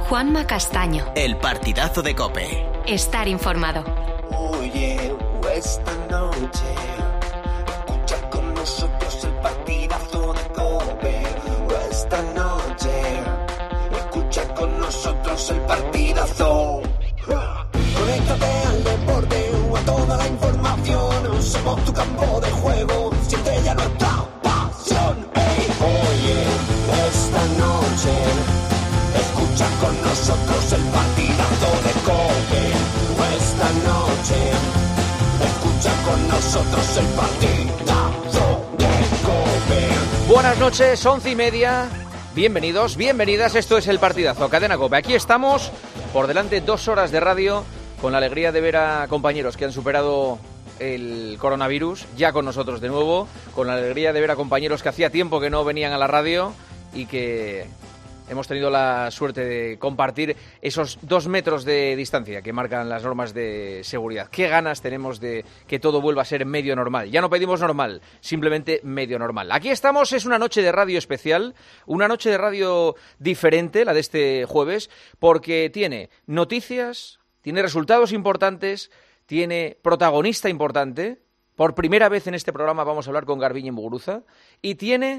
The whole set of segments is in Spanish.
Juanma Castaño. El partidazo de COPE. Estar informado. Oye, esta noche escucha con nosotros el partidazo de COPE. Esta noche escucha con nosotros el partidazo. Conéctate al deporte o a toda la información. Somos tu campo de juego, siente ya nuestra pasión. Hey, oye, esta noche escucha con nosotros el partidazo de COPE. Esta noche escucha con nosotros el partidazo de COPE. Buenas noches, 11:30. Bienvenidos, bienvenidas. Esto es el partidazo, Cadena COPE. Aquí estamos, por delante 2 horas de radio, con la alegría de ver a compañeros que han superado el coronavirus, ya con nosotros de nuevo, con la alegría de ver a compañeros que hacía tiempo que no venían a la radio y que hemos tenido la suerte de compartir esos 2 metros de distancia que marcan las normas de seguridad. Qué ganas tenemos de que todo vuelva a ser medio normal. Ya no pedimos normal, simplemente medio normal. Aquí estamos, es una noche de radio especial, una noche de radio diferente, la de este jueves, porque tiene noticias, tiene resultados importantes, tiene protagonista importante. Por primera vez en este programa vamos a hablar con Garbiñe Muguruza y tiene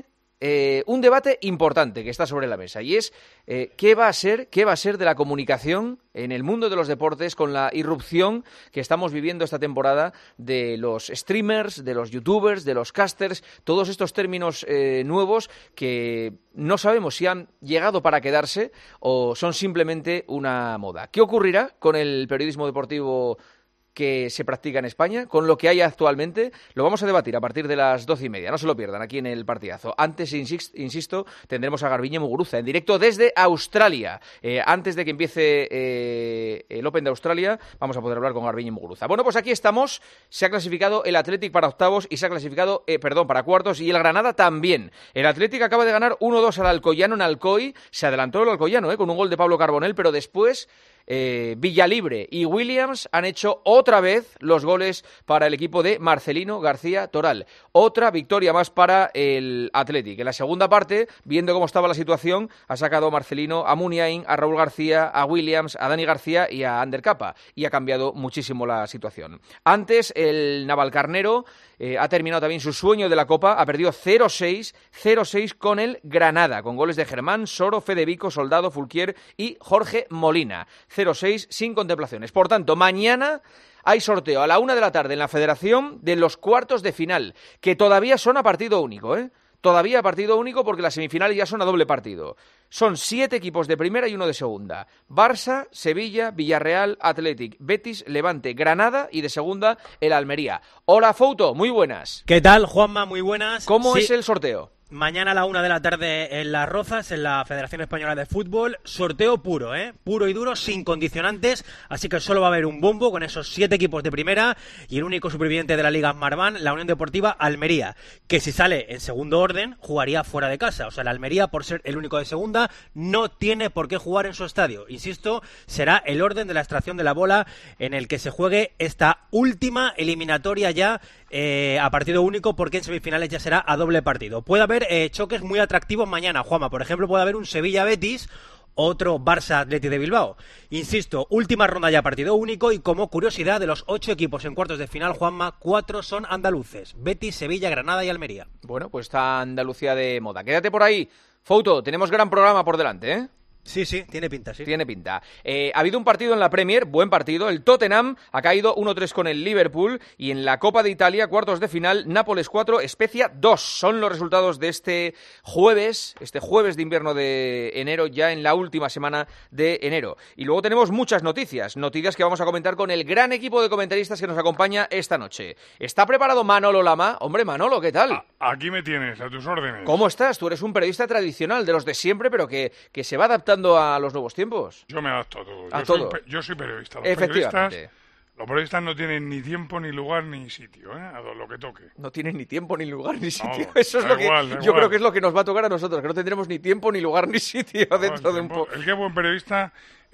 un debate importante que está sobre la mesa y es qué va a ser de la comunicación en el mundo de los deportes con la irrupción que estamos viviendo esta temporada de los streamers, de los youtubers, de los casters, todos estos términos nuevos que no sabemos si han llegado para quedarse o son simplemente una moda. ¿Qué ocurrirá con el periodismo deportivo que se practica en España, con lo que hay actualmente? Lo vamos a debatir a partir de las 12:30. No se lo pierdan aquí en el partidazo. Antes, insisto, tendremos a Garbiñe Muguruza en directo desde Australia. Antes de que empiece el Open de Australia, vamos a poder hablar con Garbiñe Muguruza. Bueno, pues aquí estamos. Se ha clasificado el Athletic para octavos y se ha clasificado, para cuartos, y el Granada también. El Athletic acaba de ganar 1-2 al Alcoyano en Alcoy. Se adelantó el Alcoyano con un gol de Pablo Carbonell, pero después Villalibre y Williams han hecho otra vez los goles para el equipo de Marcelino García Toral. Otra victoria más para el Athletic. En la segunda parte, viendo cómo estaba la situación, ha sacado Marcelino a Muniain, a Raúl García, a Williams, a Dani García y a Ander Capa, y ha cambiado muchísimo la situación. Antes, el Navalcarnero ha terminado también su sueño de la Copa, ha perdido 0-6 con el Granada, con goles de Germán, Soro, Fedevico, Soldado, Fulquier y Jorge Molina. 0-6 sin contemplaciones. Por tanto, mañana hay sorteo a la 1 de la tarde en la Federación de los cuartos de final, que todavía son a partido único, Todavía a partido único porque las semifinales ya son a doble partido. Son 7 equipos de primera y 1 de segunda. Barça, Sevilla, Villarreal, Athletic, Betis, Levante, Granada y de segunda el Almería. Hola, Fouto, muy buenas. ¿Qué tal, Juanma? Muy buenas. ¿Cómo es el sorteo? Mañana a la 1 de la tarde en Las Rozas, en la Federación Española de Fútbol. Sorteo puro, puro y duro, sin condicionantes. Así que solo va a haber un bombo con esos 7 equipos de primera y el único superviviente de la Liga Marván, la Unión Deportiva Almería, que si sale en segundo orden, jugaría fuera de casa. O sea, la Almería, por ser el único de segunda, no tiene por qué jugar en su estadio. Insisto, será el orden de la extracción de la bola en el que se juegue esta última eliminatoria ya a partido único, porque en semifinales ya será a doble partido. Puede haber choques muy atractivos mañana, Juanma. Por ejemplo, puede haber un Sevilla-Betis, otro Barça-Athletic de Bilbao. Insisto, última ronda ya partido único, y como curiosidad, de los 8 equipos en cuartos de final, Juanma, 4 son andaluces: Betis, Sevilla, Granada y Almería. Bueno, pues está Andalucía de moda. Quédate por ahí, Fouto, tenemos gran programa por delante, Sí, tiene pinta, sí. Tiene pinta. Ha habido un partido en la Premier, buen partido. El Tottenham ha caído 1-3 con el Liverpool. Y en la Copa de Italia, cuartos de final, Nápoles 4, Spezia 2. Son los resultados de este jueves de invierno de enero, ya en la última semana de enero. Y luego tenemos muchas noticias que vamos a comentar con el gran equipo de comentaristas que nos acompaña esta noche. ¿Está preparado Manolo Lama? Hombre, Manolo, ¿qué tal? Aquí me tienes, a tus órdenes. ¿Cómo estás? Tú eres un periodista tradicional, de los de siempre, pero que se va adaptando a los nuevos tiempos. Yo me adapto a todo. Yo soy periodista. Efectivamente. Los periodistas no tienen ni tiempo, ni lugar, ni sitio, a lo que toque. No tienen ni tiempo, ni lugar, ni sitio. No, eso es lo que yo creo que es lo que nos va a tocar a nosotros, que no tendremos ni tiempo, ni lugar, ni sitio dentro de un poco. El que es buen periodista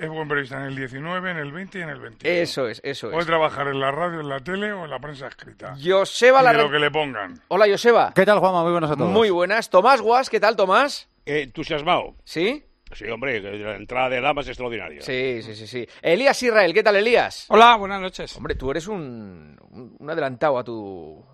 en el 19, en el 20 y en el 21. Eso es. Puede trabajar en la radio, en la tele o en la prensa escrita. Joseba lo que le pongan. Hola, Joseba. ¿Qué tal, Juanma? Muy buenas a todos. Muy buenas. Tomás Guas, ¿qué tal, Tomás? Entusiasmado. ¿Sí? Sí, hombre, la entrada de Lama es extraordinaria. Sí. Elías Israel, ¿qué tal, Elías? Hola, buenas noches. Hombre, tú eres un adelantado a tu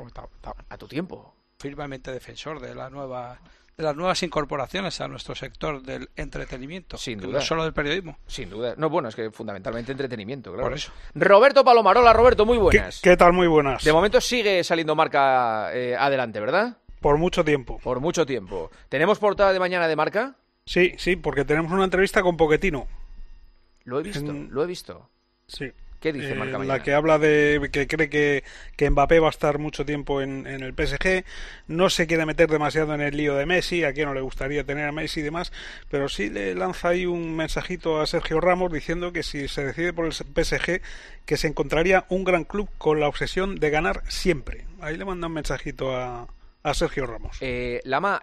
tiempo. Firmemente defensor de las nuevas incorporaciones a nuestro sector del entretenimiento. Sin duda. No solo del periodismo. Sin duda. No, bueno, es que fundamentalmente entretenimiento, claro. Por eso. Roberto Palomarola, Roberto, muy buenas. ¿Qué tal? Muy buenas. De momento sigue saliendo Marca adelante, ¿verdad? Por mucho tiempo. Por mucho tiempo. ¿Tenemos portada de mañana de Marca? Sí, porque tenemos una entrevista con Pochettino. Lo he visto. Sí. ¿Qué dice Marca mañana? La que habla de que cree que Mbappé va a estar mucho tiempo en el PSG. No se quiere meter demasiado en el lío de Messi, a quien no le gustaría tener a Messi y demás, pero sí le lanza ahí un mensajito a Sergio Ramos diciendo que si se decide por el PSG, que se encontraría un gran club con la obsesión de ganar siempre. Ahí le manda un mensajito a Sergio Ramos. Lama,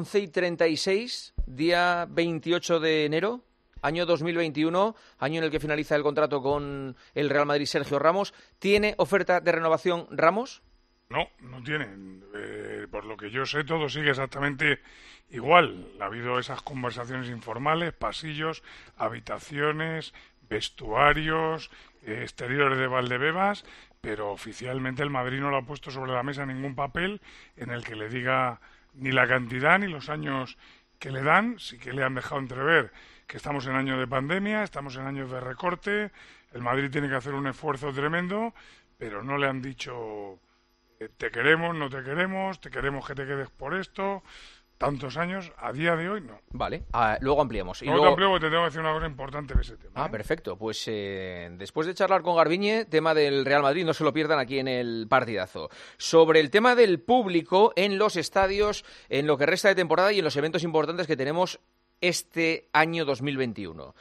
11:36, día 28 de enero, año 2021, año en el que finaliza el contrato con el Real Madrid Sergio Ramos. ¿Tiene oferta de renovación Ramos? No tiene. Por lo que yo sé, todo sigue exactamente igual. Ha habido esas conversaciones informales, pasillos, habitaciones, vestuarios, exteriores de Valdebebas, pero oficialmente el Madrid no le ha puesto sobre la mesa ningún papel en el que le diga ni la cantidad ni los años que le dan. Sí que le han dejado entrever que estamos en año de pandemia, estamos en años de recorte, el Madrid tiene que hacer un esfuerzo tremendo, pero no le han dicho te queremos, no te queremos que te quedes por esto. Tantos años, a día de hoy no. Vale, luego ampliamos. Luego te amplío porque te tengo que decir una cosa importante de ese tema. Perfecto. Pues después de charlar con Garbiñe, tema del Real Madrid, no se lo pierdan aquí en el partidazo. Sobre el tema del público en los estadios, en lo que resta de temporada y en los eventos importantes que tenemos este año 2021.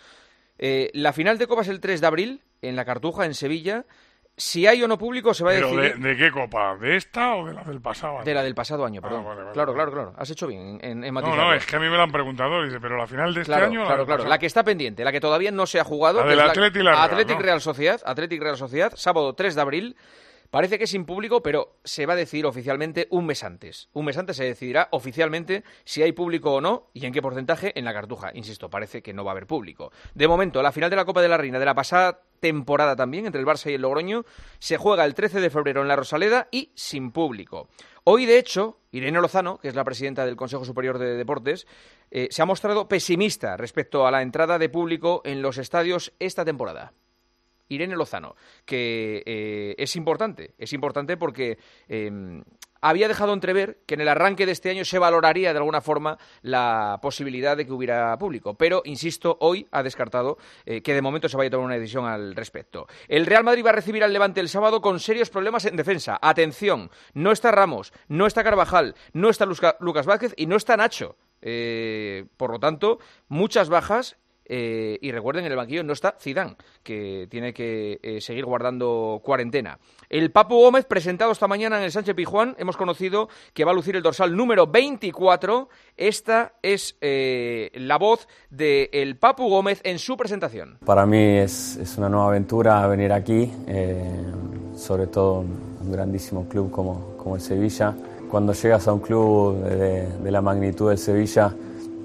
La final de Copa es el 3 de abril, en la Cartuja, en Sevilla. Si hay o no público se va a decidir... ¿De qué copa? ¿De esta o de la del pasado año? De la del pasado año, perdón. Vale. Claro. Has hecho bien en matizarlo. No, es que a mí me lo han preguntado. Dice, pero la final de este año... Claro. La que está pendiente, la que todavía no se ha jugado... La del Athletic y la Athletic Real Sociedad, sábado 3 de abril. Parece que es sin público, pero se va a decidir oficialmente un mes antes. Un mes antes se decidirá oficialmente si hay público o no y en qué porcentaje en la Cartuja. Insisto, parece que no va a haber público. De momento, la final de la Copa de la Reina de la pasada temporada también, entre el Barça y el Logroño, se juega el 13 de febrero en la Rosaleda y sin público. Hoy, de hecho, Irene Lozano, que es la presidenta del Consejo Superior de Deportes, se ha mostrado pesimista respecto a la entrada de público en los estadios esta temporada. Irene Lozano, que es importante porque había dejado entrever que en el arranque de este año se valoraría de alguna forma la posibilidad de que hubiera público, pero, insisto, hoy ha descartado que de momento se vaya a tomar una decisión al respecto. El Real Madrid va a recibir al Levante el sábado con serios problemas en defensa. Atención, no está Ramos, no está Carvajal, no está Lucas Vázquez y no está Nacho. Por lo tanto, muchas bajas. Y recuerden, en el banquillo no está Zidane, que tiene que seguir guardando cuarentena. El Papu Gómez, presentado esta mañana en el Sánchez Pizjuán, hemos conocido que va a lucir el dorsal número 24. Esta es la voz del Papu Gómez en su presentación. Para mí es una nueva aventura venir aquí, sobre todo un grandísimo club como el Sevilla. Cuando llegas a un club de la magnitud del Sevilla,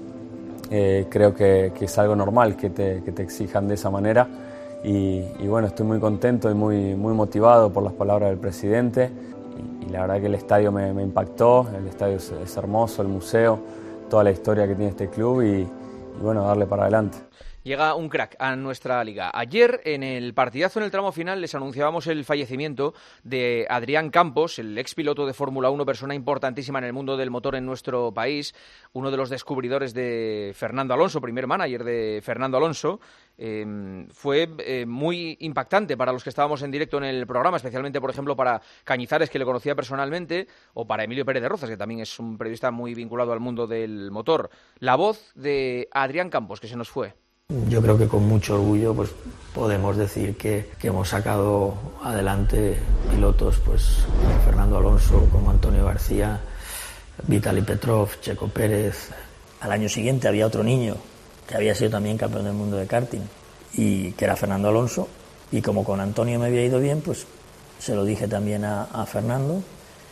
creo que es algo normal que te exijan de esa manera y bueno, estoy muy contento y muy motivado por las palabras del presidente y la verdad que el estadio me impactó. El estadio es hermoso, el museo, toda la historia que tiene este club y bueno, darle para adelante. Llega un crack a nuestra liga. Ayer, en el partidazo en el tramo final, les anunciábamos el fallecimiento de Adrián Campos, el expiloto de Fórmula 1, persona importantísima en el mundo del motor en nuestro país, uno de los descubridores de Fernando Alonso, primer manager de Fernando Alonso. Fue muy impactante para los que estábamos en directo en el programa, especialmente, por ejemplo, para Cañizares, que le conocía personalmente, o para Emilio Pérez de Rozas, que también es un periodista muy vinculado al mundo del motor. La voz de Adrián Campos, que se nos fue. Yo creo que con mucho orgullo pues podemos decir que hemos sacado adelante pilotos pues como Fernando Alonso, como Antonio García, Vitaly Petrov, Checo Pérez. Al año siguiente había otro niño que había sido también campeón del mundo de karting y que era Fernando Alonso, y como con Antonio me había ido bien, pues se lo dije también a Fernando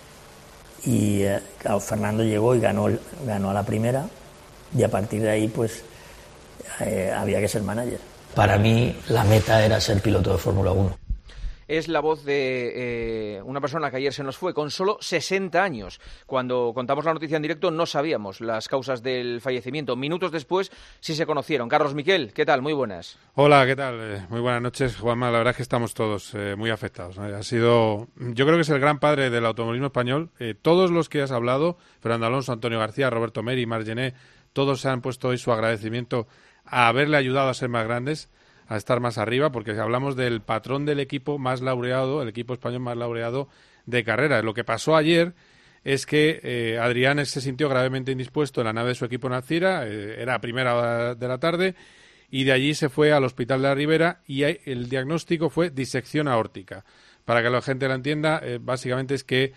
y claro, Fernando llegó y ganó a la primera y a partir de ahí pues había que ser manager. Para mí la meta era ser piloto de Fórmula 1. Es la voz de una persona que ayer se nos fue con solo 60 años. Cuando contamos la noticia en directo no sabíamos las causas del fallecimiento. Minutos después sí se conocieron. Carlos Miquel, ¿qué tal? Muy buenas. Hola, ¿qué tal? Muy buenas noches, Juanma. La verdad es que estamos todos muy afectados, ¿no? Ha sido, yo creo que es el gran padre del automovilismo español. Todos los que has hablado, Fernando Alonso, Antonio García, Roberto Meri, Marc Gené, todos se han puesto hoy su agradecimiento a haberle ayudado a ser más grandes, a estar más arriba, porque hablamos del patrón del equipo más laureado, el equipo español más laureado de carrera. Lo que pasó ayer es que Adrián se sintió gravemente indispuesto en la nave de su equipo en Alcira, era a primera hora de la tarde, y de allí se fue al Hospital de la Ribera y el diagnóstico fue disección aórtica. Para que la gente lo entienda, básicamente es que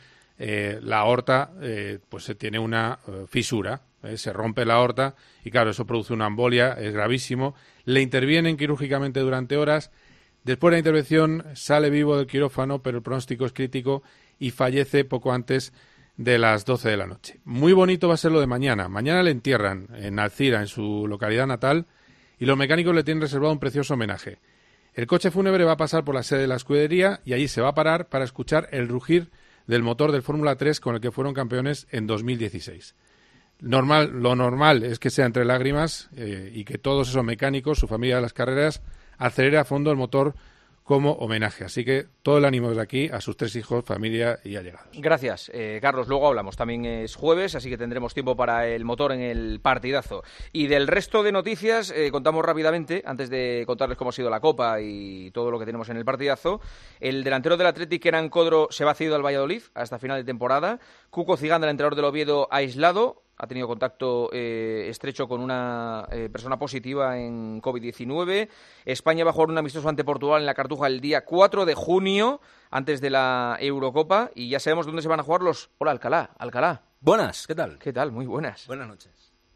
la aorta pues tiene una fisura, se rompe la aorta y claro, eso produce una embolia, es gravísimo. Le intervienen quirúrgicamente durante horas. Después de la intervención sale vivo del quirófano, pero el pronóstico es crítico y fallece poco antes de las 12 de la noche. Muy bonito va a ser lo de mañana. Mañana le entierran en Alcira, en su localidad natal, y los mecánicos le tienen reservado un precioso homenaje. El coche fúnebre va a pasar por la sede de la escudería y allí se va a parar para escuchar el rugir del motor del Fórmula 3 con el que fueron campeones en 2016. Lo normal es que sea entre lágrimas y que todos esos mecánicos, su familia de las carreras, acelere a fondo el motor como homenaje. Así que todo el ánimo desde aquí a sus 3 hijos, familia y allegados. Gracias, Carlos. Luego hablamos. También es jueves, así que tendremos tiempo para el motor en el partidazo. Y del resto de noticias, contamos rápidamente, antes de contarles cómo ha sido la Copa y todo lo que tenemos en el partidazo. El delantero del Athletic, Kenan Codro, se va cedido al Valladolid hasta final de temporada. Cuco Ciganda, el entrenador del Oviedo, aislado. Ha tenido contacto estrecho con una persona positiva en COVID-19. España va a jugar un amistoso ante Portugal en la Cartuja el día 4 de junio, antes de la Eurocopa. Y ya sabemos dónde se van a jugar los... Hola, Alcalá. Buenas, ¿qué tal? ¿Qué tal? Muy buenas. Buenas noches.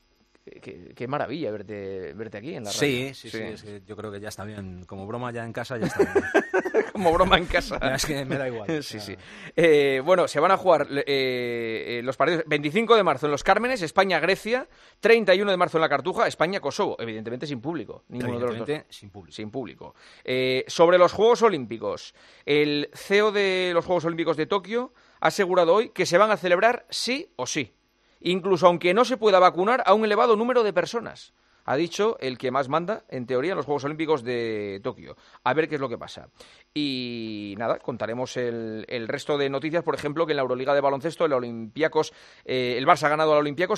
Qué maravilla verte aquí en la radio. Sí, es que yo creo que ya está bien. Como broma ya en casa ya está bien. Como broma en casa. Es que me da igual. Sí. Bueno, se van a jugar los partidos 25 de marzo en Los Cármenes, España-Grecia, 31 de marzo en la Cartuja, España-Kosovo, evidentemente sin público. Ninguno de los dos. Sin público. Sobre los Juegos Olímpicos, el CEO de los Juegos Olímpicos de Tokio ha asegurado hoy que se van a celebrar sí o sí, incluso aunque no se pueda vacunar a un elevado número de personas. Ha dicho el que más manda, en teoría, en los Juegos Olímpicos de Tokio. A ver qué es lo que pasa. Y nada, contaremos el resto de noticias. Por ejemplo, que en la Euroliga de baloncesto, el Olympiacos, el Barça ha ganado al Olympiacos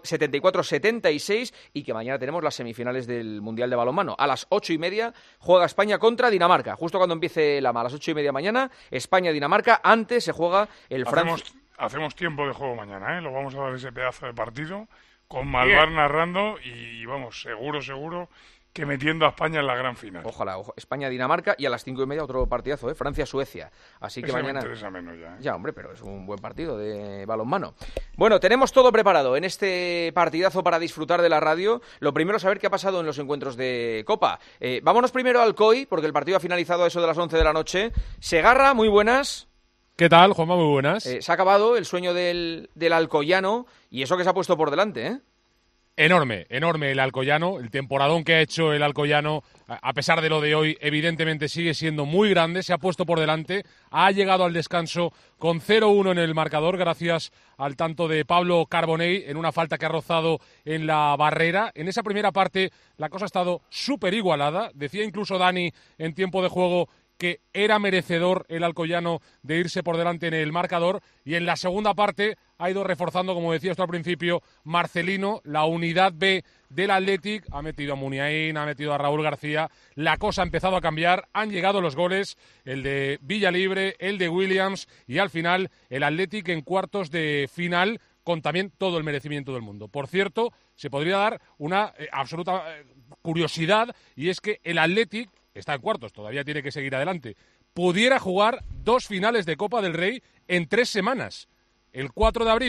74-76 y que mañana tenemos las semifinales del Mundial de Balonmano. A las 8:30 juega España contra Dinamarca. Justo cuando empiece la a las 8:30 mañana, España-Dinamarca. Antes se juega el Francia. Hacemos tiempo de juego mañana, ¿eh? Lo vamos a dar ese pedazo de partido con Malvar narrando y vamos, seguro que metiendo a España en la gran final. Ojalá, España-Dinamarca y a las 5:30 otro partidazo, Francia-Suecia. Así que mañana... me interesa menos ya, ¿eh? Ya, hombre, pero es un buen partido de balonmano. Bueno, tenemos todo preparado en este partidazo para disfrutar de la radio. Lo primero, saber qué ha pasado en los encuentros de Copa. Vámonos primero al COI, porque el partido ha finalizado a eso de las 11 de la noche. Segarra, muy buenas. ¿Qué tal, Juanma? Muy buenas. Se ha acabado el sueño del alcoyano y eso que se ha puesto por delante, ¿eh? Enorme el Alcoyano, el temporadón que ha hecho el Alcoyano, a pesar de lo de hoy, evidentemente sigue siendo muy grande, se ha puesto por delante, ha llegado al descanso con 0-1 en el marcador, gracias al tanto de Pablo Carbonell, en una falta que ha rozado en la barrera. En esa primera parte la cosa ha estado súper igualada, decía incluso Dani en tiempo de juego que era merecedor el Alcoyano de irse por delante en el marcador, y en la segunda parte ha ido reforzando, como decía esto al principio, Marcelino, la unidad B del Athletic, ha metido a Muniain, ha metido a Raúl García, la cosa ha empezado a cambiar, han llegado los goles, el de Villalibre, el de Williams, y al final el Athletic en cuartos de final, con también todo el merecimiento del mundo. Por cierto, se podría dar una absoluta curiosidad, y es que el Athletic está en cuartos, todavía tiene que seguir adelante, pudiera jugar 2 finales de Copa del Rey en 3 semanas. El 4 de abril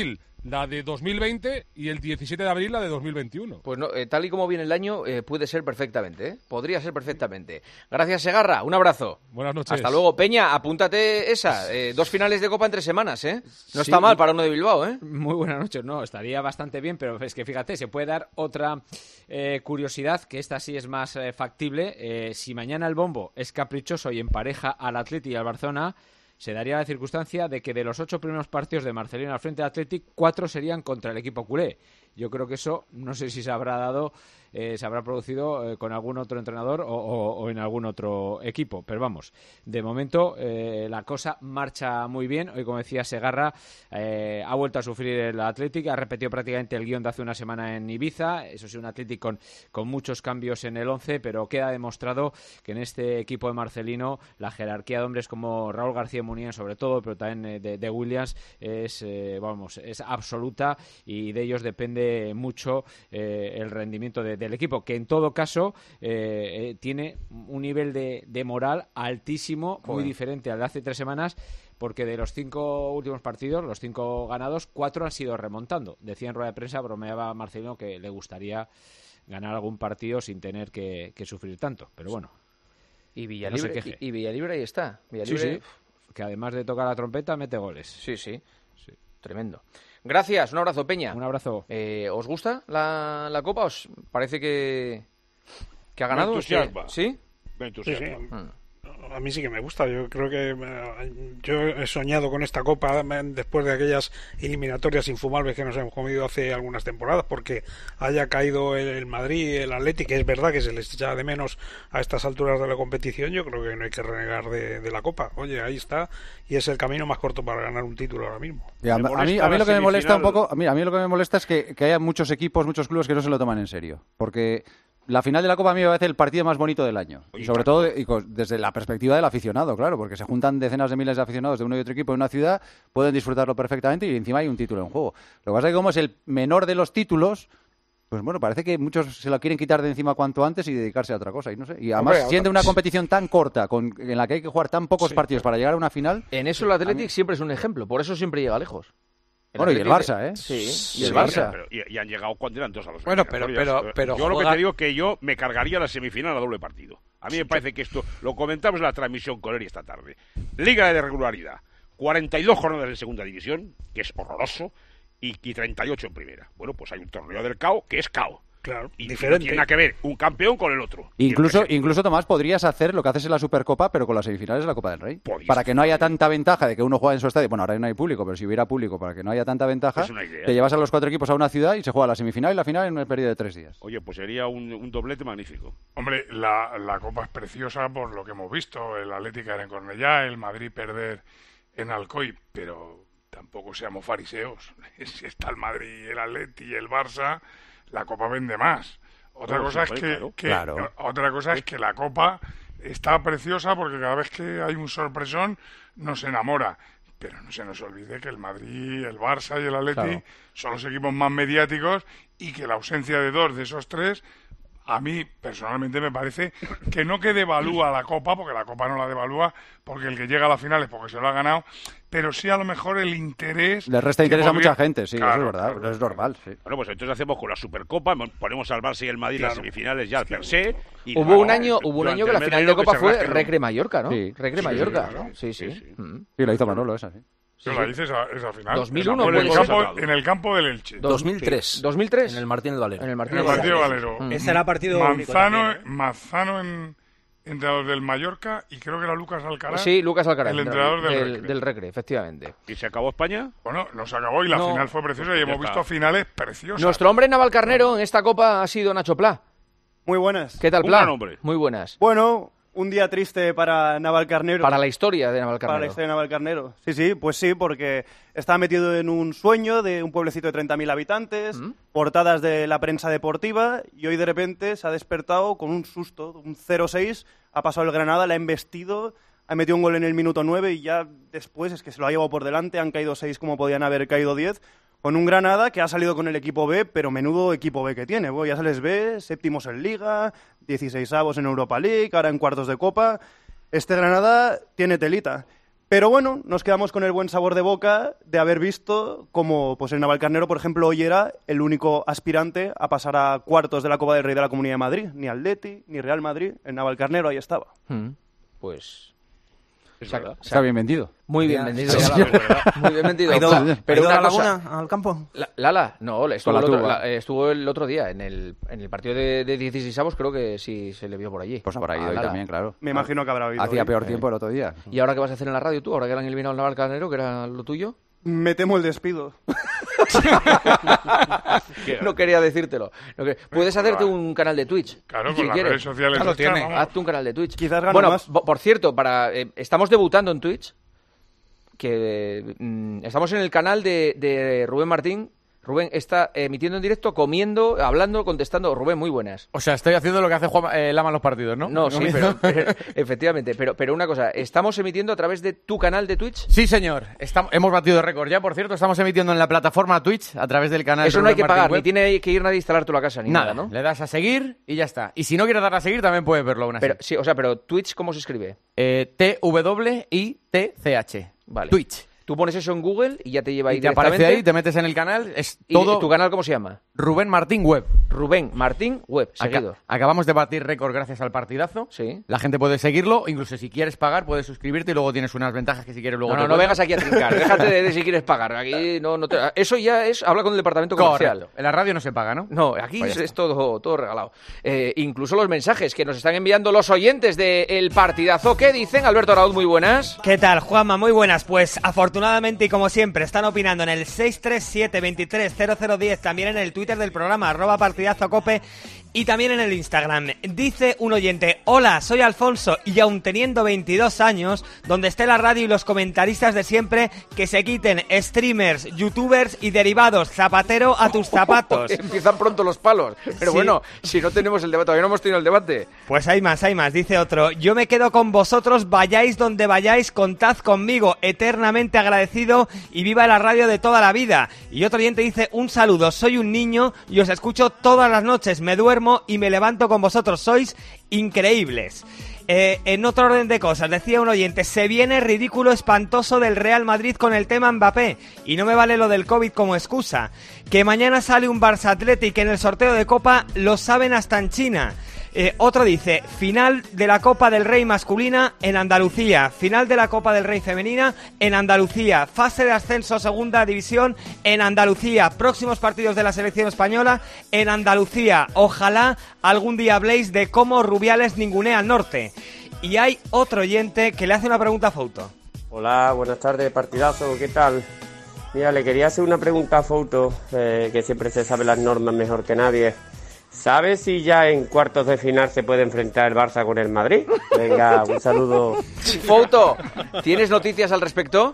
la de 2020 y el 17 de abril la de 2021. Pues no, tal y como viene el año, puede ser perfectamente, ¿eh? Podría ser perfectamente. Gracias, Segarra. Un abrazo. Buenas noches. Hasta luego. Peña, apúntate esa. 2 finales de Copa en 3 semanas, ¿eh? No Sí, está mal para uno de Bilbao, ¿eh? Muy buenas noches. No, estaría bastante bien, pero es que fíjate, se puede dar otra curiosidad, que esta sí es más factible. Si mañana el bombo es caprichoso y empareja al Atleti y al Barcelona, se daría la circunstancia de que de los 8 primeros partidos de Marcelino al frente del Athletic, 4 serían contra el equipo culé. Yo creo que eso no sé si se habrá dado, se habrá producido con algún otro entrenador o en algún otro equipo. Pero vamos, de momento la cosa marcha muy bien. Hoy, como decía Segarra, ha vuelto a sufrir el Athletic, ha repetido prácticamente el guión de hace una semana en Ibiza. Eso sí, un Athletic con muchos cambios en el 11, pero queda demostrado que en este equipo de Marcelino la jerarquía de hombres como Raúl García Munier, sobre todo, pero también de Williams, es absoluta, y de ellos depende mucho el rendimiento del equipo, que en todo caso tiene un nivel de moral altísimo, muy diferente al de hace 3 semanas, porque de los 5 últimos partidos, los 5 ganados, 4 han sido remontando. Decía en rueda de prensa, bromeaba Marcelino, que le gustaría ganar algún partido sin tener que sufrir tanto, pero bueno. Y Villalibre ahí está. Villalibre, sí. Que además de tocar la trompeta, mete goles. Sí. Tremendo. Gracias, un abrazo, Peña. Un abrazo. ¿Os gusta la Copa? ¿Os parece que ha ganado? Me entusiasma. ¿Sí? Me entusiasma. Sí. A mí sí que me gusta. Yo creo que yo he soñado con esta Copa después de aquellas eliminatorias infumables que nos hemos comido hace algunas temporadas, porque haya caído el Madrid, el Athletic, que es verdad que se les echa de menos a estas alturas de la competición. Yo creo que no hay que renegar de la Copa. Oye, ahí está, y es el camino más corto para ganar un título ahora mismo. A mí lo que me molesta un poco, a mí lo que me molesta es que haya muchos equipos, muchos clubes que no se lo toman en serio, porque la final de la Copa a mí me parece el partido más bonito del año. Y sobre todo desde la perspectiva del aficionado, claro, porque se juntan decenas de miles de aficionados de uno y otro equipo en una ciudad, pueden disfrutarlo perfectamente y encima hay un título en juego. Lo que pasa es que como es el menor de los títulos, pues bueno, parece que muchos se lo quieren quitar de encima cuanto antes y dedicarse a otra cosa. Y no sé. Y además, siendo una competición tan corta, en la que hay que jugar tan pocos partidos para llegar a una final... En eso el Athletic siempre es un ejemplo, por eso siempre llega lejos. Bueno, y el Barça, ¿eh? Sí, y el Barça. Y han llegado cuando eran 2 a los Bueno, pero yo lo que te digo es que yo me cargaría la semifinal a doble partido. A mí me parece que esto, lo comentamos en la transmisión con Eri esta tarde. Liga de regularidad, 42 jornadas en segunda división, que es horroroso, y 38 en primera. Bueno, pues hay un torneo del CAO que es CAO. Claro, y diferente. No tiene nada que ver un campeón con el otro. Incluso, Tomás, podrías hacer lo que haces en la Supercopa, pero con las semifinales de la Copa del Rey. Para que no haya tanta ventaja de que uno juegue en su estadio. Bueno, ahora no hay público, pero si hubiera público, para que no haya tanta ventaja, te llevas a los 4 equipos a una ciudad y se juega la semifinal y la final en un periodo de 3 días. Oye, pues sería un doblete magnífico. Hombre, la Copa es preciosa por lo que hemos visto. El Atlético era en Cornellá, el Madrid perder en Alcoy, pero tampoco seamos fariseos. Si está el Madrid, el Atleti y el Barça, la Copa vende más. Otra cosa es otra cosa es que la Copa está preciosa porque cada vez que hay un sorpresón nos enamora. Pero no se nos olvide que el Madrid, el Barça y el Atleti son los equipos más mediáticos y que la ausencia de 2 de esos 3, a mí personalmente me parece que no que devalúa la Copa, porque la Copa no la devalúa, porque el que llega a la final es porque se lo ha ganado, pero sí a lo mejor el interés... Le resta interés a mucha gente, sí, claro, eso es verdad, pero es normal. Sí. Bueno, pues entonces hacemos con la Supercopa, ponemos al Barça y el Madrid las semifinales ya per se... Y hubo un año que la final de Copa fue Recre Mallorca, ¿no? Sí. Recre Mallorca, ¿no? Sí. Sí, la hizo Manolo esa, sí. Yo la hice esa final. 2001 en el campo del Elche. 2003. 2003. En el Martínez Valero. En el Martínez Valero. Ese era partido Manzano entrenador del Mallorca, y creo que era Lucas Alcaraz. Sí, Lucas Alcaraz. El entrenador del Recre, efectivamente. ¿Y se acabó España? Bueno, no se acabó y la final fue preciosa y hemos visto finales preciosas. Nuestro hombre Navalcarnero en esta Copa ha sido Nacho Plá. Muy buenas. ¿Qué tal, Plá? Muy buenas. Bueno, un día triste para Navalcarnero. Para la historia de Navalcarnero. Para la historia de Navalcarnero. Sí, pues sí, porque estaba metido en un sueño de un pueblecito de 30.000 habitantes, portadas de la prensa deportiva, y hoy de repente se ha despertado con un susto, un 0-6, ha pasado el Granada, la ha embestido, ha metido un gol en el minuto 9 y ya después es que se lo ha llevado por delante, han caído 6 como podían haber caído 10, con un Granada que ha salido con el equipo B, pero menudo equipo B que tiene. Bueno, ya se les ve, séptimos en Liga, 16avos en Europa League, ahora en cuartos de Copa. Este Granada tiene telita. Pero bueno, nos quedamos con el buen sabor de boca de haber visto como pues el Navalcarnero, por ejemplo, hoy era el único aspirante a pasar a cuartos de la Copa del Rey de la Comunidad de Madrid. Ni Atleti, ni Real Madrid, el Navalcarnero ahí estaba. Pues... Está bien vendido. Muy bien vendido. Sí. Muy bien vendido. ¿Ha ido Pero a una la cosa, Laguna, al campo? Lala, no, Tuba. estuvo el otro día en el partido de 16avos, creo que sí se le vio por allí. Pues habrá ido hoy Lala. también, claro. Me imagino que habrá habido. Hacía hoy. peor tiempo el otro día. ¿Y ahora qué vas a hacer en la radio tú? Ahora que le han eliminado el Navalcarnero, que era lo tuyo. Me temo el despido. No quería decírtelo. Puedes hacerte un canal de Twitch. Claro, si con las quieres. redes sociales. Ya lo tiene. Hazte un canal de Twitch. Quizás gano bueno, más. por cierto, estamos debutando en Twitch. Estamos en el canal de Rubén Martín. Rubén está emitiendo en directo, comiendo, hablando, contestando. Rubén, muy buenas. O sea, estoy haciendo lo que hace Juan Lama en los partidos, ¿no? No, sí, pero efectivamente. Pero una cosa, ¿estamos emitiendo a través de tu canal de Twitch? Sí, señor. Hemos batido récord ya, por cierto. Estamos emitiendo en la plataforma Twitch a través del canal. Eso no hay que Rubén Martín pagar, Web. ni tiene que ir nadie a instalártelo a casa, ni nada, ¿no? Le das a seguir y ya está. Y si no quieres dar a seguir, también puedes verlo aún así. Pero, sí, o sea, pero Twitch, ¿cómo se escribe? TWITCH. Vale. Twitch. Tú pones eso en Google y ya te lleva ahí Y te aparece directamente. ahí, te metes en el canal. Es ¿Y todo. tu canal cómo se llama? Rubén Martín Web. Rubén Martín Web, seguido. Acabamos de batir récord gracias al partidazo. Sí. La gente puede seguirlo, incluso si quieres pagar, puedes suscribirte y luego tienes unas ventajas que si quieres luego No, te no cuento. vengas aquí a trincar. Déjate de si quieres pagar. Aquí eso ya es habla con el departamento comercial. Correcto. En la radio no se paga, ¿no? No, aquí Pues ya es todo regalado. Incluso los mensajes que nos están enviando los oyentes del partidazo. ¿Qué dicen? Alberto Arauz, muy buenas. ¿Qué tal, Juanma? Muy buenas. Pues afortunadamente y como siempre están opinando en el 637-230010, también en el Twitter del programa @partidazocope y también en el Instagram. Dice un oyente: hola, soy Alfonso y aún teniendo 22 años, donde esté la radio y los comentaristas de siempre, que se quiten streamers, youtubers y derivados. Zapatero a tus zapatos. Empiezan pronto los palos. Pero Sí. bueno, si no tenemos el debate, todavía no hemos tenido el debate. Pues hay más, dice otro. Yo me quedo con vosotros, vayáis donde vayáis, contad conmigo, eternamente agradecido y viva la radio de toda la vida. Y otro oyente dice: un saludo, soy un niño y os escucho todas las noches, me duermo y me levanto con vosotros, sois increíbles. En otro orden de cosas, decía un oyente: se viene ridículo espantoso del Real Madrid con el tema Mbappé, y no me vale lo del COVID como excusa. Que mañana sale un Barça Athletic en el sorteo de Copa, lo saben hasta en China. Otro dice: final de la Copa del Rey masculina en Andalucía, final de la Copa del Rey femenina en Andalucía, fase de ascenso a segunda división en Andalucía, próximos partidos de la selección española en Andalucía. Ojalá algún día habléis de cómo Rubiales ningunea al norte. Y hay otro oyente que le hace una pregunta a Fouto. Hola, buenas tardes, partidazo, ¿qué tal? Mira, le quería hacer una pregunta a Fouto, que siempre se sabe las normas mejor que nadie. ¿Sabes si ya en cuartos de final se puede enfrentar el Barça con el Madrid? Venga, un saludo. Fouto, ¿tienes noticias al respecto?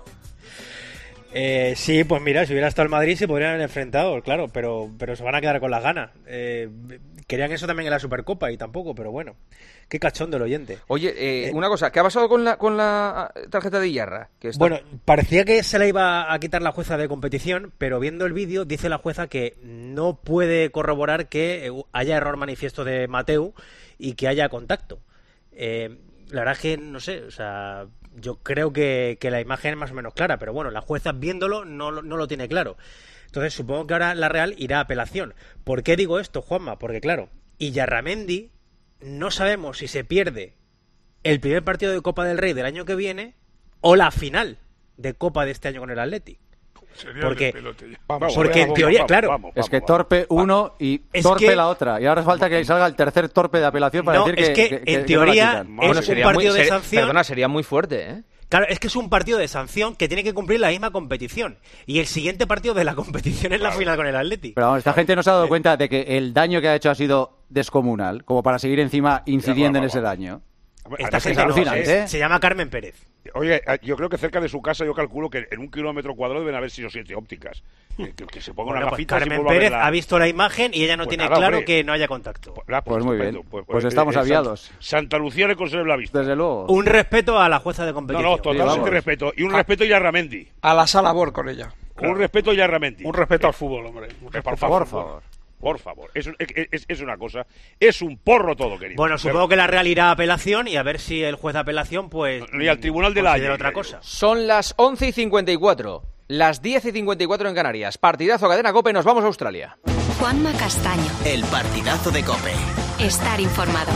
Sí, pues mira, si hubiera estado el Madrid se podrían haber enfrentado, claro, pero se van a quedar con las ganas. Querían eso también en la Supercopa y tampoco, pero bueno, qué cachondo el oyente. Oye, una cosa, ¿qué ha pasado con la tarjeta de Iyarra? Bueno, parecía que se la iba a quitar la jueza de competición, pero viendo el vídeo dice la jueza que no puede corroborar que haya error manifiesto de Mateu y que haya contacto. La verdad es que no sé, o sea, yo creo que la imagen es más o menos clara, pero bueno, la jueza viéndolo no lo tiene claro. Entonces supongo que ahora la Real irá a apelación. ¿Por qué digo esto, Juanma? Porque claro, Iyarramendi no sabemos si se pierde el primer partido de Copa del Rey del año que viene o la final de Copa de este año con el Athletic. Porque en teoría, claro, es que torpe uno y torpe la otra. Y ahora falta que salga el tercer torpe de apelación para decir que en teoría es un partido de sanción. Perdona, sería muy fuerte, ¿eh? Claro, es que es un partido de sanción que tiene que cumplir la misma competición. Y el siguiente partido de la competición es la final con el Athletic. Pero vamos, esta gente no se ha dado cuenta de que el daño que ha hecho ha sido descomunal, como para seguir encima incidiendo en ese daño. Esta gente alucinante, se llama Carmen Pérez. Oye, yo creo que cerca de su casa yo calculo que en 1 kilómetro cuadrado deben haber 6 o 7 ópticas. Que se ponga una Pues gafita. Carmen Pérez ha visto la imagen y ella no tiene claro que no haya contacto. Pues muy bien, pues estamos aviados. Santa Lucía le conserve la vista. Desde luego. Un respeto a la jueza de competición. No, totalmente respeto. Y un respeto a Iyarramendi. A la sala Bor con ella. Un respeto a Iyarramendi. Un respeto al fútbol, hombre. Por favor. Por favor, es una cosa, es un porro todo, querido. Bueno, supongo que la Real irá a apelación y a ver si el juez de apelación, pues... Y al Tribunal de la Haya. Otra cosa. Son las 11:54, las 10:54 en Canarias. Partidazo Cadena COPE, nos vamos a Australia. Juanma Castaño. El partidazo de COPE. Estar informado.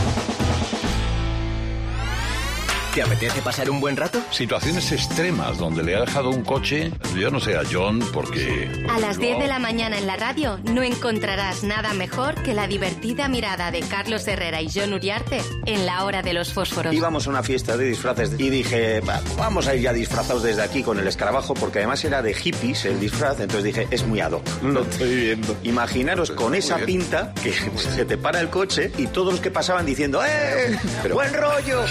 ¿Te apetece pasar un buen rato? Situaciones extremas donde le ha dejado un coche, yo no sé, a John, porque... A las 10 de la mañana en la radio no encontrarás nada mejor que la divertida mirada de Carlos Herrera y Jon Uriarte en La Hora de los Fósforos. Íbamos a una fiesta de disfraces y dije, vamos a ir ya disfrazados desde aquí con el escarabajo, porque además era de hippies el disfraz, entonces dije, es muy ad hoc. Lo estoy viendo. Imaginaros con esa pinta que se te para el coche y todos los que pasaban diciendo, Pero... ¡buen rollo!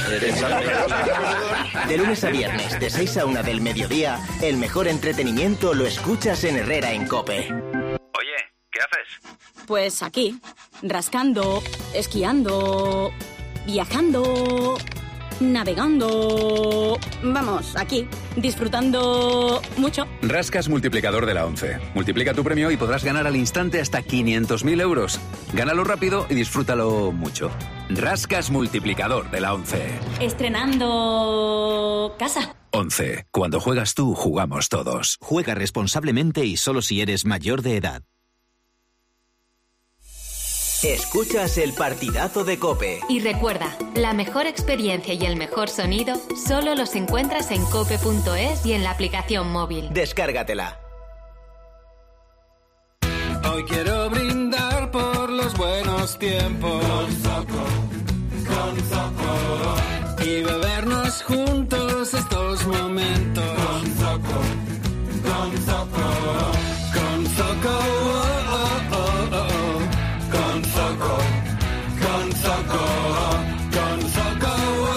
De lunes a viernes, de 6 a 1 del mediodía, el mejor entretenimiento lo escuchas en Herrera en COPE. Oye, ¿qué haces? Pues aquí, rascando, esquiando, viajando, navegando. Vamos, aquí, disfrutando mucho. Rascas multiplicador de la 11. Multiplica tu premio y podrás ganar al instante hasta 500.000 euros. Gánalo rápido y disfrútalo mucho. Rascas multiplicador de la 11. Estrenando casa. 11. Cuando juegas tú, jugamos todos. Juega responsablemente y solo si eres mayor de edad. Escuchas el partidazo de COPE. Y recuerda, la mejor experiencia y el mejor sonido solo los encuentras en cope.es y en la aplicación móvil. Descárgatela. Hoy quiero brindar por los buenos tiempos. Con Zoco. Y bebernos juntos estos momentos. Con Zoco. Con Zoco. Con Zoco. Con Zoco. Con Zoco.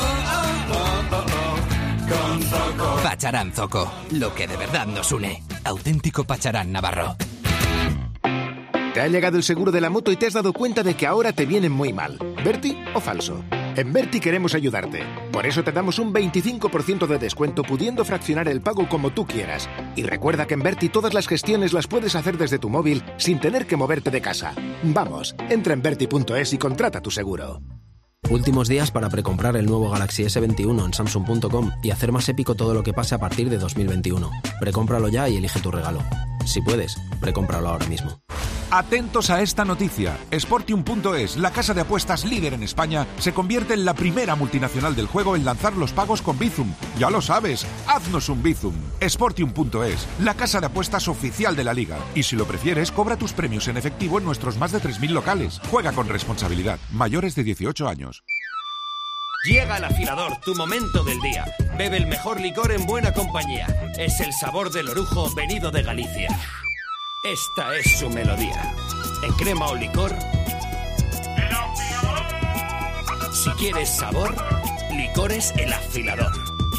Con Zoco. Pacharán Zoco, lo que de verdad nos une. Auténtico Pacharán Navarro. Te ha llegado el seguro de la moto y te has dado cuenta de que ahora te vienen muy mal. ¿Verti o falso? En Verti queremos ayudarte. Por eso te damos un 25% de descuento pudiendo fraccionar el pago como tú quieras. Y recuerda que en Verti todas las gestiones las puedes hacer desde tu móvil sin tener que moverte de casa. Vamos, entra en verti.es y contrata tu seguro. Últimos días para precomprar el nuevo Galaxy S21 en Samsung.com y hacer más épico todo lo que pase a partir de 2021. Precómpralo ya y elige tu regalo. Si puedes, precómpralo ahora mismo. Atentos a esta noticia. Sportium.es, la casa de apuestas líder en España, se convierte en la primera multinacional del juego en lanzar los pagos con Bizum. Ya lo sabes, haznos un Bizum. Sportium.es, la casa de apuestas oficial de la liga. Y si lo prefieres, cobra tus premios en efectivo en nuestros más de 3.000 locales. Juega con responsabilidad. Mayores de 18 años. Llega el afilador, tu momento del día. Bebe el mejor licor en buena compañía. Es el sabor del orujo venido de Galicia. Esta es su melodía. En crema o licor. Si quieres sabor, Licores El Afilador.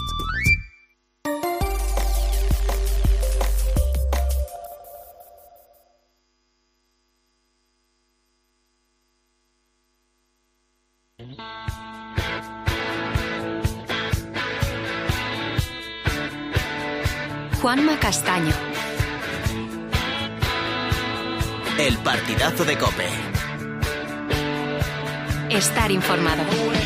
Juanma Castaño. El partidazo de COPE. Estar informado.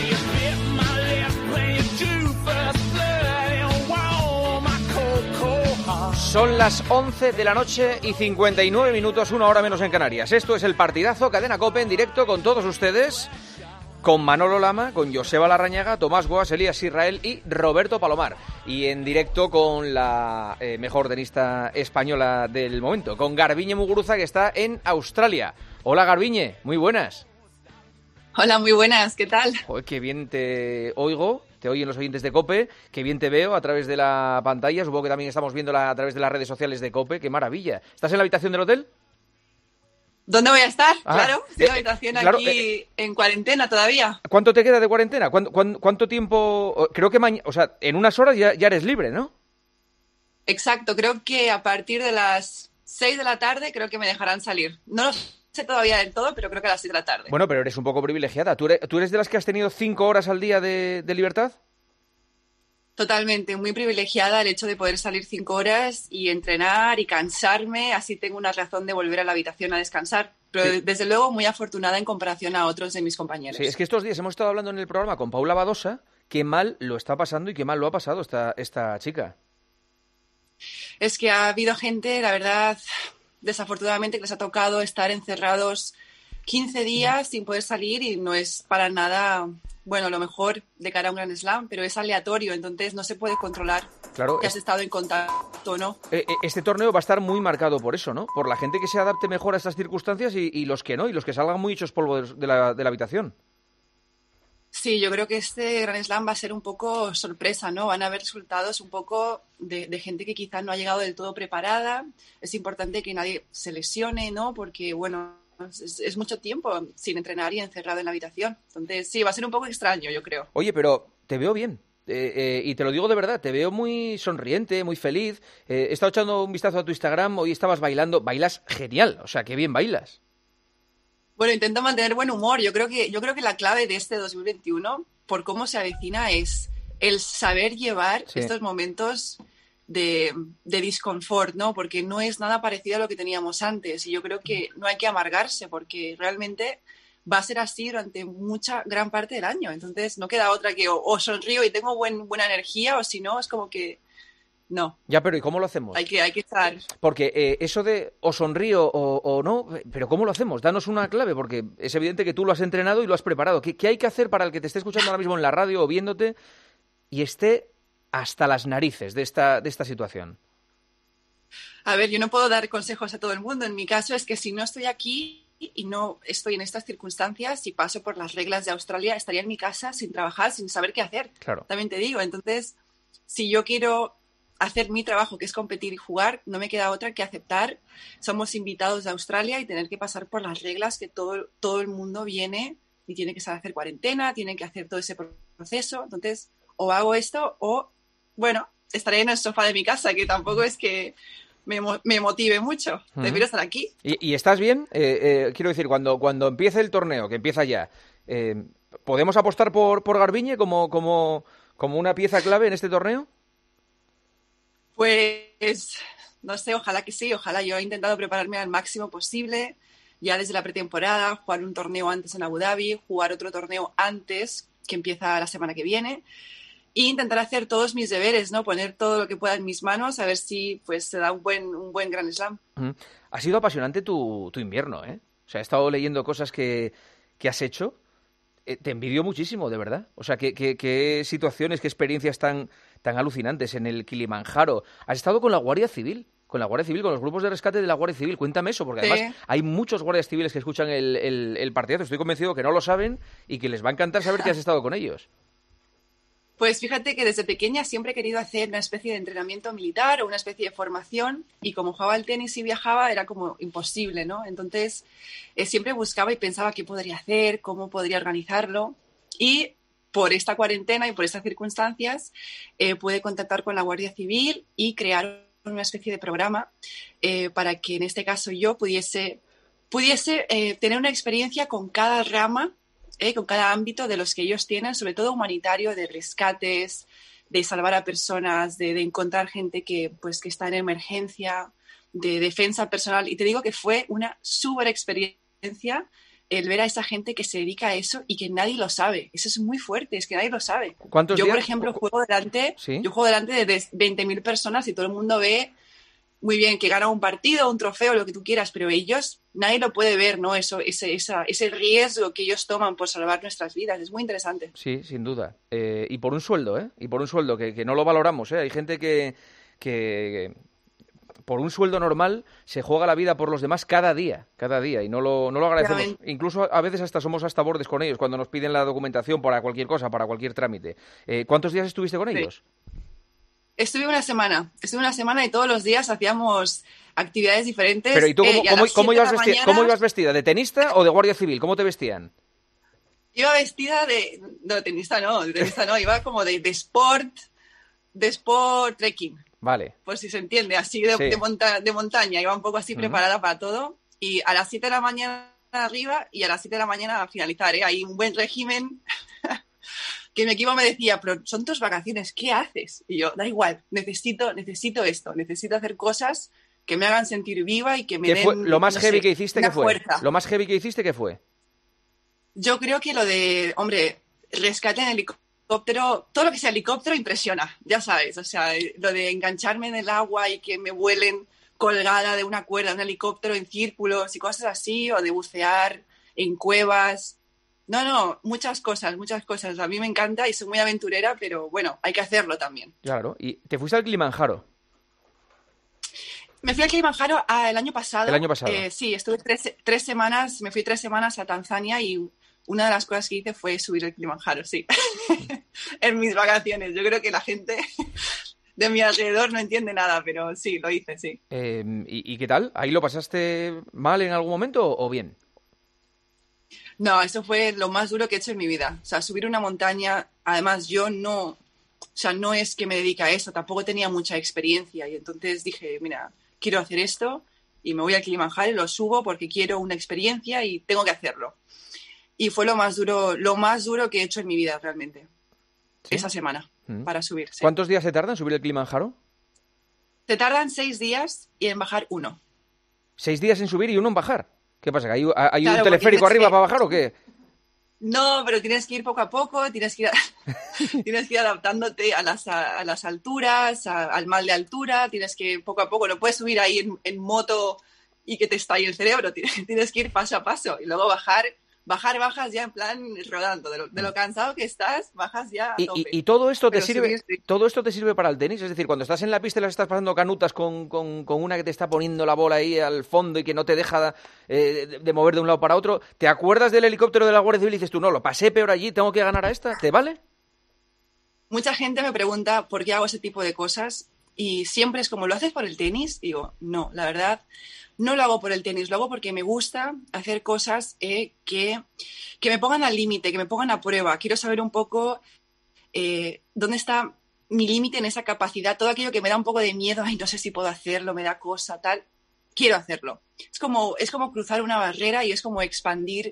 Son las 11 de la noche y 59 minutos, una hora menos en Canarias. Esto es el partidazo, Cadena COPE en directo con todos ustedes, con Manolo Lama, con Joseba Larrañaga, Tomás Guas, Elías Israel y Roberto Palomar. Y en directo con la mejor tenista española del momento, con Garbiñe Muguruza, que está en Australia. Hola Garbiñe, muy buenas. Hola, muy buenas, ¿qué tal? Joder, qué bien te oigo, te oyen los oyentes de COPE, qué bien te veo a través de la pantalla, supongo que también estamos viéndola a través de las redes sociales de COPE, qué maravilla. ¿Estás en la habitación del hotel? ¿Dónde voy a estar? Claro, estoy en la habitación claro, aquí en cuarentena todavía. ¿Cuánto te queda de cuarentena? ¿Cuánto tiempo? Creo que mañana, o sea, en unas horas ya eres libre, ¿no? Exacto, creo que a partir de las 6 de la tarde creo que me dejarán salir. No lo sé todavía del todo, pero creo que a las 6 de la tarde. Bueno, pero eres un poco privilegiada. ¿Tú eres de las que has tenido 5 horas al día de libertad? Totalmente, muy privilegiada el hecho de poder salir 5 horas y entrenar y cansarme, así tengo una razón de volver a la habitación a descansar. Pero desde luego muy afortunada en comparación a otros de mis compañeros. Sí, es que estos días hemos estado hablando en el programa con Paula Badosa, qué mal lo está pasando y qué mal lo ha pasado esta chica. Es que ha habido gente, la verdad, desafortunadamente, que les ha tocado estar encerrados 15 días sin poder salir y no es para nada, bueno, lo mejor de cara a un Grand Slam, pero es aleatorio, entonces no se puede controlar que has estado en contacto o no. Este torneo va a estar muy marcado por eso, ¿no? Por la gente que se adapte mejor a estas circunstancias y los que no, y los que salgan muy hechos polvo de la habitación. Sí, yo creo que este Grand Slam va a ser un poco sorpresa, ¿no? Van a haber resultados un poco de gente que quizás no ha llegado del todo preparada. Es importante que nadie se lesione, ¿no? Porque, bueno, es mucho tiempo sin entrenar y encerrado en la habitación. Entonces, sí, va a ser un poco extraño, yo creo. Oye, pero te veo bien. Y te lo digo de verdad, te veo muy sonriente, muy feliz. He estado echando un vistazo a tu Instagram, hoy estabas bailando. Bailas genial, o sea, qué bien bailas. Bueno, intento mantener buen humor. Yo creo que la clave de este 2021, por cómo se avecina, es el saber llevar estos momentos de disconfort, ¿no? Porque no es nada parecido a lo que teníamos antes. Y yo creo que no hay que amargarse, porque realmente va a ser así durante gran parte del año. Entonces no queda otra que o sonrío y tengo buena energía, o si no, es como que no. Ya, pero ¿y cómo lo hacemos? Hay que estar. Porque eso de o sonrío o no, pero ¿cómo lo hacemos? Danos una clave, porque es evidente que tú lo has entrenado y lo has preparado. ¿Qué hay que hacer para el que te esté escuchando ahora mismo en la radio o viéndote y esté hasta las narices de esta situación? A ver, yo no puedo dar consejos a todo el mundo. En mi caso es que si no estoy aquí y no estoy en estas circunstancias y paso por las reglas de Australia, estaría en mi casa sin trabajar, sin saber qué hacer. Claro. También te digo, entonces, si yo quiero hacer mi trabajo, que es competir y jugar, no me queda otra que aceptar. Somos invitados de Australia y tener que pasar por las reglas que todo el mundo viene y tiene que saber hacer cuarentena, tiene que hacer todo ese proceso. Entonces, o hago esto o, bueno, estaré en el sofá de mi casa, que tampoco es que me motive mucho. Prefiero estar aquí. ¿Y estás bien? Quiero decir, cuando empiece el torneo, que empieza ya, ¿podemos apostar por Garbiñe como una pieza clave en este torneo? Pues, no sé, ojalá que sí. Ojalá. Yo he intentado prepararme al máximo posible, ya desde la pretemporada, jugar un torneo antes en Abu Dhabi, jugar otro torneo antes, que empieza la semana que viene, e intentar hacer todos mis deberes, ¿no? Poner todo lo que pueda en mis manos, a ver si pues se da un buen Grand Slam. Ha sido apasionante tu invierno, ¿eh? O sea, he estado leyendo cosas que has hecho. Te envidio muchísimo, de verdad. O sea, qué situaciones, qué experiencias tan alucinantes en el Kilimanjaro. Has estado con la Guardia Civil, con los grupos de rescate de la Guardia Civil. Cuéntame eso, porque además hay muchos guardias civiles que escuchan el partidazo. Estoy convencido que no lo saben y que les va a encantar saber que has estado con ellos. Pues fíjate que desde pequeña siempre he querido hacer una especie de entrenamiento militar o una especie de formación, y como jugaba al tenis y viajaba era como imposible, ¿no? Entonces siempre buscaba y pensaba qué podría hacer, cómo podría organizarlo, y por esta cuarentena y por estas circunstancias pude contactar con la Guardia Civil y crear una especie de programa para que en este caso yo pudiese tener una experiencia con cada rama, con cada ámbito de los que ellos tienen, sobre todo humanitario, de rescates, de salvar a personas, de encontrar gente que está en emergencia, de defensa personal. Y te digo que fue una súper experiencia el ver a esa gente que se dedica a eso y que nadie lo sabe. Eso es muy fuerte, es que nadie lo sabe. ¿Cuántos días? Por ejemplo, juego delante de 20.000 personas y todo el mundo ve muy bien que gana un partido, un trofeo, lo que tú quieras, pero ellos, nadie lo puede ver, ¿no? Ese riesgo que ellos toman por salvar nuestras vidas. Es muy interesante. Sí, sin duda. Y por un sueldo, ¿eh? Y por un sueldo que no lo valoramos, ¿eh? Hay gente que por un sueldo normal se juega la vida por los demás cada día, y no lo agradecemos. Realmente. Incluso a veces somos hasta bordes con ellos cuando nos piden la documentación para cualquier cosa, para cualquier trámite. ¿Cuántos días estuviste con ellos? Estuve una semana y todos los días hacíamos actividades diferentes. Pero ¿y tú cómo ibas vestida? ¿De tenista o de guardia civil? ¿Cómo te vestían? Iba vestida de... No, de tenista no, iba como de sport trekking. Vale. Pues si se entiende, así de montaña. Iba un poco así preparada para todo. Y a las 7 de la mañana arriba y a las 7 de la mañana a finalizar, ¿eh? Hay un buen régimen que mi equipo me decía, pero son tus vacaciones, ¿qué haces? Y yo, da igual, necesito esto, necesito hacer cosas que me hagan sentir viva y que me den, fue lo más heavy que hiciste? ¿Qué fue? Fuerza. Lo más heavy que hiciste, ¿qué fue? Yo creo que lo de, hombre, rescate en helicóptero, todo lo que sea helicóptero impresiona, ya sabes, o sea, lo de engancharme en el agua y que me vuelen colgada de una cuerda, un helicóptero en círculos y cosas así, o de bucear en cuevas. No, muchas cosas. A mí me encanta y soy muy aventurera, pero bueno, hay que hacerlo también. Claro, y te fuiste al Kilimanjaro. Me fui al Kilimanjaro el año pasado. El año pasado. Sí, estuve 3 semanas, me fui 3 semanas a Tanzania y una de las cosas que hice fue subir el Kilimanjaro, sí. En mis vacaciones. Yo creo que la gente de mi alrededor no entiende nada, pero sí, lo hice, sí. ¿Y qué tal? ¿Ahí lo pasaste mal en algún momento o bien? No, eso fue lo más duro que he hecho en mi vida. O sea, subir una montaña, además yo no es que me dedique a eso, tampoco tenía mucha experiencia y entonces dije, mira, quiero hacer esto y me voy al Kilimanjaro y lo subo porque quiero una experiencia y tengo que hacerlo. Y fue lo más duro que he hecho en mi vida realmente, ¿sí? Esa semana, para subir. Sí. ¿Cuántos días se tarda en subir el Kilimanjaro? Te tardan 6 días y en bajar 1. 6 días en subir y 1 en bajar. ¿Qué pasa? ¿Hay claro, un teleférico arriba para bajar o qué? No, pero tienes que ir poco a poco, tienes que ir adaptándote a las alturas, al mal de altura, tienes que poco a poco, no puedes subir ahí en moto y que te estalle el cerebro, tienes que ir paso a paso y luego bajas ya en plan rodando, de lo cansado que estás, bajas ya a tope. ¿Y todo esto te sirve? ¿Todo esto te sirve para el tenis? Es decir, cuando estás en la pista y las estás pasando canutas con una que te está poniendo la bola ahí al fondo y que no te deja de mover de un lado para otro, ¿te acuerdas del helicóptero de la Guardia Civil y dices tú, no, lo pasé peor allí, tengo que ganar a esta? ¿Te vale? Mucha gente me pregunta por qué hago ese tipo de cosas y siempre es como, ¿lo haces por el tenis? Digo, no, la verdad, no lo hago por el tenis, lo hago porque me gusta hacer cosas que me pongan al límite, que me pongan a prueba. Quiero saber un poco dónde está mi límite en esa capacidad, todo aquello que me da un poco de miedo, ay, no sé si puedo hacerlo, me da cosa, tal, quiero hacerlo. Es como cruzar una barrera y es como expandir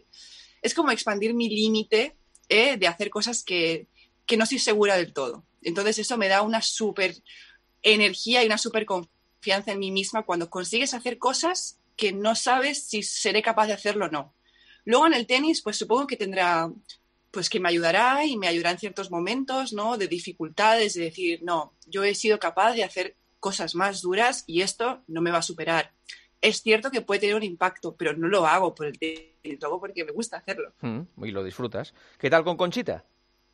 mi límite de hacer cosas que no estoy segura del todo. Entonces eso me da una súper energía y una súper confianza en mí misma cuando consigues hacer cosas que no sabes si seré capaz de hacerlo o no. Luego en el tenis, pues supongo que tendrá, pues que me ayudará y me ayudará en ciertos momentos, ¿no? De dificultades, de decir, no, yo he sido capaz de hacer cosas más duras y esto no me va a superar. Es cierto que puede tener un impacto, pero no lo hago por el tenis, lo hago porque me gusta hacerlo. Y lo disfrutas. ¿Qué tal con Conchita?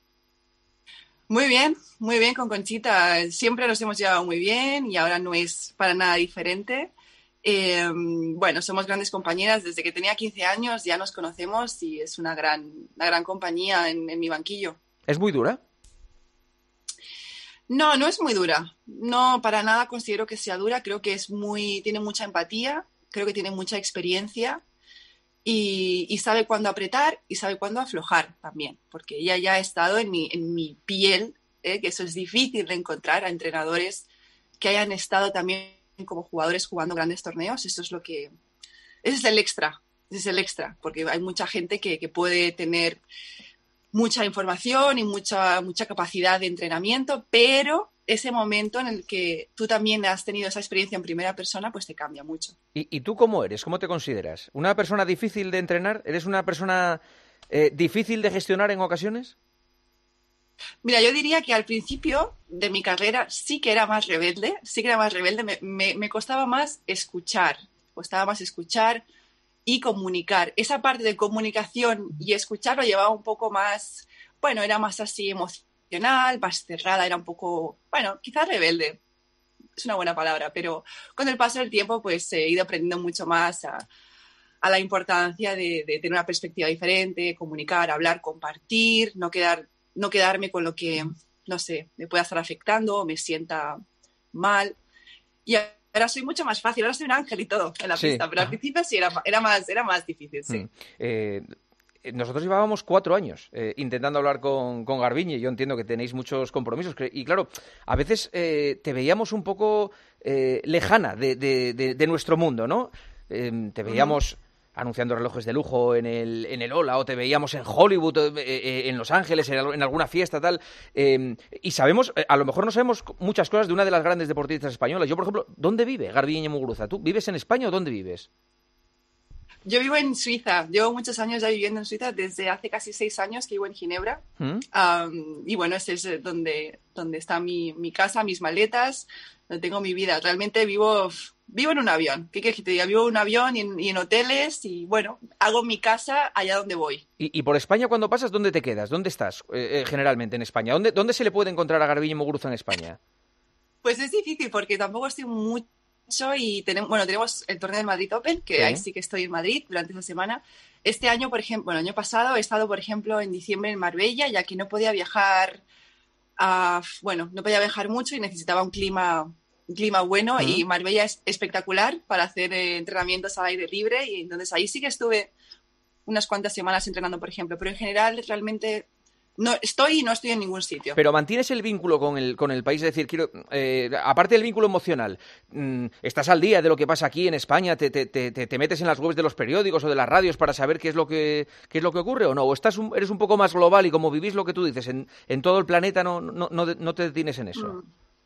Muy bien con Conchita. Siempre nos hemos llevado muy bien y ahora no es para nada diferente. Bueno, somos grandes compañeras. Desde que tenía 15 años ya nos conocemos y es una gran compañía en mi banquillo. ¿Es muy dura? No es muy dura. No, para nada considero que sea dura. Creo que tiene mucha empatía, creo que tiene mucha experiencia. Y sabe cuándo apretar y sabe cuándo aflojar también, porque ella ya ha estado en mi piel, que eso es difícil de encontrar a entrenadores que hayan estado también como jugadores jugando grandes torneos. Ese es el extra, porque hay mucha gente que puede tener mucha información y mucha capacidad de entrenamiento, pero ese momento en el que tú también has tenido esa experiencia en primera persona, pues te cambia mucho. ¿Y tú cómo eres? ¿Cómo te consideras? ¿Una persona difícil de entrenar? ¿Eres una persona difícil de gestionar en ocasiones? Mira, yo diría que al principio de mi carrera sí que era más rebelde, me costaba más escuchar y comunicar. Esa parte de comunicación y escuchar lo llevaba un poco más, bueno, era más así emocional, más cerrada, era un poco, bueno, quizás rebelde, es una buena palabra, pero con el paso del tiempo pues he ido aprendiendo mucho más a la importancia de tener una perspectiva diferente, comunicar, hablar, compartir, no quedarme con lo que, no sé, me pueda estar afectando o me sienta mal. Y ahora soy mucho más fácil, ahora soy un ángel y todo en la pista, pero al principio sí era más difícil, sí. Nosotros llevábamos 4 años intentando hablar con Garbiñe. Yo entiendo que tenéis muchos compromisos y claro, a veces te veíamos un poco lejana de nuestro mundo, ¿no? Te veíamos anunciando relojes de lujo en el Ola, o te veíamos en Hollywood, en Los Ángeles, en alguna fiesta, tal. Y sabemos, a lo mejor no sabemos muchas cosas de una de las grandes deportistas españolas. Yo, por ejemplo, ¿dónde vive Garbiñe Muguruza? ¿Tú vives en España o dónde vives? Yo vivo en Suiza, llevo muchos años ya viviendo en Suiza, desde hace casi 6 años que vivo en Ginebra. Y bueno, ese es donde está mi casa, mis maletas, donde tengo mi vida. Realmente vivo en un avión. ¿Qué quieres que te diga? Vivo en un avión y en hoteles y bueno, hago mi casa allá donde voy. Y por España cuando pasas, ¿dónde te quedas? ¿Dónde estás generalmente en España? ¿Dónde se le puede encontrar a Garbiñe Muguruza en España? Pues es difícil porque tampoco estoy mucho y tenemos el torneo del Madrid Open, que ahí sí que estoy en Madrid durante esa semana. Este año, por ejemplo, el año pasado he estado, por ejemplo, en diciembre en Marbella, ya que no podía viajar, no podía viajar mucho y necesitaba un clima bueno, y Marbella es espectacular para hacer entrenamientos al aire libre, y entonces ahí sí que estuve unas cuantas semanas entrenando, por ejemplo, pero en general realmente no estoy en ningún sitio. Pero mantienes el vínculo con el país, es decir, aparte del vínculo emocional, ¿estás al día de lo que pasa aquí en España? ¿Te metes en las webs de los periódicos o de las radios para saber qué es lo que ocurre o no? ¿O eres un poco más global y como vivís lo que tú dices, en todo el planeta no te detienes en eso?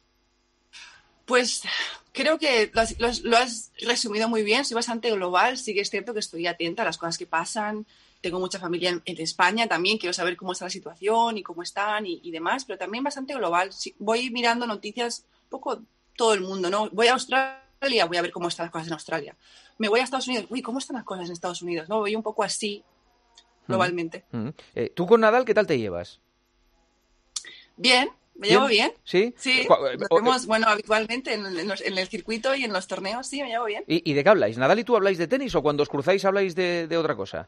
Pues creo que lo has resumido muy bien, soy bastante global, sí que es cierto que estoy atenta a las cosas que pasan. Tengo mucha familia en España también, quiero saber cómo está la situación y cómo están y demás, pero también bastante global. Sí, voy mirando noticias un poco todo el mundo, ¿no? Voy a Australia, voy a ver cómo están las cosas en Australia. Me voy a Estados Unidos, ¿cómo están las cosas en Estados Unidos? ¿No? Voy un poco así, globalmente. ¿Tú con Nadal qué tal te llevas? Bien, me llevo bien. ¿Sí? Sí, lo hacemos, habitualmente en el circuito y en los torneos, sí, me llevo bien. ¿Y de qué habláis? ¿Nadal y tú habláis de tenis o cuando os cruzáis habláis de otra cosa?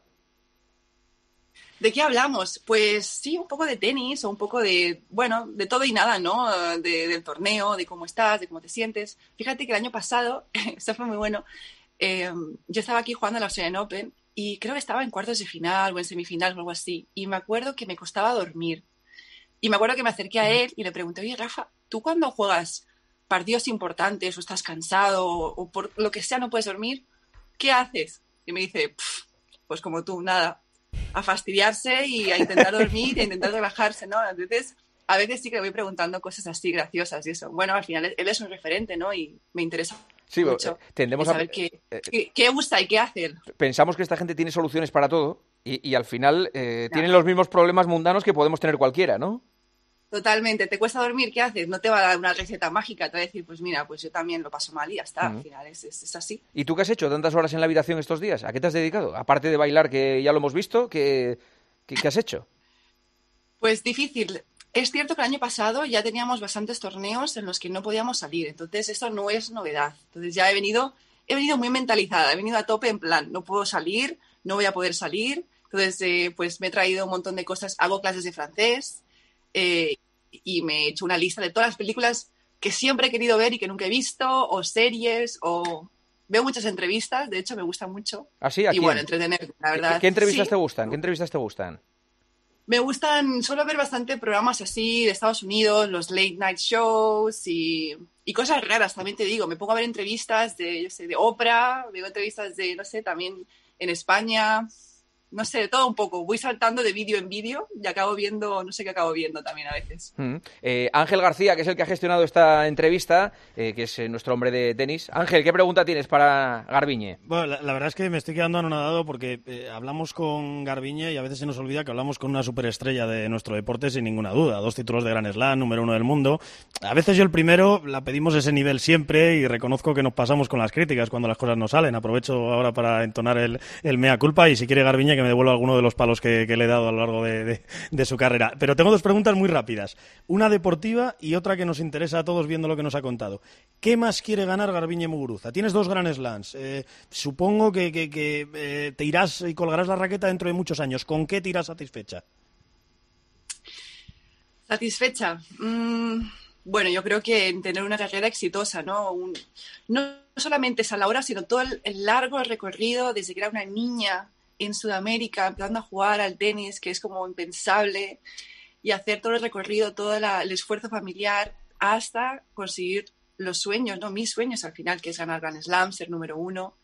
¿De qué hablamos? Pues sí, un poco de tenis o un poco de todo y nada, ¿no? Del torneo, de cómo estás, de cómo te sientes. Fíjate que el año pasado, esto fue muy bueno, yo estaba aquí jugando en la Australian Open y creo que estaba en cuartos de final o en semifinal o algo así. Y me acuerdo que me costaba dormir. Y me acuerdo que me acerqué a él y le pregunté, oye, Rafa, ¿tú cuando juegas partidos importantes o estás cansado o por lo que sea no puedes dormir, qué haces? Y me dice, pues como tú, nada. A fastidiarse y a intentar dormir y a intentar relajarse, ¿no? Entonces, a veces sí que le voy preguntando cosas así graciosas y eso. Bueno, al final él es un referente, ¿no? Y me interesa mucho tendemos saber qué gusta y qué hace. Pensamos que esta gente tiene soluciones para todo y al final tienen los mismos problemas mundanos que podemos tener cualquiera, ¿no? Totalmente. ¿Te cuesta dormir? ¿Qué haces? No te va a dar una receta mágica. Te va a decir, pues mira, pues yo también lo paso mal y ya está. Al final es así. ¿Y tú qué has hecho tantas horas en la habitación estos días? ¿A qué te has dedicado? Aparte de bailar, que ya lo hemos visto, ¿qué has hecho? Pues difícil. Es cierto que el año pasado ya teníamos bastantes torneos en los que no podíamos salir. Entonces, esto no es novedad. Entonces, ya he venido muy mentalizada. He venido a tope en plan, no puedo salir, no voy a poder salir. Entonces, pues me he traído un montón de cosas. Hago clases de francés. Y me he hecho una lista de todas las películas que siempre he querido ver y que nunca he visto, o series, o veo muchas entrevistas, de hecho me gusta mucho. ¿Ah, sí? ¿A quién? Bueno, entretener, la verdad. ¿Qué entrevistas sí. te gustan? ¿Qué entrevistas te gustan? Me gustan, suelo ver bastante programas así de Estados Unidos, los late night shows y cosas raras, también te digo. Me pongo a ver entrevistas de Oprah, veo entrevistas de, también en España. No sé, de todo un poco. Voy saltando de vídeo en vídeo y acabo viendo, no sé qué acabo viendo también a veces. Ángel García, que es el que ha gestionado esta entrevista, que es nuestro hombre de tenis. Ángel, ¿qué pregunta tienes para Garbiñe? Bueno, la verdad es que me estoy quedando anonadado porque hablamos con Garbiñe y a veces se nos olvida que hablamos con una superestrella de nuestro deporte sin ninguna duda. 2 títulos de Grand Slam, número 1 del mundo. A veces yo el primero la pedimos ese nivel siempre y reconozco que nos pasamos con las críticas cuando las cosas no salen. Aprovecho ahora para entonar el mea culpa y si quiere Garbiñe que me devuelva alguno de los palos que le he dado a lo largo de su carrera. Pero tengo 2 preguntas muy rápidas. Una deportiva y otra que nos interesa a todos viendo lo que nos ha contado. ¿Qué más quiere ganar Garbiñe Muguruza? Tienes 2 Grand Slams. Supongo que te irás y colgarás la raqueta dentro de muchos años. ¿Con qué te irás satisfecha? ¿Satisfecha? Bueno, yo creo que en tener una carrera exitosa, ¿no? No solamente es a la hora, sino todo el largo recorrido desde que era una niña en Sudamérica, empezando a jugar al tenis, que es como impensable, y hacer todo el recorrido, todo el esfuerzo familiar, hasta conseguir los sueños, ¿no? Mis sueños al final, que es ganar Grand Slam, ser número 1.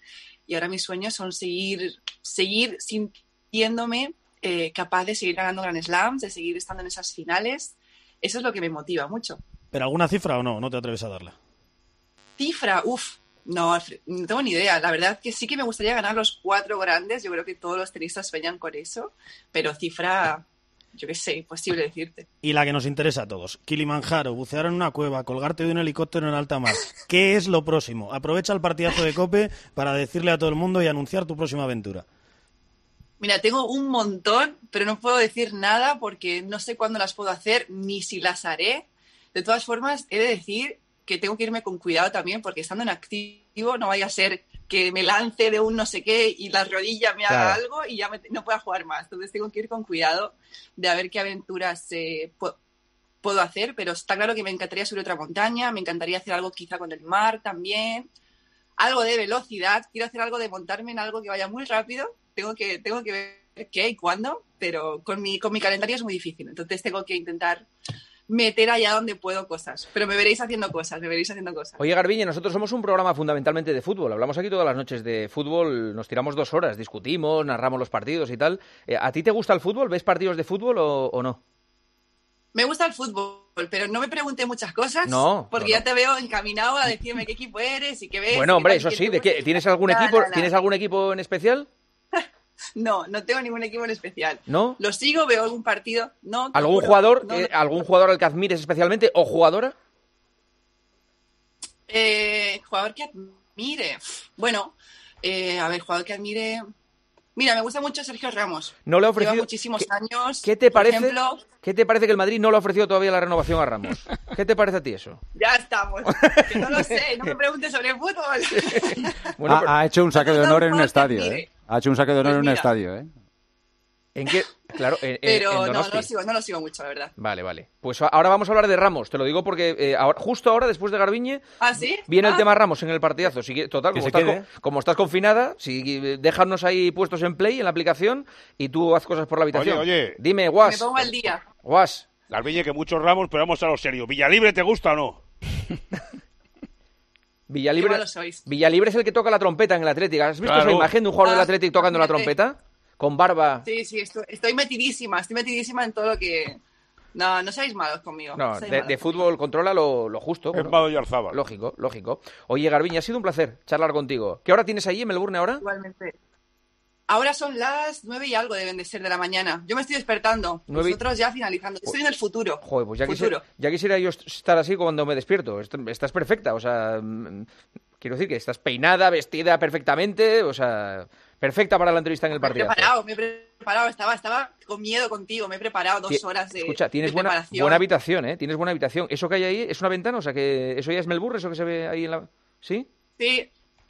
y ahora mis sueños son seguir sintiéndome capaz de seguir ganando Grand Slams, de seguir estando en esas finales. Eso es lo que me motiva mucho. ¿Pero alguna cifra o no? ¿No te atreves a darla? Cifra, no tengo ni idea. La verdad que sí que me gustaría ganar los 4 grandes. Yo creo que todos los tenistas sueñan con eso. Pero cifra, yo qué sé, imposible decirte. Y la que nos interesa a todos. Kilimanjaro, bucear en una cueva, colgarte de un helicóptero en alta mar. ¿Qué es lo próximo? Aprovecha el partidazo de COPE para decirle a todo el mundo y anunciar tu próxima aventura. Mira, tengo un montón, pero no puedo decir nada porque no sé cuándo las puedo hacer ni si las haré. De todas formas, he de decir que tengo que irme con cuidado también porque estando en activo no vaya a ser que me lance de un no sé qué y la rodilla me haga algo y ya no pueda jugar más. Entonces tengo que ir con cuidado de a ver qué aventuras puedo hacer, pero está claro que me encantaría subir otra montaña, me encantaría hacer algo quizá con el mar también, algo de velocidad, quiero hacer algo de montarme en algo que vaya muy rápido. Tengo que ver qué y cuándo, pero con mi calendario es muy difícil. Entonces tengo que intentar meter allá donde puedo cosas. Pero me veréis haciendo cosas. Oye, Garbiñe, nosotros somos un programa fundamentalmente de fútbol. Hablamos aquí todas las noches de fútbol, nos tiramos 2 horas, discutimos, narramos los partidos y tal. ¿A ti te gusta el fútbol? ¿Ves partidos de fútbol o no? Me gusta el fútbol, pero no me pregunte muchas cosas. No, porque ya te veo encaminado a decirme qué equipo eres y qué ves. Bueno, hombre, eso sí. ¿Tienes algún equipo? ¿Tienes algún equipo en especial? No tengo ningún equipo en especial. ¿No? Lo sigo, veo algún partido. No. ¿Algún jugador? No. ¿Algún jugador al que admires especialmente o jugadora? Jugador que admire. Bueno, jugador que admire. Mira, me gusta mucho Sergio Ramos. No le ha ofrecido. Lleva muchísimos años. ¿Qué te parece? Por ejemplo... ¿Qué te parece que el Madrid no le ha ofrecido todavía la renovación a Ramos? ¿Qué te parece a ti eso? Ya estamos. Que no lo sé, no me preguntes sobre fútbol. Bueno, ha hecho un saque de honor en un estadio, ¿eh? Ha hecho un saque de honor en un estadio, ¿eh? ¿En qué? Claro, pero no lo sigo mucho, la verdad. Vale. Pues ahora vamos a hablar de Ramos. Te lo digo porque justo ahora, después de Garbiñe, ¿sí? Viene el tema Ramos en el partidazo. Total, como estás confinada, déjanos ahí puestos en play en la aplicación y tú haz cosas por la habitación. Oye. Dime, Guas. Me pongo al día. Guas. Garbiñe, que muchos Ramos, pero vamos a lo serio. ¿Villalibre te gusta o no? Villalibre es el que toca la trompeta en el Atlético. ¿Has visto esa imagen de un jugador del Atlético tocando la trompeta? Con barba. Sí, estoy metidísima en todo lo que... No seáis malos conmigo. No, de fútbol controla lo justo. Es malo y Arzabal. Lógico. Oye, Garbiñe, ha sido un placer charlar contigo. ¿Qué hora tienes ahí en Melbourne ahora? Igualmente. Ahora son las 9 y algo, deben de ser de la mañana. Yo me estoy despertando. Nosotros ya finalizando. Estoy en el futuro. Joder, pues ya quisiera yo estar así cuando me despierto. Estás perfecta, o sea... Quiero decir que estás peinada, vestida perfectamente, o sea... Perfecta para la entrevista en el partido. Me he preparado. Estaba con miedo contigo. Me he preparado 2 horas de Escucha, tienes buena habitación, ¿eh? Tienes buena habitación. ¿Eso que hay ahí es una ventana? O sea, que ¿eso ya es Melbourne? ¿Eso que se ve ahí en la...? ¿Sí? Sí.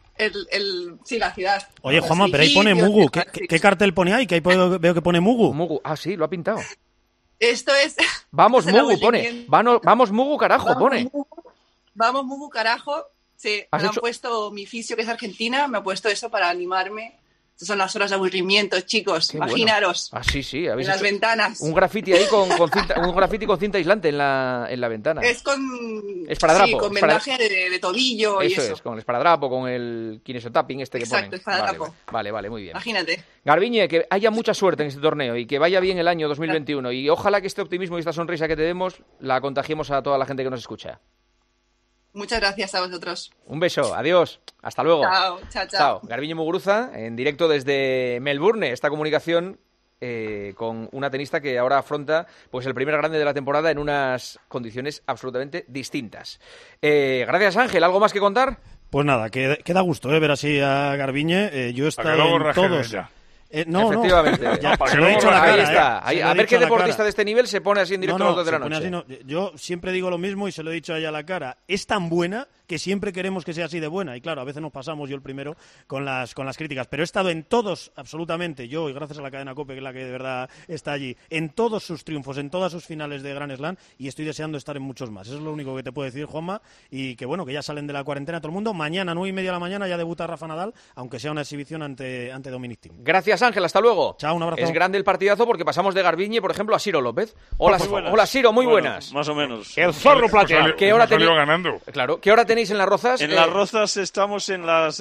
Sí, la ciudad. Oye, Juanma, pero ahí pone Mugu. ¿Qué cartel pone ahí? Que ahí veo que pone Mugu. Mugu. Ah, sí, lo ha pintado. Esto es... Vamos, Mugu, pone. Vamos, Mugu, carajo, pone. Vamos, Mugu, carajo. Sí, me han puesto mi fisio, que es argentina, me ha puesto eso para animarme. Estas son las horas de aburrimiento, chicos. Qué imaginaros. Bueno. Ah, sí. En las ventanas. Un graffiti ahí con cinta, un graffiti con cinta aislante en la ventana. Es con esparadrapo. Sí, con vendaje de tobillo y eso. Eso es, con el esparadrapo, con el kinesotapping que ponen. Exacto, esparadrapo. Vale, muy bien. Imagínate. Garbiñe, que haya mucha suerte en este torneo y que vaya bien el año 2021. Y ojalá que este optimismo y esta sonrisa que te demos la contagiemos a toda la gente que nos escucha. Muchas gracias a vosotros. Un beso, adiós, hasta luego. Chao. Garbiñe Muguruza, en directo desde Melbourne, esta comunicación con una tenista que ahora afronta pues el primer grande de la temporada en unas condiciones absolutamente distintas. Gracias, Ángel, ¿algo más que contar? Pues nada, que da gusto ver así a Garbiñe. Yo he estado en todos... Efectivamente. Se lo he dicho a la cara. Ahí está. A ver qué deportista de este nivel se pone así en directo a las 2 de la noche. Yo siempre digo lo mismo y se lo he dicho a ella a la cara. Es tan buena que siempre queremos que sea así de buena. Y claro, a veces nos pasamos, yo el primero, con las críticas. Pero he estado en todos, absolutamente, yo, y gracias a la cadena COPE, que es la que de verdad está allí, en todos sus triunfos, en todas sus finales de Grand Slam, y estoy deseando estar en muchos más. Eso es lo único que te puedo decir, Juanma. Y que bueno, que ya salen de la cuarentena todo el mundo. Mañana, 9:30 de la mañana, ya debuta Rafa Nadal, aunque sea una exhibición ante Dominic Thiem. Gracias, Ángel. Hasta luego. Chao, un abrazo. Es grande el partidazo porque pasamos de Garbiñe, por ejemplo, a Siro López. Hola, Siro, muy buenas. Más o menos. El zorro plateado. ¿Qué hora ganando? Claro, ¿qué hora tenéis en Las Rozas? En Las Rozas estamos en las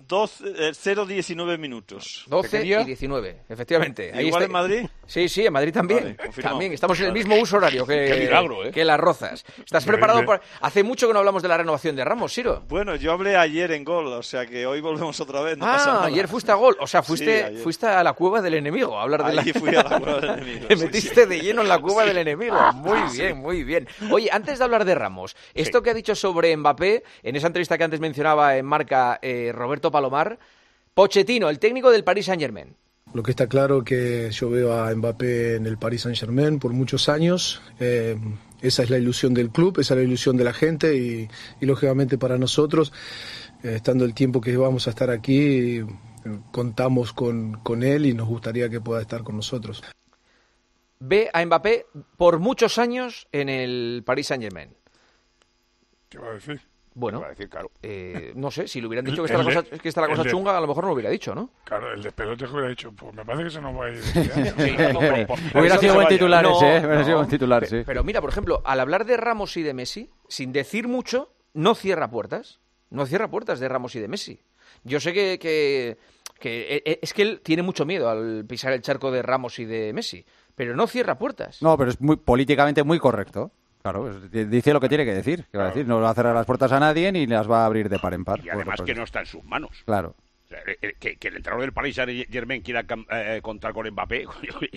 0:19 minutos. 12 y 19, efectivamente. Ahí ¿Igual está. En Madrid? Sí, en Madrid también. Vale, también. Estamos en el mismo uso horario Qué milagro, que Las Rozas. ¿Estás preparado? Hace mucho que no hablamos de la renovación de Ramos, Siro. Bueno, yo hablé ayer en Gol, o sea que hoy volvemos otra vez. No pasa nada. Ayer fuiste a Gol. O sea, fuiste a la cueva del enemigo a hablar de Ahí fui a la cueva del enemigo. Te metiste de lleno en la cueva del enemigo. Muy bien, muy bien. Oye, antes de hablar de Ramos, esto que ha dicho sobre Mbappé, en esa entrevista que antes mencionaba en Marca Roberto Palomar, Pochettino, el técnico del Paris Saint-Germain. Lo que está claro que yo veo a Mbappé en el Paris Saint-Germain por muchos años. Esa es la ilusión del club, esa es la ilusión de la gente y lógicamente para nosotros, estando el tiempo que vamos a estar aquí, contamos con él y nos gustaría que pueda estar con nosotros. Ve a Mbappé por muchos años en el Paris Saint-Germain. ¿Qué va a decir? Bueno, va a decir, claro. No sé, si le hubieran dicho que está la cosa chunga, a lo mejor no lo hubiera dicho, ¿no? Claro, el despelote que hubiera dicho, pues me parece que se nos va a ir. Hubiera sido buen titular ese, hubiera sido buen titular, sí. Pero mira, por ejemplo, al hablar de Ramos y de Messi, sin decir mucho, no cierra puertas. No cierra puertas de Ramos y de Messi. Yo sé que es que él tiene mucho miedo al pisar el charco de Ramos y de Messi, pero no cierra puertas. No, pero es políticamente muy correcto. Claro, dice lo que tiene que decir. ¿Qué va a decir? No va a cerrar las puertas a nadie ni las va a abrir de par en par. Y además que no está en sus manos. Claro. O sea, que el entrenador del Paris Saint-Germain quiera contar con Mbappé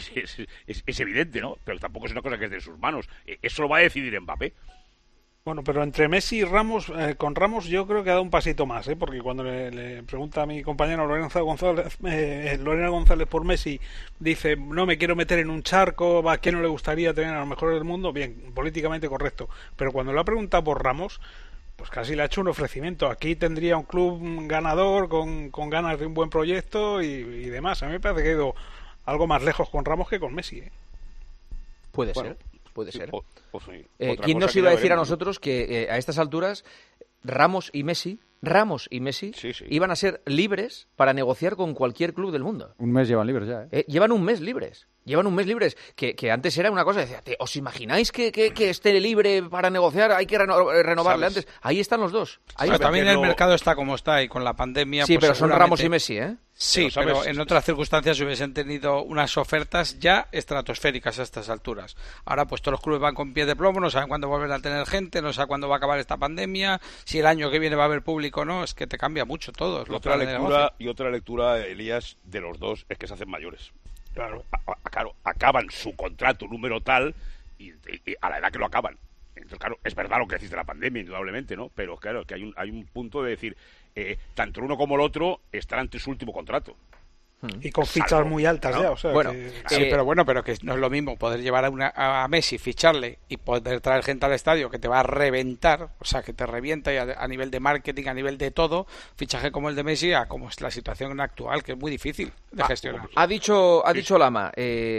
es evidente, ¿no? Pero tampoco es una cosa que es de sus manos. Eso lo va a decidir Mbappé. Bueno, pero entre Messi y Ramos, con Ramos yo creo que ha dado un pasito más, porque cuando le pregunta a mi compañero Lorena González por Messi, dice, no me quiero meter en un charco, ¿a quién no le gustaría tener a los mejores del mundo? Bien, políticamente correcto. Pero cuando le ha preguntado por Ramos, pues casi le ha hecho un ofrecimiento. Aquí tendría un club ganador, con ganas de un buen proyecto y demás. A mí me parece que ha ido algo más lejos con Ramos que con Messi. Puede ser. ¿Quién nos iba a decir a nosotros que a estas alturas Ramos y Messi iban a ser libres para negociar con cualquier club del mundo? Un mes llevan libres ya, Llevan un mes libres. Que antes era una cosa, decía, ¿os imagináis que esté libre para negociar? Hay que renovarle antes. Ahí están los dos. Pero también el mercado está como está y con la pandemia... Sí, pues pero son Ramos y Messi, ¿eh? Sí, pero en otras circunstancias hubiesen tenido unas ofertas ya estratosféricas a estas alturas. Ahora pues todos los clubes van con pie de plomo, no saben cuándo volver a tener gente, no saben cuándo va a acabar esta pandemia, si el año que viene va a haber público o no, es que te cambia mucho todo. Y otra lectura, Elías, de los dos es que se hacen mayores. Claro, acaban su contrato número tal y a la edad que lo acaban. Entonces, claro, es verdad lo que decís de la pandemia, indudablemente, ¿no? Pero claro, que hay un punto de decir, tanto el uno como el otro están ante su último contrato. Y con fichas muy altas, ¿no? Ya, o sea, bueno, pero que no es lo mismo poder llevar a Messi, ficharle y poder traer gente al estadio que te va a reventar, o sea, que te revienta y a nivel de marketing, a nivel de todo, fichaje como el de Messi, a como es la situación actual, que es muy difícil de gestionar. Ha dicho Lama,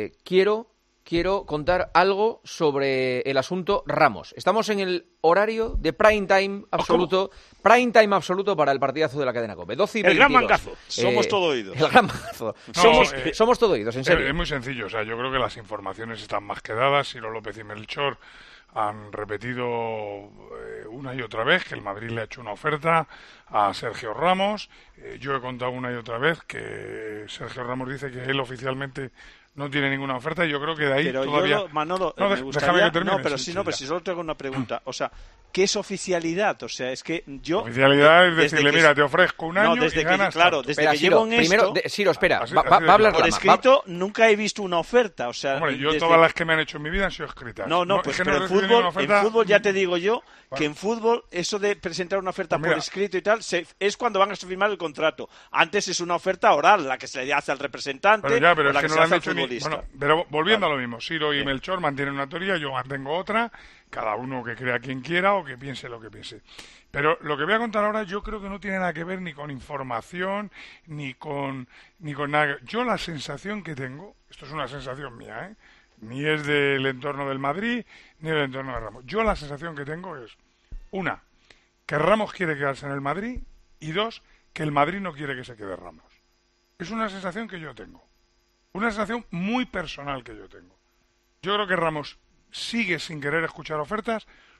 quiero contar algo sobre el asunto Ramos. Estamos en el horario de prime time absoluto para el partidazo de la cadena COPE. 12 y 22. El gran mangazo. Somos todo oídos. El gran mangazo. Somos todo oídos, en serio. Es muy sencillo. O sea, yo creo que las informaciones están más que dadas. Ciro López y Melchor han repetido una y otra vez que el Madrid le ha hecho una oferta a Sergio Ramos. Yo he contado una y otra vez que Sergio Ramos dice que él oficialmente no tiene ninguna oferta y yo creo que de ahí pero todavía... Manolo, me gustaría... déjame que termine. No, pero si solo te hago una pregunta. O sea, ¿qué es oficialidad? O sea, es que yo... Oficialidad es decirle, mira, te ofrezco un año y ganas claro, tanto. Desde que llevo en esto... Ciro, espera, va a hablar por escrito nunca he visto una oferta, o sea... Hombre, yo todas las que me han hecho en mi vida han sido escritas. Pues pero en fútbol ya te digo yo que en fútbol eso de presentar una oferta por escrito y tal es cuando van a firmar el contrato. Antes es una oferta oral, la que se le hace al representante o la que se hace al futbolista. Pero volviendo a lo mismo, Ciro y Melchor mantienen una teoría, yo mantengo otra, cada uno que crea quien quiera o que piense lo que piense. Pero lo que voy a contar ahora yo creo que no tiene nada que ver ni con información, ni con nada. Yo la sensación que tengo, esto es una sensación mía, ni es del entorno del Madrid, ni del entorno de Ramos. Yo la sensación que tengo es, una, que Ramos quiere quedarse en el Madrid, y dos, que el Madrid no quiere que se quede Ramos. Es una sensación que yo tengo. Una sensación muy personal que yo tengo. Yo creo que Ramos sigue sin querer escuchar ofertas,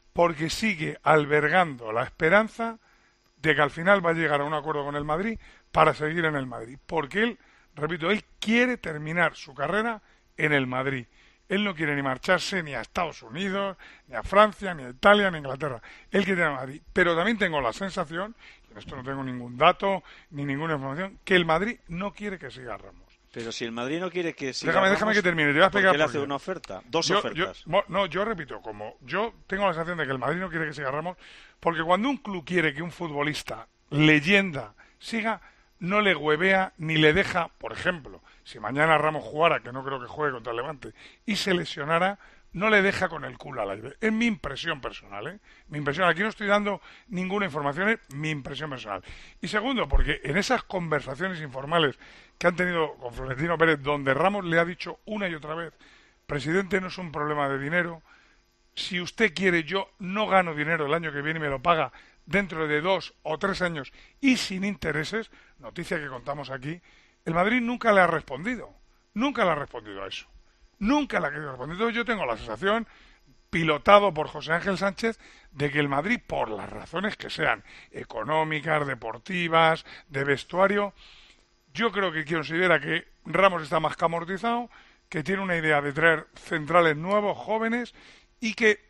porque sigue albergando la esperanza de que al final va a llegar a un acuerdo con el Madrid para seguir en el Madrid. Porque él, repito, él quiere terminar su carrera en el Madrid. Él no quiere ni marcharse ni a Estados Unidos, ni a Francia, ni a Italia, ni a Inglaterra. Él quiere ir a Madrid. Pero también tengo la sensación, y en esto no tengo ningún dato ni ninguna información, que el Madrid no quiere que siga Ramos. Pero si el Madrid no quiere que siga Déjame Ramos, que termine. Te voy a explicar ¿por qué le hace una oferta? Dos ofertas. Yo repito, como yo tengo la sensación de que el Madrid no quiere que siga Ramos, porque cuando un club quiere que un futbolista, leyenda, siga, no le huevea ni le deja, por ejemplo, si mañana Ramos jugara, que no creo que juegue contra el Levante, y se lesionara, no le deja con el culo al aire. Es mi impresión personal, ¿eh? Mi impresión. Aquí no estoy dando ninguna información, es mi impresión personal. Y segundo, porque en esas conversaciones informales que han tenido con Florentino Pérez, donde Ramos le ha dicho una y otra vez, presidente, no es un problema de dinero, si usted quiere, yo no gano dinero el año que viene y me lo paga dentro de 2 o 3 años y sin intereses, noticia que contamos aquí, el Madrid nunca le ha respondido. Nunca le ha respondido a eso. Nunca le ha querido responder. Entonces yo tengo la sensación, pilotado por José Ángel Sánchez, de que el Madrid, por las razones que sean, económicas, deportivas, de vestuario, yo creo que considera que Ramos está más que amortizado, que tiene una idea de traer centrales nuevos, jóvenes, y que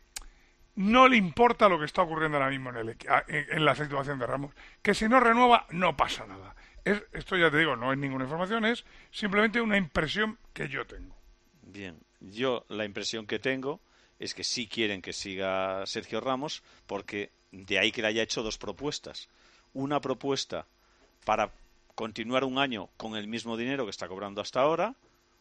no le importa lo que está ocurriendo ahora mismo en la situación de Ramos. Que si no renueva, no pasa nada. Esto ya te digo, no es ninguna información, es simplemente una impresión que yo tengo. Bien, yo la impresión que tengo es que sí quieren que siga Sergio Ramos, porque de ahí que le haya hecho 2 propuestas. Una propuesta para continuar un año con el mismo dinero que está cobrando hasta ahora,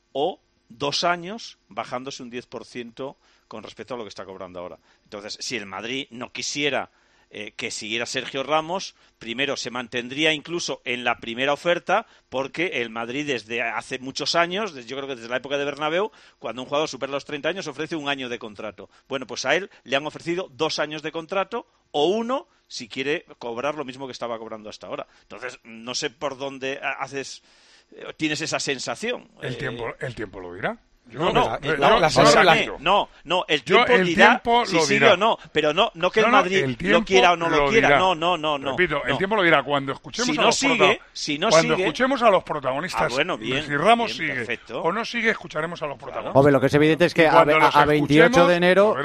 o 2 años bajándose un 10% con respecto a lo que está cobrando ahora. Entonces, si el Madrid no quisiera que siguiera Sergio Ramos, primero se mantendría incluso en la primera oferta, porque el Madrid desde hace muchos años, yo creo que desde la época de Bernabéu, cuando un jugador supera los 30 años ofrece 1 año de contrato. Bueno, pues a él le han ofrecido 2 años de contrato o 1 si quiere cobrar lo mismo que estaba cobrando hasta ahora. Entonces, no sé por dónde tienes esa sensación. El tiempo lo dirá. El tiempo dirá si sigue o no, pero no que el Madrid lo quiera o no lo quiera. No. Repito, el tiempo lo dirá cuando escuchemos escuchemos a los protagonistas. Si Ramos sigue o no sigue, escucharemos a los protagonistas. Hombre, lo que es evidente es que a 28 de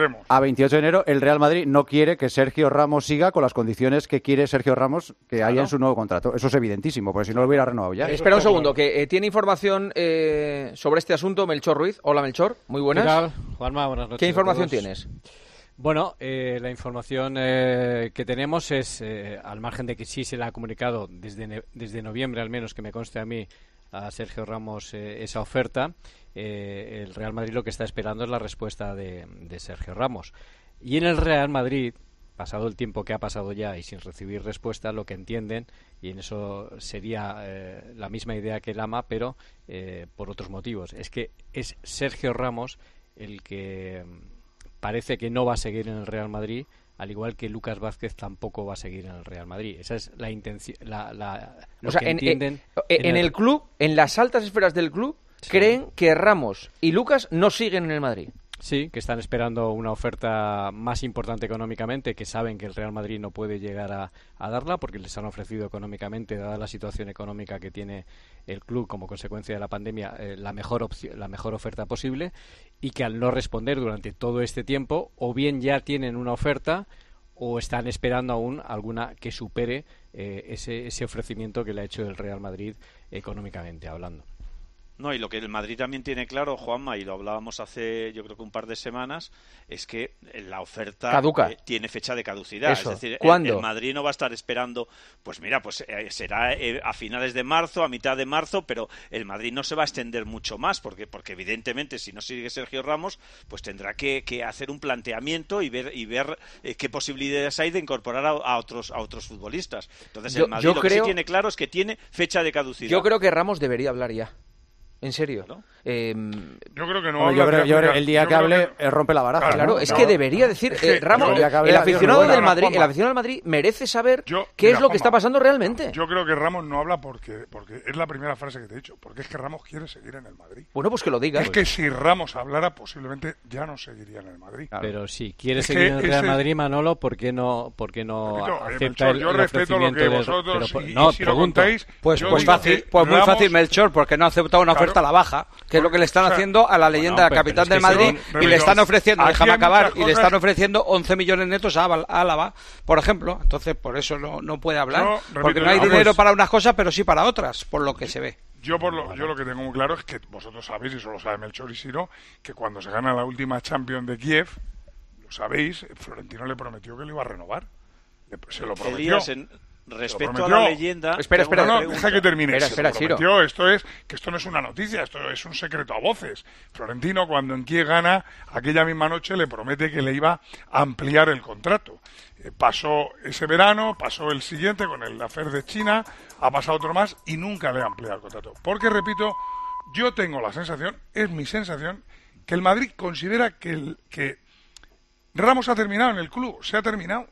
enero el Real Madrid no quiere que Sergio Ramos siga con las condiciones que quiere Sergio Ramos que haya en su nuevo contrato. Eso es evidentísimo, porque si no lo hubiera renovado ya. Espera un segundo, que tiene información sobre este asunto Melchor Ruiz. Hola, Melchor, muy buenas. ¿Qué tal, Juanma? Buenas noches. ¿Qué información tienes? Bueno, la información que tenemos es, al margen de que sí se le ha comunicado desde noviembre, al menos que me conste a mí, a Sergio Ramos esa oferta, el Real Madrid lo que está esperando es la respuesta de Sergio Ramos. Y en el Real Madrid, pasado el tiempo que ha pasado ya y sin recibir respuesta, lo que entienden, y en eso sería la misma idea que el AMA, pero por otros motivos, es que es Sergio Ramos el que parece que no va a seguir en el Real Madrid, al igual que Lucas Vázquez tampoco va a seguir en el Real Madrid. Esa es la intención, lo que entienden. En el club, en las altas esferas del club, sí, creen que Ramos y Lucas no siguen en el Madrid. Sí, que están esperando una oferta más importante económicamente, que saben que el Real Madrid no puede llegar a darla porque les han ofrecido económicamente, dada la situación económica que tiene el club como consecuencia de la pandemia, la mejor oferta posible, y que al no responder durante todo este tiempo, o bien ya tienen una oferta o están esperando aún alguna que supere ese ofrecimiento que le ha hecho el Real Madrid económicamente hablando. No, y lo que el Madrid también tiene claro, Juanma, y lo hablábamos hace yo creo que un par de semanas, es que la oferta tiene fecha de caducidad. Eso. Es decir, ¿cuándo? El Madrid no va a estar esperando, pues mira, pues será a finales de marzo, a mitad de marzo, pero el Madrid no se va a extender mucho más, porque evidentemente si no sigue Sergio Ramos, pues tendrá que hacer un planteamiento y ver qué posibilidades hay de incorporar a otros futbolistas. Entonces el Madrid lo que sí tiene claro es que tiene fecha de caducidad. Yo creo que Ramos debería hablar ya. ¿En serio? Yo creo que no. Yo creo el día que hable rompe la baraja. Claro, es que debería decir, Ramos, el aficionado del Madrid merece saber qué es lo que está pasando realmente. Yo creo que Ramos no habla porque es la primera frase que te he dicho, porque es que Ramos quiere seguir en el Madrid. Bueno, pues que lo diga. Es que si Ramos hablara, posiblemente ya no seguiría en el Madrid. Claro. Pero si quiere seguir en el Real Madrid, Manolo, ¿por qué no acepta el yo respeto lo que vosotros si lo contáis. Pues muy fácil, Melchor, porque no ha aceptado una oferta a la baja, que es lo que le están haciendo a la leyenda capitán del Madrid, y le están ofreciendo, déjame acabar, y le están ofreciendo 11 millones netos a Álava, por ejemplo. Entonces, por eso no puede hablar, porque no hay dinero para unas cosas, pero sí para otras, por lo que se ve. Yo lo que tengo muy claro es que vosotros sabéis, y eso lo sabe Melchor y Siro, que cuando se gana la última Champions de Kiev, lo sabéis, Florentino le prometió que le iba a renovar. Se lo prometió. Respecto a la leyenda... Espera, deja que termine. Espera, Siro. Esto no es una noticia, esto es un secreto a voces. Florentino, cuando en Kiev gana, aquella misma noche le promete que le iba a ampliar el contrato. Pasó ese verano, pasó el siguiente con el affair de China, ha pasado otro más y nunca le ha ampliado el contrato. Porque, repito, yo tengo la sensación, es mi sensación, que el Madrid considera que Ramos ha terminado en el club. Se ha terminado.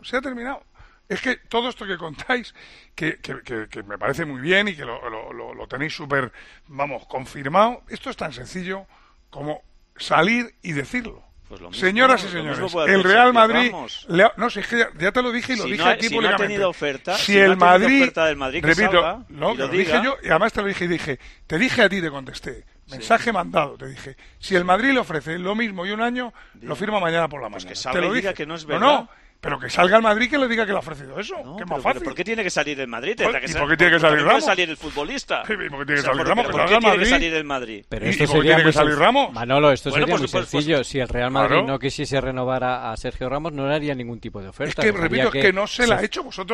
Es que todo esto que contáis, que me parece muy bien y que lo tenéis súper, confirmado, esto es tan sencillo como salir y decirlo. Pues mismo, señoras y señores, el Real Madrid... es que ya te lo dije y lo dije aquí públicamente. No ha tenido oferta, si el Madrid... del Madrid, repito, lo dije yo, y además te lo dije, te dije a ti, te contesté. Mensaje mandado, te dije. Si el Madrid le ofrece lo mismo y un año, lo firma mañana por la mañana. Que salga y diga que no es verdad. No. Pero que salga el Madrid que le diga que le ha ofrecido eso, que es más fácil. ¿Por qué tiene que salir el Madrid? ¿Y por qué tiene que salir Ramos? ¿Puede salir el futbolista? ¿Por qué tiene que salir Ramos? ¿Por qué tiene que salir el Madrid? Pero esto sería tiene que salir Ramos? Manolo, esto sería muy sencillo. Si el Real Madrid no quisiese renovar a Sergio Ramos, no le haría ningún tipo de oferta. Es que, repito, es que no se la ha hecho. Vosotros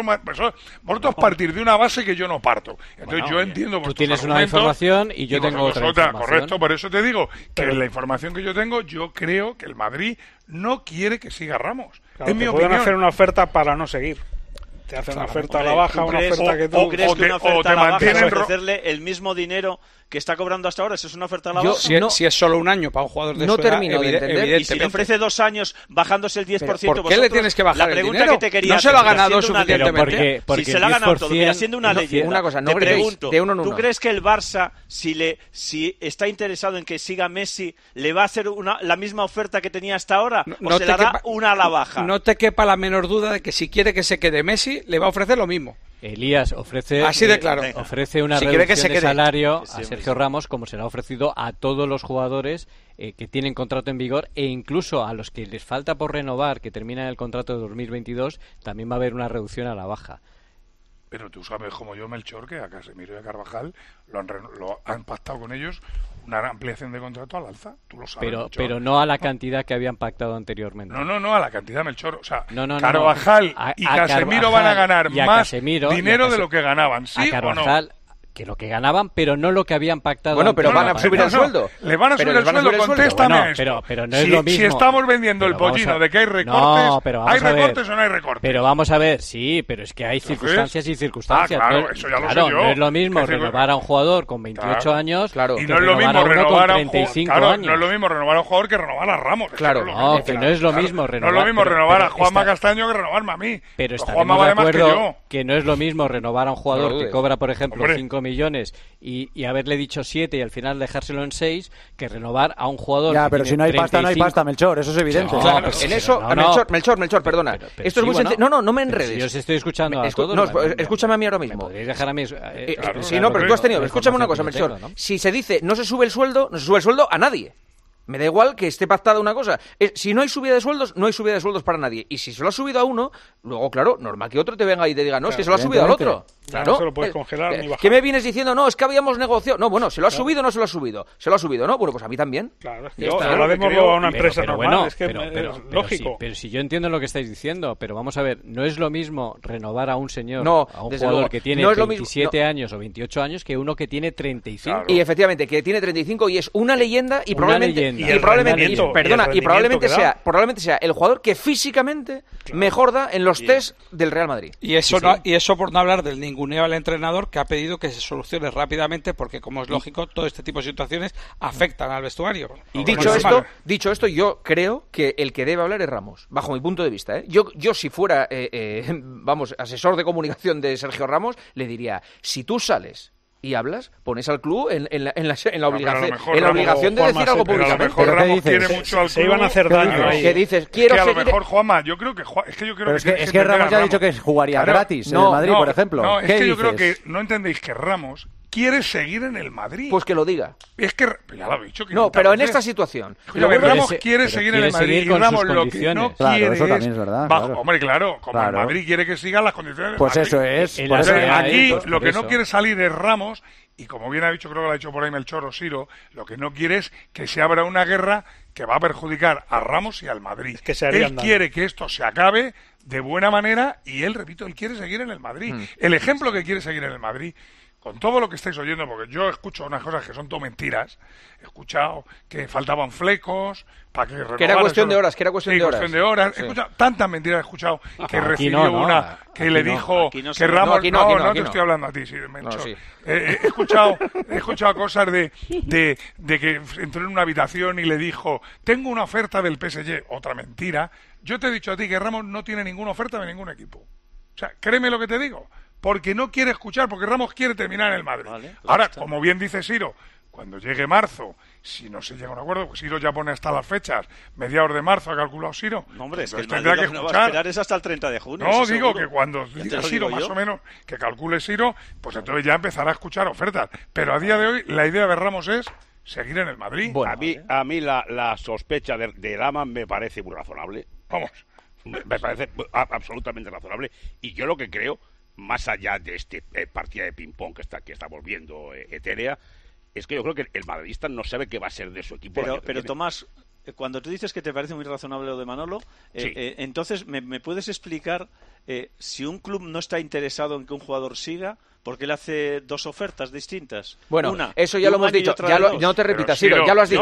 partir de una base que yo no parto. Entonces yo entiendo tú tienes una información y yo tengo otra información. Correcto, por eso te digo que la información que yo tengo, yo creo que el Madrid no quiere que siga Ramos. Claro, en mi opinión. Pueden hacer una oferta para no seguir. Te hacen una oferta a la baja, una oferta que tú... ¿O crees que una oferta a la baja es ofrecerle el mismo dinero que está cobrando hasta ahora? ¿Eso es una oferta a la baja? Si es solo un año para un jugador de su edad, evidentemente. Y si le ofrece 2 años bajándose el 10%... ¿Por qué le tienes que bajar el dinero? Que te quería no se lo ha ganado suficientemente. Si se lo ha ganado todo, mira, siendo una leyenda, una cosa, no te pregunto, de uno en uno. ¿tú crees que el Barça, si está interesado en que siga Messi, le va a hacer la misma oferta que tenía hasta ahora? ¿O se le hará una a la baja? No te quepa la menor duda de que si quiere que se quede Messi, le va a ofrecer lo mismo. Elías ofrece una reducción de salario a Sergio Ramos, como se le ha ofrecido a todos los jugadores que tienen contrato en vigor, e incluso a los que les falta por renovar, que terminan el contrato de 2022, también va a haber una reducción a la baja. Pero tú sabes, como yo, Melchor, que a Casemiro y a Carvajal lo han pactado con ellos una ampliación de contrato al alza. Tú lo sabes, pero no a la cantidad que habían pactado anteriormente. No, a la cantidad, Melchor. O sea, Carvajal y Casemiro van a ganar más dinero de lo que ganaban. ¿Sí o no? Que lo que ganaban, pero no lo que habían pactado. Bueno, pero van a subir el sueldo. Le van a subir el sueldo, contéstame a esto. Pero no es lo mismo. Si estamos vendiendo el pollino de que hay recortes, ¿hay recortes o no hay recortes? Pero vamos a ver, sí, pero es que hay circunstancias y circunstancias. Claro, eso ya lo sé yo. No es lo mismo renovar a un jugador con 28 años y no es lo mismo renovar a un jugador. No es lo mismo renovar a un jugador que renovar a Ramos. Claro, no, que no es lo mismo renovar. No es lo mismo renovar a Juanma Castaño que renovarme a mí. Pero estaremos de acuerdo que no es lo mismo renovar a un jugador que cobra, por ejemplo, 5 millones y haberle dicho 7 y al final dejársolo en 6, que renovar a un jugador. Ya, pero si no hay 35... pasta, no hay pasta, Melchor, eso es evidente. No, claro, en eso, Melchor, perdona. Esto es muy sencillo. No me enredes. Si yo os estoy escuchando a todos. No, escúchame a mí ahora mismo. ¿Podéis dejar a mí? Sí, no, pero tú has tenido. Escúchame una cosa, Melchor. Si se dice no se sube el sueldo a nadie. Me da igual que esté pactada una cosa. Si no hay subida de sueldos, no hay subida de sueldos para nadie. Y si se lo ha subido a uno, luego, claro, normal que otro te venga y te diga, no, es que se lo ha subido al otro. Claro. No se lo puedes congelar ni bajar. ¿Qué me vienes diciendo? No, es que habíamos negociado. No, bueno, ¿se lo ha subido o no se lo ha subido? Se lo ha subido, ¿no? Bueno, pues a mí también. Claro, ahora démoslo a una empresa normal, bueno, es que es lógico. Pero si yo entiendo lo que estáis diciendo, pero vamos a ver, no es lo mismo renovar a un señor, a un jugador que tiene 27 años o 28 años, que uno que tiene 35. Claro. Y efectivamente, que tiene 35 y es una leyenda y venga. Y probablemente sea el jugador que físicamente mejor da en los test del Real Madrid. Y eso por no hablar del ninguneo al entrenador, que ha pedido que se solucione rápidamente, porque como es lógico, todo este tipo de situaciones afectan al vestuario. Y dicho esto, yo creo que el que debe hablar es Ramos, bajo mi punto de vista. Yo si fuera asesor de comunicación de Sergio Ramos, le diría, si tú sales y hablas, pones al club en la obligación de decir algo públicamente. A lo mejor Ramos quiere mucho al club. Se iban a hacer daño ahí. ¿Qué dices? Que a lo mejor, Juanma, yo creo que... Es que Ramos ya ha dicho que jugaría gratis en el Madrid, por ejemplo. No, es que yo creo que no entendéis que Ramos quiere seguir en el Madrid. Pues que lo diga. Es que ya lo ha dicho. No, pero en esta situación. Ramos quiere seguir en el Madrid y Ramos lo que no quiere eso también es verdad. Hombre, claro, como el Madrid quiere que sigan las condiciones del Madrid. Eso es. Aquí lo que no quiere salir es Ramos. Y como bien ha dicho, creo que lo ha dicho por ahí Melchor o Siro, lo que no quiere es que se abra una guerra que va a perjudicar a Ramos y al Madrid. Él quiere que esto se acabe de buena manera y él, repito, él quiere seguir en el Madrid. El ejemplo que quiere seguir en el Madrid, con todo lo que estáis oyendo, porque yo escucho unas cosas que son todo mentiras, he escuchado que faltaban flecos para que renovaran... Que era cuestión de horas, He escuchado tantas mentiras, he escuchado que recibió una que le dijo que Ramos... No te estoy hablando a ti, Melchor. He escuchado cosas de que entró en una habitación y le dijo, tengo una oferta del PSG, otra mentira. Yo te he dicho a ti que Ramos no tiene ninguna oferta de ningún equipo. O sea, créeme lo que te digo. Porque no quiere escuchar, porque Ramos quiere terminar en el Madrid. Ahora, como bien dice Siro, cuando llegue marzo, si no se llega a un acuerdo, pues Siro ya pone hasta las fechas, mediados de marzo ha calculado Siro. No, hombre, es que el tendrá que no va a esperar es hasta el 30 de junio. No, digo que cuando diga Siro, más o menos, que calcule Siro, pues entonces ya empezará a escuchar ofertas. Pero a día de hoy, la idea de Ramos es seguir en el Madrid. Bueno, a mí la sospecha de Lama me parece muy razonable. Vamos, me parece absolutamente razonable. Y yo lo que creo, más allá de este partida de ping-pong que estamos viendo etérea, es que yo creo que el madridista no sabe qué va a ser de su equipo. Pero Tomás, cuando tú dices que te parece muy razonable lo de Manolo, sí. Entonces, ¿me puedes explicar si un club no está interesado en que un jugador siga, ¿por qué le hace dos ofertas distintas? Bueno, eso ya lo hemos dicho. No te repitas, Siro, ya lo has dicho.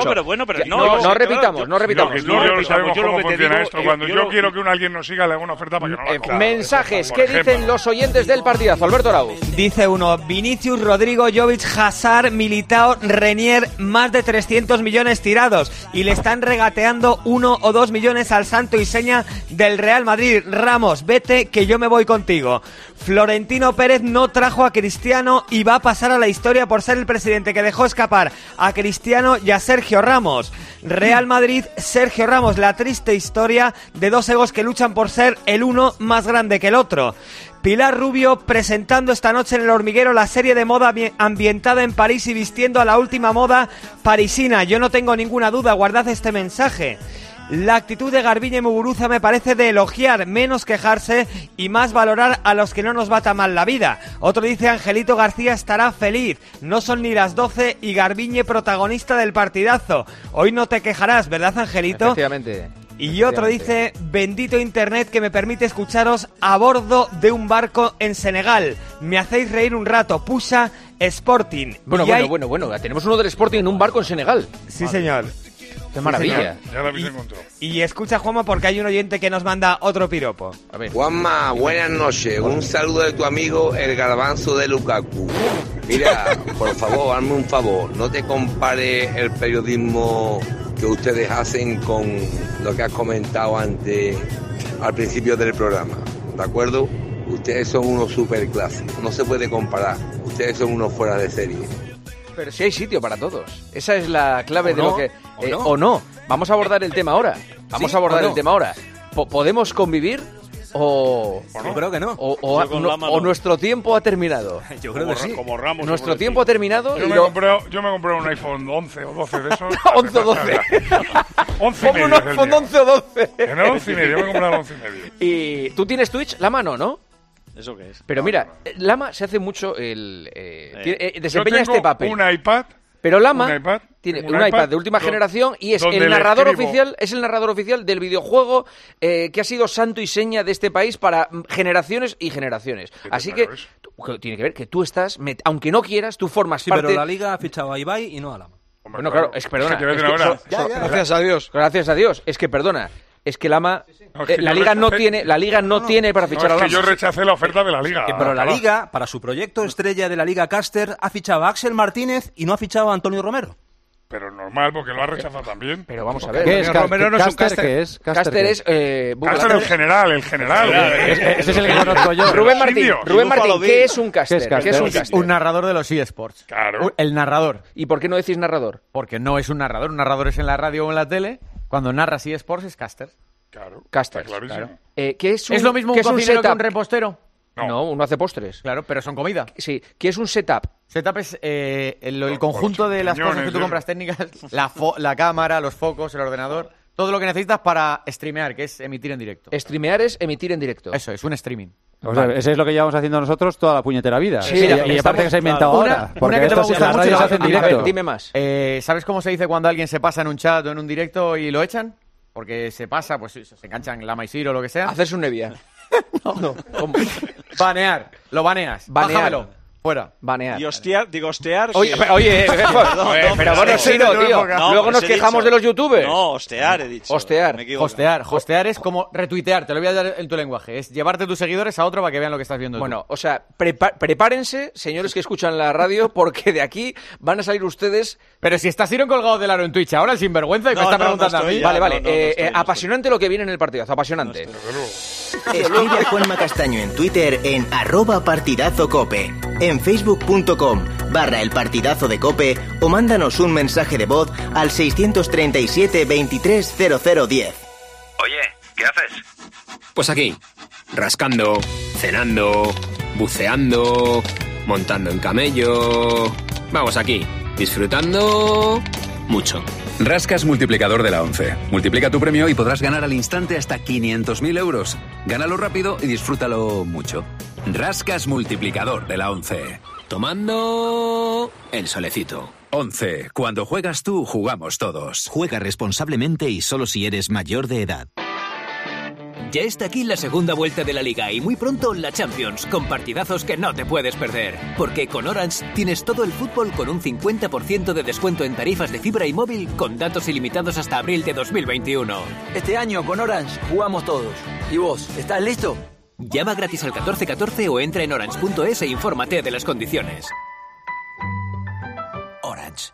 No repitamos. Yo lo sabemos cómo funciona esto. Cuando yo quiero que alguien nos siga, le hago una oferta para que no la coja. Mensajes, ¿qué dicen los oyentes del partidazo? Alberto Arau. Dice uno, Vinicius, Rodrigo, Jovic, Hazard, Militao, Renier, más de 300 millones tirados. Y le están regateando 1 o 2 millones al santo y seña del Real Madrid. Ramos, vete que yo me voy contigo. Florentino Pérez no trajo a Cristiano y va a pasar a la historia por ser el presidente que dejó escapar a Cristiano y a Sergio Ramos. Real Madrid, Sergio Ramos, la triste historia de dos egos que luchan por ser el uno más grande que el otro. Pilar Rubio presentando esta noche en El Hormiguero la serie de moda ambientada en París y vistiendo a la última moda parisina. Yo no tengo ninguna duda, guardad este mensaje. La actitud de Garbiñe y Muguruza me parece de elogiar, menos quejarse y más valorar a los que no nos va tan mal la vida. Otro dice, Angelito García estará feliz. No son ni las 12 y Garbiñe protagonista del partidazo. Hoy no te quejarás, ¿verdad, Angelito? Efectivamente. Y otro dice, bendito internet que me permite escucharos a bordo de un barco en Senegal. Me hacéis reír un rato. Pusa Sporting. Bueno. Tenemos uno del Sporting en un barco en Senegal. Sí, señor. ¡Qué maravilla! Ya lo habéis encontrado. Y escucha, Juanma, porque hay un oyente que nos manda otro piropo. A ver. Juanma, buenas noches. Un saludo de tu amigo el garbanzo de Lukaku. Mira, por favor, hazme un favor. No te compares el periodismo que ustedes hacen con lo que has comentado antes, al principio del programa. ¿De acuerdo? Ustedes son unos superclásicos. No se puede comparar. Ustedes son unos fuera de serie. Pero si hay sitio para todos. Esa es la clave de lo que... ¿O no? Vamos a abordar el tema ahora. ¿Podemos convivir o...? Yo creo que no. O nuestro tiempo ha terminado. Yo creo que sí. Como Ramos. Nuestro tiempo ha terminado. Yo me compré un iPhone 11 o 12 de esos. 11 o 12. 11 y medio. Un iPhone 11 o 12. En el 11 y medio. Yo me he comprado el 11 y medio. Y tú tienes Twitch, la mano, ¿no? ¿Eso qué es? Pero mira, Lama se hace mucho desempeña este papel. Un iPad. Pero Lama tiene un iPad de última generación y es el narrador oficial del videojuego que ha sido santo y seña de este país para generaciones y generaciones. Así que tiene que ver que tú estás, aunque no quieras, tú formas parte... pero la Liga ha fichado a Ibai y no a Lama. Bueno, claro, es que perdona. Gracias a Dios. Gracias a Dios. Es que perdona. Es que Lama, la Liga no tiene para fichar a Lama. Es que yo rechacé la oferta de la Liga. Pero la Liga, para su proyecto estrella de la Liga Caster, ha fichado a Axel Martínez y no ha fichado a Antonio Romero. Pero normal, porque lo ha rechazado también. Pero vamos a ver. ¿Qué es? Romero no es un Caster, ¿qué es? Caster es... Caster el general. Ese es el que conozco yo. Rubén Martín, ¿qué es un caster? ¿Qué es un caster? Un narrador de los eSports. Claro. El narrador. ¿Y por qué no decís narrador? Porque no es un narrador. Un narrador es en la radio o en la tele. Cuando narras eSports es caster. Claro. Caster. Claro. ¿Qué es lo mismo un cocinero que un repostero? No, uno hace postres. Claro, pero son comida. Sí. ¿Qué es un setup? Setup es el conjunto de las cosas que tú compras técnicas, la cámara, los focos, el ordenador, todo lo que necesitas para streamear, que es emitir en directo. Streamear es emitir en directo. Eso, es un streaming. O sea, ese es lo que llevamos haciendo nosotros toda la puñetera vida. Sí, y aparte que se ha inventado ahora. Porque que te va a gustar mucho, se hace en directo. A ver, dime más. ¿Sabes cómo se dice cuando alguien se pasa en un chat o en un directo y lo echan? Porque se pasa, pues se enganchan Lama y Siro o lo que sea. Hacerse un Nevia. No. ¿Cómo? Banear. Lo baneas. Bájamelo. Fuera. Banear. Y hostear. Oye, pero bueno, Siro, tío. Luego nos quejamos de los youtubers. No, hostear he dicho. Hostear es como retuitear, te lo voy a dar en tu lenguaje. Es llevarte tus seguidores a otro para que vean lo que estás viendo. Bueno, o sea, prepárense, señores que escuchan la radio, porque de aquí van a salir ustedes... Pero si está Siro colgado del aro en Twitch, ahora el sinvergüenza y me está preguntando a mí. Vale. Apasionante lo que viene en el partidazo, apasionante. Escribe a Juanma Castaño en Twitter en @partidazocope, en facebook.com/El Partidazo de Cope o mándanos un mensaje de voz al 637 23 0010. Oye, ¿qué haces? Pues aquí, rascando, cenando, buceando, montando en camello... Vamos aquí, disfrutando... mucho. Rascas multiplicador de la ONCE. Multiplica tu premio y podrás ganar al instante hasta 500.000 euros. Gánalo rápido y disfrútalo mucho. Rascas multiplicador de la ONCE. Tomando el solecito. ONCE. Cuando juegas tú, jugamos todos. Juega responsablemente y solo si eres mayor de edad. Ya está aquí la segunda vuelta de la Liga y muy pronto la Champions, con partidazos que no te puedes perder. Porque con Orange tienes todo el fútbol con un 50% de descuento en tarifas de fibra y móvil con datos ilimitados hasta abril de 2021. Este año con Orange jugamos todos. ¿Y vos, estás listo? Llama gratis al 1414 o entra en orange.es e infórmate de las condiciones. Orange.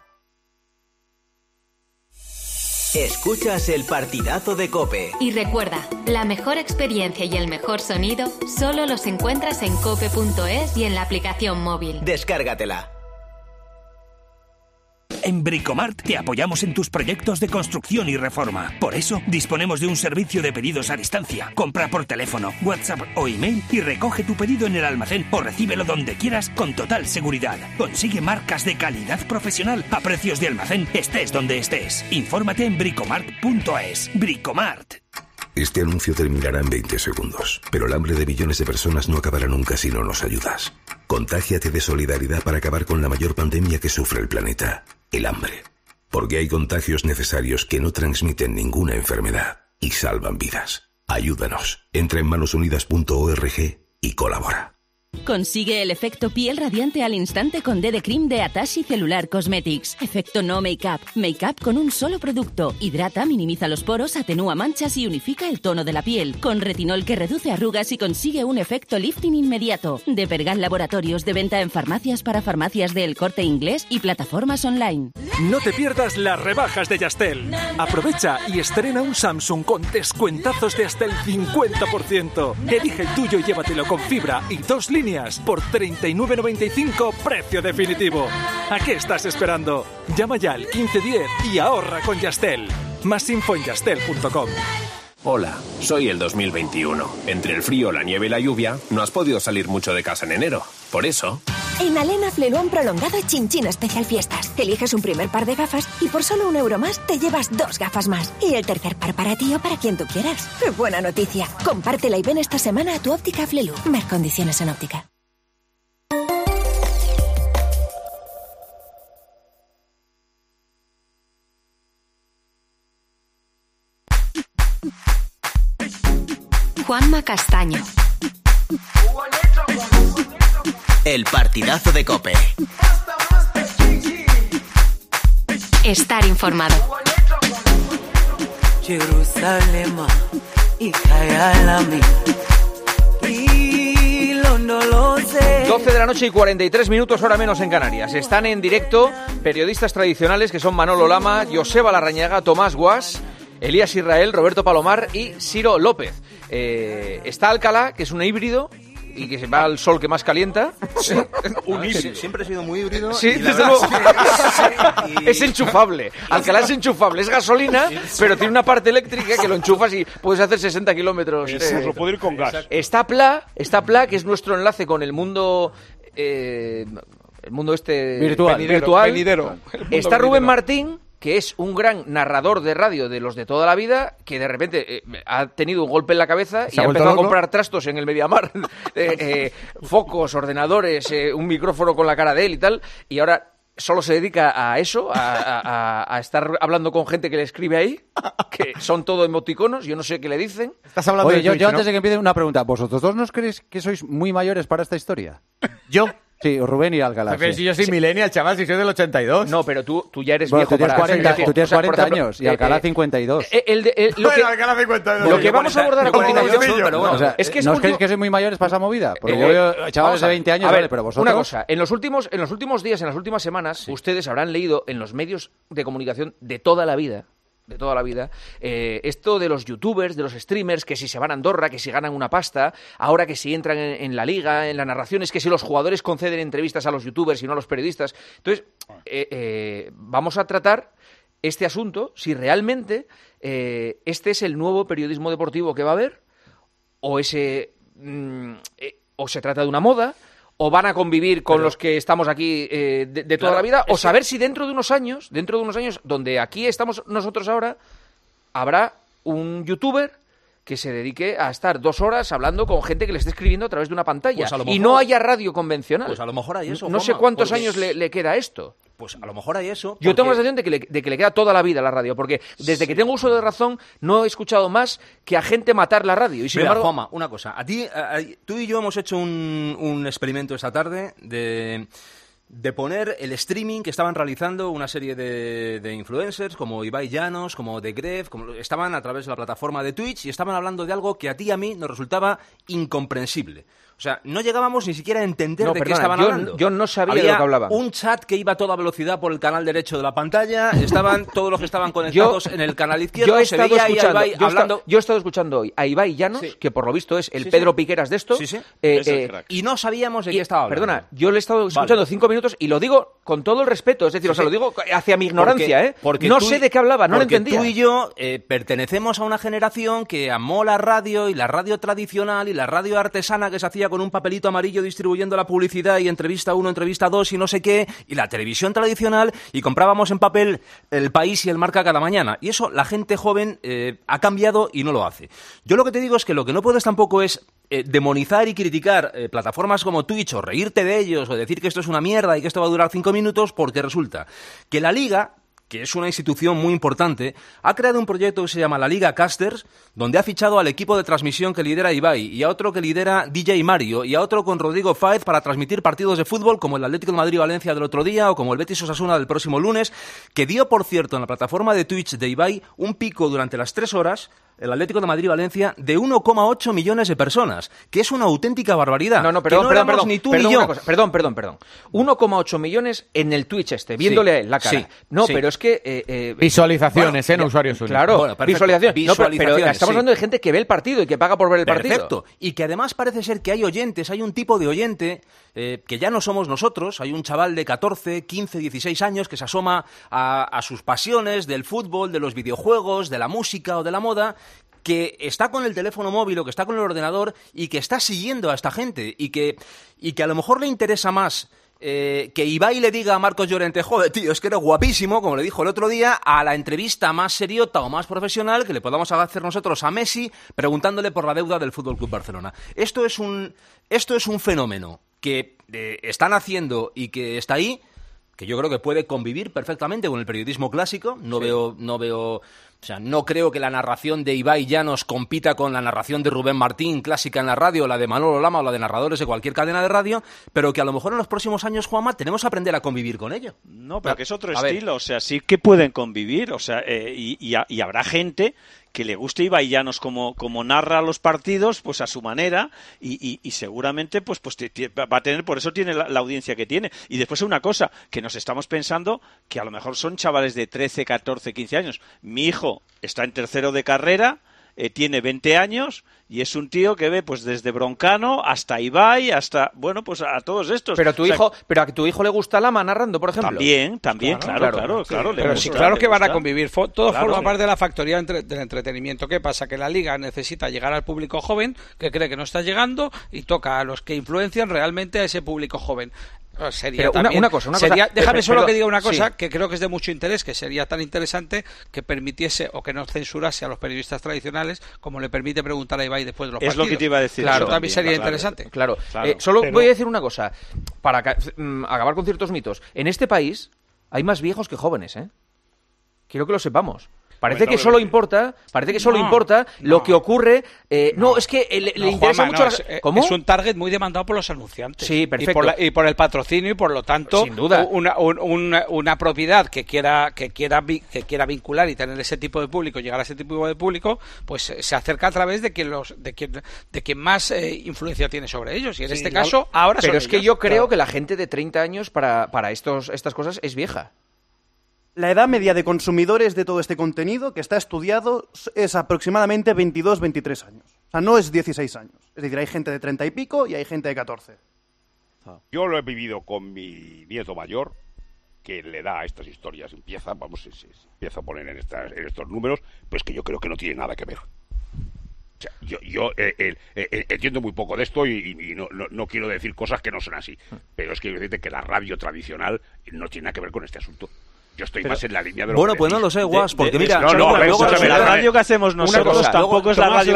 Escuchas el Partidazo de Cope. Y recuerda, la mejor experiencia y el mejor sonido solo los encuentras en cope.es y en la aplicación móvil. Descárgatela. En Bricomart te apoyamos en tus proyectos de construcción y reforma. Por eso, disponemos de un servicio de pedidos a distancia. Compra por teléfono, WhatsApp o email y recoge tu pedido en el almacén o recíbelo donde quieras con total seguridad. Consigue marcas de calidad profesional a precios de almacén, estés donde estés. Infórmate en bricomart.es. Bricomart. Este anuncio terminará en 20 segundos, pero el hambre de millones de personas no acabará nunca si no nos ayudas. Contágiate de solidaridad para acabar con la mayor pandemia que sufre el planeta, el hambre. Porque hay contagios necesarios que no transmiten ninguna enfermedad y salvan vidas. Ayúdanos. Entra en manosunidas.org y colabora. Consigue el efecto piel radiante al instante con DD Cream de Atashi Cellular Cosmetics. Efecto no make-up. Make-up con un solo producto. Hidrata, minimiza los poros, atenúa manchas y unifica el tono de la piel. Con retinol que reduce arrugas y consigue un efecto lifting inmediato. De Pergal Laboratorios, de venta en farmacias para farmacias de El Corte Inglés y plataformas online. No te pierdas las rebajas de Yastel. Aprovecha y estrena un Samsung con descuentazos de hasta el 50%. Elige el tuyo y llévatelo con fibra y 2 líneas por 39,95 precio definitivo. ¿A qué estás esperando? Llama ya al 1510 y ahorra con Yastel. Más info en yastel.com. Hola, soy el 2021. Entre el frío, la nieve y la lluvia, no has podido salir mucho de casa en enero. Por eso... En Alena Fleluón prolongado Chinchín Especial Fiestas. Eliges un primer par de gafas y por solo €1 más te llevas 2 gafas más. Y el tercer par para ti o para quien tú quieras. ¡Qué buena noticia! Compártela y ven esta semana a tu óptica Flelu. Ver condiciones en óptica. Juanma Castaño. El Partidazo de Cope. estar informado. 12 de la noche y 43 minutos, hora menos en Canarias. Están en directo periodistas tradicionales que son Manolo Lama, Joseba Larrañaga, Tomás Guas, Elías Israel, Roberto Palomar y Ciro López. Está Alcalá, que es un híbrido y que se va al sol que más calienta. Sí. Siempre he sido muy híbrido. Sí, desde luego. Es enchufable. Alcalá es enchufable. Es gasolina, pero tiene una parte eléctrica que lo enchufas y puedes hacer 60 kilómetros. Lo puedo ir con gas. Está Pla, que es nuestro enlace con el mundo... el mundo virtual. Venidero. Está Rubén Martín, que es un gran narrador de radio de los de toda la vida, que de repente ha tenido un golpe en la cabeza y ha empezado a comprar trastos en el Mediamar, focos, ordenadores, un micrófono con la cara de él y tal, y ahora solo se dedica a eso, a estar hablando con gente que le escribe ahí, que son todo emoticonos, yo no sé qué le dicen. Estás hablando Oye, yo antes de que empiece una pregunta, ¿vosotros dos no os creéis que sois muy mayores para esta historia? ¿Yo? Sí, Rubén y Alcalá. Pero si yo soy millennial, chaval, si soy del 82. No, pero tú ya eres viejo. Tú tienes 40 años y Alcalá 52. Alcalá 52. Lo que vamos a abordar a continuación... es que ¿no os creéis que sois muy mayores para esa movida? Porque yo veo chavales de 20 años, vale, pero vosotros... Una cosa, en los últimos días, en las últimas semanas, ustedes habrán leído en los medios de comunicación de toda la vida, esto de los youtubers, de los streamers, que si se van a Andorra, que si ganan una pasta, ahora que si entran en la liga, en las narraciones, que si los jugadores conceden entrevistas a los youtubers y no a los periodistas. Entonces, vamos a tratar este asunto, si realmente este es el nuevo periodismo deportivo que va a haber, o se trata de una moda, o van a convivir con los que estamos aquí de toda la vida, o saber si dentro de unos años, donde aquí estamos nosotros ahora, habrá un youtuber que se dedique a estar 2 horas hablando con gente que le esté escribiendo a través de una pantalla, pues y no haya radio convencional. Pues a lo mejor hay eso. No sé cuántos años le queda esto. Pues a lo mejor hay eso. Yo tengo la sensación de que le queda toda la vida a la radio, porque desde que tengo uso de razón no he escuchado más que a gente matar la radio. Y sin embargo... Juanma, una cosa. Tú y yo hemos hecho un experimento esta tarde de poner el streaming que estaban realizando una serie de influencers como Ibai Llanos, como The Gref, estaban a través de la plataforma de Twitch y estaban hablando de algo que a ti y a mí nos resultaba incomprensible. O sea, no llegábamos ni siquiera a entender qué estaban hablando. Yo no sabía Había de lo que hablaban. Un chat que iba a toda velocidad por el canal derecho de la pantalla, estaban todos los que estaban conectados en el canal izquierdo, yo he estado escuchando hoy a Ibai Llanos, que por lo visto es el Pedro Piqueras de esto, y no sabíamos de qué estaba hablando. Perdona, yo le he estado escuchando 5 minutos y lo digo con todo el respeto, es decir, lo digo hacia mi ignorancia, porque no sé de qué hablaba, no lo entendía. Tú y yo pertenecemos a una generación que amó la radio y la radio tradicional y la radio artesana que se hacía con un papelito amarillo distribuyendo la publicidad y entrevista 1, entrevista 2 y no sé qué, y la televisión tradicional, y comprábamos en papel El País y El Marca cada mañana. Y eso la gente joven ha cambiado y no lo hace. Yo lo que te digo es que lo que no puedes tampoco es demonizar y criticar plataformas como Twitch o reírte de ellos o decir que esto es una mierda y que esto va a durar 5 minutos, porque resulta que la Liga, que es una institución muy importante, ha creado un proyecto que se llama la Liga Casters, donde ha fichado al equipo de transmisión que lidera Ibai, y a otro que lidera DJ Mario, y a otro con Rodrigo Fáez para transmitir partidos de fútbol como el Atlético de Madrid-Valencia del otro día o como el Betis-Osasuna del próximo lunes, que dio, por cierto, en la plataforma de Twitch de Ibai un pico durante las 3 horas, el Atlético de Madrid-Valencia, de 1,8 millones de personas, que es una auténtica barbaridad. Perdón. Ni tú ni yo. Perdón. 1,8 millones en el Twitch viéndole a él la cara. Pero es que... visualizaciones, no usuarios únicos. Claro, visualización. Pero estamos hablando de gente que ve el partido y que paga por ver el partido. Perfecto. Y que además parece ser que hay oyentes, hay un tipo de oyente que ya no somos nosotros, hay un chaval de 14, 15, 16 años que se asoma a sus pasiones del fútbol, de los videojuegos, de la música o de la moda, que está con el teléfono móvil o que está con el ordenador y que está siguiendo a esta gente y que a lo mejor le interesa más que Ibai le diga a Marcos Llorente, joder, tío, es que eres guapísimo, como le dijo el otro día, a la entrevista más seriota o más profesional que le podamos hacer nosotros a Messi preguntándole por la deuda del Fútbol Club Barcelona. Esto es un fenómeno que están haciendo y que está ahí, que yo creo que puede convivir perfectamente con el periodismo clásico. No veo O sea, no creo que la narración de Ibai Llanos compita con la narración de Rubén Martín, clásica en la radio, la de Manolo Lama o la de narradores de cualquier cadena de radio, pero que a lo mejor en los próximos años, Juanma, tenemos que aprender a convivir con ello. No, pero que es otro estilo, o sea, sí que pueden convivir, o sea, y habrá gente que le guste Ibai Llanos como narra los partidos, pues a su manera, y seguramente pues va a tener, por eso tiene la audiencia que tiene. Y después una cosa, que nos estamos pensando que a lo mejor son chavales de 13, 14, 15 años. Mi hijo está en tercero de carrera, tiene 20 años y es un tío que ve pues desde Broncano hasta Ibai, hasta, bueno, pues a todos estos. Pero a tu hijo le gusta Lama narrando, por ejemplo. También, claro. Pero sí, claro que van a convivir. Todo forma parte de la factoría del entretenimiento. ¿Qué pasa? Que la Liga necesita llegar al público joven, que cree que no está llegando, y toca a los que influencian realmente a ese público joven. Sería pero una cosa. Déjame solo que diga una cosa que creo que es de mucho interés, que sería tan interesante que permitiese o que no censurase a los periodistas tradicionales como le permite preguntar a Ibai después de los partidos. Es lo que te iba a decir. Claro, también sería interesante. Claro. Voy a decir una cosa, para acabar con ciertos mitos. En este país hay más viejos que jóvenes, ¿eh? Quiero que lo sepamos. Parece que solo importa lo que ocurre. Es que le interesa mucho. ¿Cómo? Es un target muy demandado por los anunciantes. Sí, perfecto. Y por el patrocinio y por lo tanto, sin duda, una propiedad que quiera vincular y tener ese tipo de público, llegar a ese tipo de público, pues se acerca a través de quien más influencia tiene sobre ellos. Y en este caso, ahora. Pero es que yo creo que la gente de 30 años para estas cosas es vieja. La edad media de consumidores de todo este contenido que está estudiado es aproximadamente 22-23 años. O sea, no es 16 años. Es decir, hay gente de 30 y pico y hay gente de 14. Yo lo he vivido con mi nieto mayor, que le da a estas historias, empieza a poner en estos números, pues que yo creo que no tiene nada que ver. O sea, yo entiendo muy poco de esto y no quiero decir cosas que no son así, pero es que decirte que la radio tradicional no tiene nada que ver con este asunto. Yo estoy más en la línea de lo Bueno, pues no lo sé, Guas, porque mira... la radio que hacemos nosotros tampoco es la radio...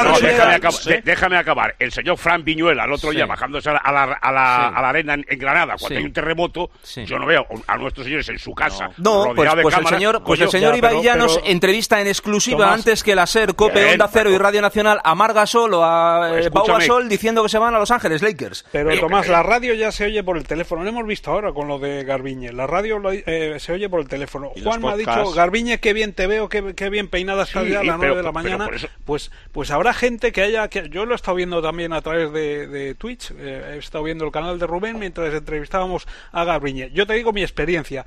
Déjame acabar. El señor Fran Viñuela, el otro día, bajándose a la arena en Granada, cuando hay un terremoto, yo no veo a nuestros señores en su casa, rodeado de cámaras... el señor Ibai Llanos entrevista en exclusiva antes que la SER, COPE, Onda Cero y Radio Nacional a Marc Gasol o a Pau Gasol diciendo que se van a Los Ángeles Lakers. Pero, Tomás, la radio ya se oye por el teléfono. Lo hemos visto ahora con lo de Garbiñe. La radio se oye por el teléfono. Juan me ha dicho, Garbiñe, qué bien te veo, qué bien peinada estás ya a las 9 de la mañana. Pues habrá gente que yo lo he estado viendo también a través de Twitch, he estado viendo el canal de Rubén mientras entrevistábamos a Garbiñe. Yo te digo mi experiencia,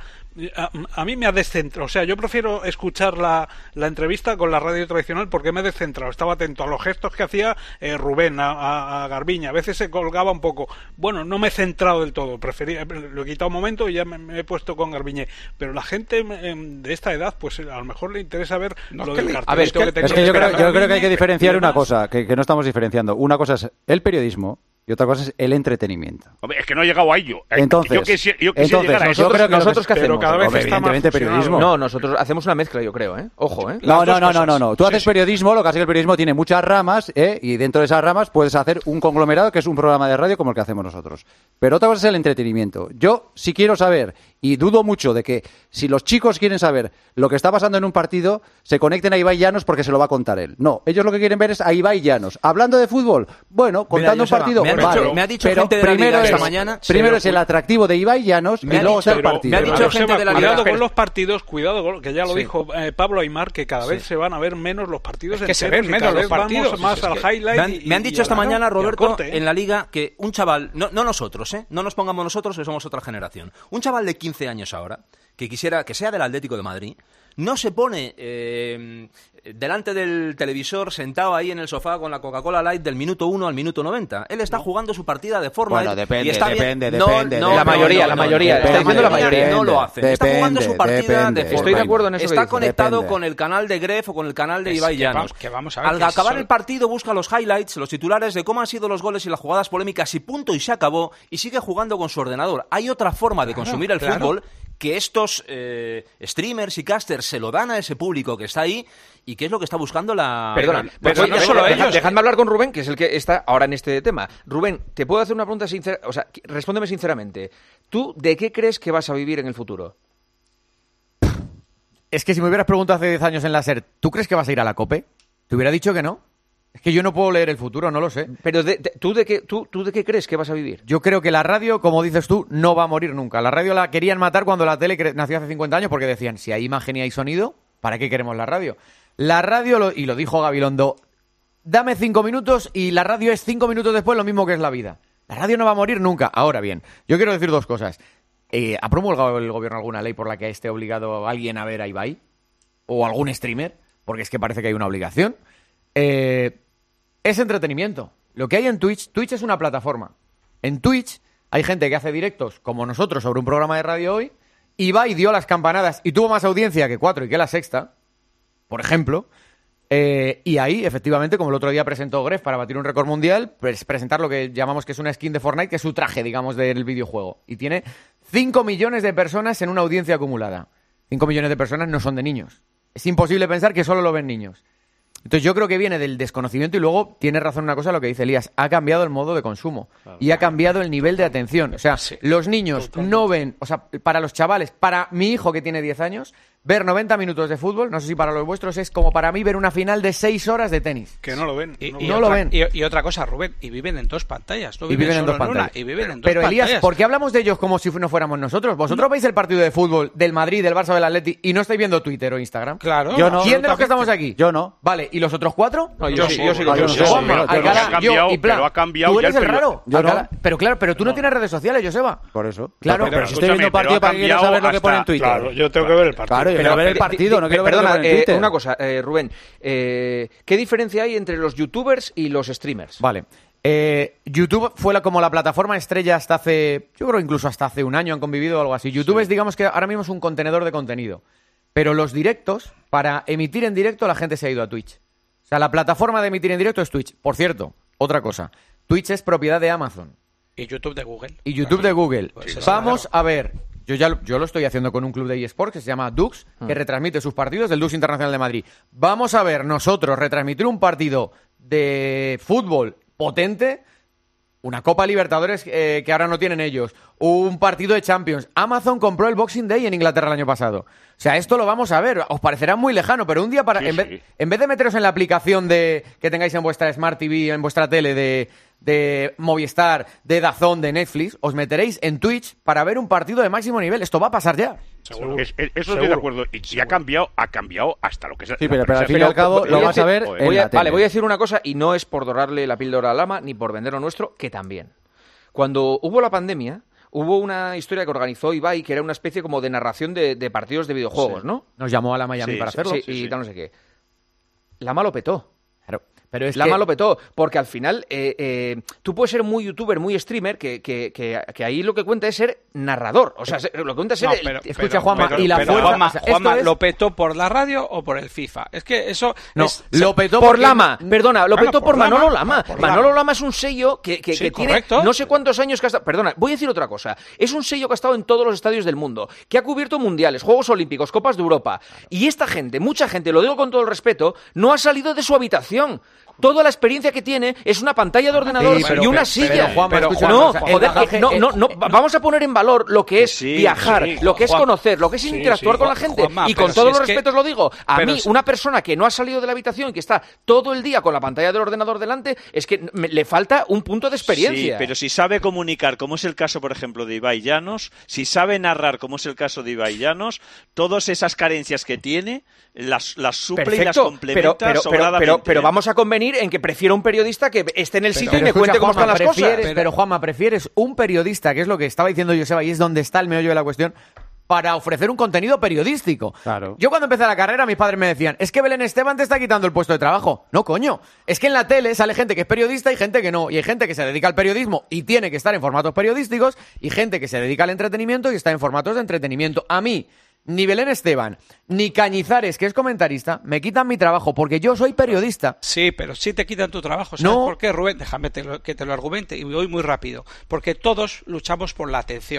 a mí me ha descentrado, o sea, yo prefiero escuchar la entrevista con la radio tradicional porque me he descentrado, estaba atento a los gestos que hacía Rubén, a Garbiñe, a veces se colgaba un poco, bueno, no me he centrado del todo, lo he quitado un momento y ya me he puesto con Garbiñe, pero la gente de esta edad, pues a lo mejor le interesa ver lo del cartelito que tenía. Es que yo creo que hay que diferenciar una cosa, que no estamos diferenciando. Una cosa es el periodismo y otra cosa es el entretenimiento. Hombre, es que no he llegado a ello. Entonces, yo quisiera llegar a eso. ¿Nosotros qué hacemos? Cada vez está más periodismo. No, nosotros hacemos una mezcla, yo creo, ¿eh? Ojo, ¿eh? No. Tú haces periodismo, lo que hace que el periodismo tiene muchas ramas, y dentro de esas ramas puedes hacer un conglomerado que es un programa de radio como el que hacemos nosotros. Pero otra cosa es el entretenimiento. Yo, si quiero saber, y dudo mucho de que si los chicos quieren saber lo que está pasando en un partido, se conecten a Ibai Llanos porque se lo va a contar él. No, ellos lo que quieren ver es a Ibai Llanos. Hablando de fútbol, bueno, contando un partido, me ha dicho gente de la Liga esta mañana. Primero es el atractivo de Ibai Llanos y luego es el partido. Me ha dicho gente de la Liga. Cuidado con los partidos, que ya lo dijo Pablo Aimar, que cada vez se van a ver menos los partidos. Es que se ven menos los partidos. Vamos más al highlight. Me han dicho esta mañana, Roberto, en la Liga, que un chaval, no nosotros, no nos pongamos nosotros, que somos otra generación. Un chaval de 15 años ahora, que quisiera que sea del Atlético de Madrid, no se pone delante del televisor sentado ahí en el sofá con la Coca-Cola Light del minuto 1 al minuto 90. Él está jugando su partida de forma. Bueno, depende. La mayoría. Está diciendo la mayoría. No lo hacen. Está jugando su partida de forma. Estoy de acuerdo en eso. Está conectado con el canal de Gref o con el canal de Ibai Llanos. Al acabar el partido busca los highlights, los titulares de cómo han sido los goles y las jugadas polémicas y punto y se acabó, y sigue jugando con su ordenador. Hay otra forma de consumir el fútbol que estos streamers y casters se lo dan a ese público que está ahí y que es lo que está buscando la... Perdona, pero no solo ellos. Dejadme hablar con Rubén, que es el que está ahora en este tema. Rubén, te puedo hacer una pregunta sincera, o sea, respóndeme sinceramente. ¿Tú de qué crees que vas a vivir en el futuro? Es que si me hubieras preguntado hace 10 años en la SER, ¿tú crees que vas a ir a la COPE? Te hubiera dicho que no. Es que yo no puedo leer el futuro, no lo sé. Pero ¿tú de qué crees que vas a vivir? Yo creo que la radio, como dices tú, no va a morir nunca. La radio la querían matar cuando la tele nació hace 50 años porque decían, si hay imagen y hay sonido, ¿para qué queremos la radio? La radio, y lo dijo Gabilondo, dame 5 minutos y la radio es 5 minutos después lo mismo que es la vida. La radio no va a morir nunca. Ahora bien, yo quiero decir 2 cosas. ¿Ha promulgado el gobierno alguna ley por la que esté obligado a alguien a ver a Ibai? ¿O algún streamer? Porque es que parece que hay una obligación. Es entretenimiento. Lo que hay en Twitch es una plataforma. En Twitch hay gente que hace directos, como nosotros, sobre un programa de radio hoy. Ibai dio las campanadas y tuvo más audiencia que 4 y que La Sexta, por ejemplo. Y ahí, efectivamente, como el otro día presentó Gref para batir un récord mundial, presentar lo que llamamos que es una skin de Fortnite, que es su traje, digamos, del videojuego. Y tiene 5 millones de personas en una audiencia acumulada. 5 millones de personas no son de niños. Es imposible pensar que solo lo ven niños. Entonces yo creo que viene del desconocimiento y luego tiene razón una cosa lo que dice Elías. Ha cambiado el modo de consumo y ha cambiado el nivel de atención. O sea, los niños no ven, o sea, para los chavales, para mi hijo que tiene 10 años, ver 90 minutos de fútbol, no sé si para los vuestros, es como para mí ver una final de 6 horas de tenis. Que no lo ven. No lo ven. Y otra cosa, Rubén, y viven en 2 pantallas. No viven en 2 pantallas. Pero pantallas. Elías, ¿por qué hablamos de ellos como si no fuéramos nosotros? ¿Vosotros veis el partido de fútbol del Madrid, del Barça o del Atleti y no estáis viendo Twitter o Instagram? Claro. Yo no. ¿Quién de los que estamos aquí? Yo no. Vale, ¿y los otros 4? No, yo sí. Pero ha cambiado. Tú eres el raro. Yo no. Pero claro, pero tú no tienes redes sociales, Joseba. Por eso. Claro, pero si estoy viendo partido, ¿para qué quiero saber lo que pone en Twitter? Claro, yo tengo que ver el partido. Claro, yo quiero ver el partido, no quiero ver Perdona, lo que pone en Twitter. una cosa, Rubén. ¿Qué diferencia hay entre los youtubers y los streamers? Vale. YouTube fue como la plataforma estrella hasta hace, yo creo incluso hasta hace un año han convivido o algo así. YouTube es, digamos que ahora mismo es un contenedor de contenido. Pero los directos, para emitir en directo, la gente se ha ido a Twitch. O sea, la plataforma de emitir en directo es Twitch. Por cierto, otra cosa. Twitch es propiedad de Amazon. Y YouTube de Google. Y YouTube de Google. Pues vamos a ver. Yo lo estoy haciendo con un club de eSports que se llama Dux, que retransmite sus partidos del Dux Internacional de Madrid. Vamos a ver nosotros retransmitir un partido de fútbol potente, una Copa Libertadores que ahora no tienen ellos, un partido de Champions. Amazon compró el Boxing Day en Inglaterra el año pasado. O sea, esto lo vamos a ver. Os parecerá muy lejano, pero un día en vez de meteros en la aplicación que tengáis en vuestra Smart TV, en vuestra tele de Movistar, de DAZN, de Netflix, os meteréis en Twitch para ver un partido de máximo nivel. Esto va a pasar ya. Seguro. Eso estoy de acuerdo. Y ha cambiado hasta lo que es. Sí, pero al fin y al cabo lo vas a ver en la tele. Vale, voy a decir una cosa, y no es por dorarle la píldora al ama, ni por vender lo nuestro, que también. Cuando hubo la pandemia, hubo una historia que organizó Ibai, que era una especie como de narración de partidos de videojuegos, ¿no? Nos llamó a la Miami para hacerlo. Y tal, no sé qué. Lama lo petó. Claro. Pero es Lama lo petó, porque al final tú puedes ser muy youtuber, muy streamer, que ahí lo que cuenta es ser narrador. O sea, lo que cuenta es ser... Escucha, Juanma, y la fuerza... Juanma, ¿lo petó por la radio o por el FIFA? Es que eso... No, lo petó por Lama. Perdona, lo petó por Manolo Lama. Manolo Lama es un sello que tiene correcto. no sé cuántos años que ha estado... Perdona, voy a decir otra cosa. Es un sello que ha estado en todos los estadios del mundo, que ha cubierto mundiales, Juegos Olímpicos, Copas de Europa. Y esta gente, mucha gente, lo digo con todo el respeto, no ha salido de su habitación. Toda la experiencia que tiene es una pantalla de ordenador y una silla. Vamos a poner en valor lo que es viajar, lo que es conocer, lo que es interactuar con la gente. Juanma, y con todos los respetos lo digo. A mí, una persona que no ha salido de la habitación y que está todo el día con la pantalla del ordenador delante, es que le falta un punto de experiencia. Sí, pero si sabe comunicar, como es el caso, por ejemplo, de Ibai Llanos, si sabe narrar, como es el caso de Ibai Llanos, todas esas carencias que tiene las suple y las complementa sobradamente. Pero vamos a convenir en que prefiero un periodista que esté en el sitio y me cuente cómo están las cosas. Pero Juanma, prefieres un periodista, que es lo que estaba diciendo Joseba, y es donde está el meollo de la cuestión, para ofrecer un contenido periodístico. Claro. Yo cuando empecé la carrera, mis padres me decían, es que Belén Esteban te está quitando el puesto de trabajo. No, coño. Es que en la tele sale gente que es periodista y gente que no. Y hay gente que se dedica al periodismo y tiene que estar en formatos periodísticos, y gente que se dedica al entretenimiento y está en formatos de entretenimiento. A mí, ni Belén Esteban, ni Cañizares, que es comentarista, me quitan mi trabajo, porque yo soy periodista. Sí, pero sí te quitan tu trabajo. ¿Sabes por qué, Rubén? Déjame que te lo argumente y voy muy rápido. Porque todos luchamos por la atención.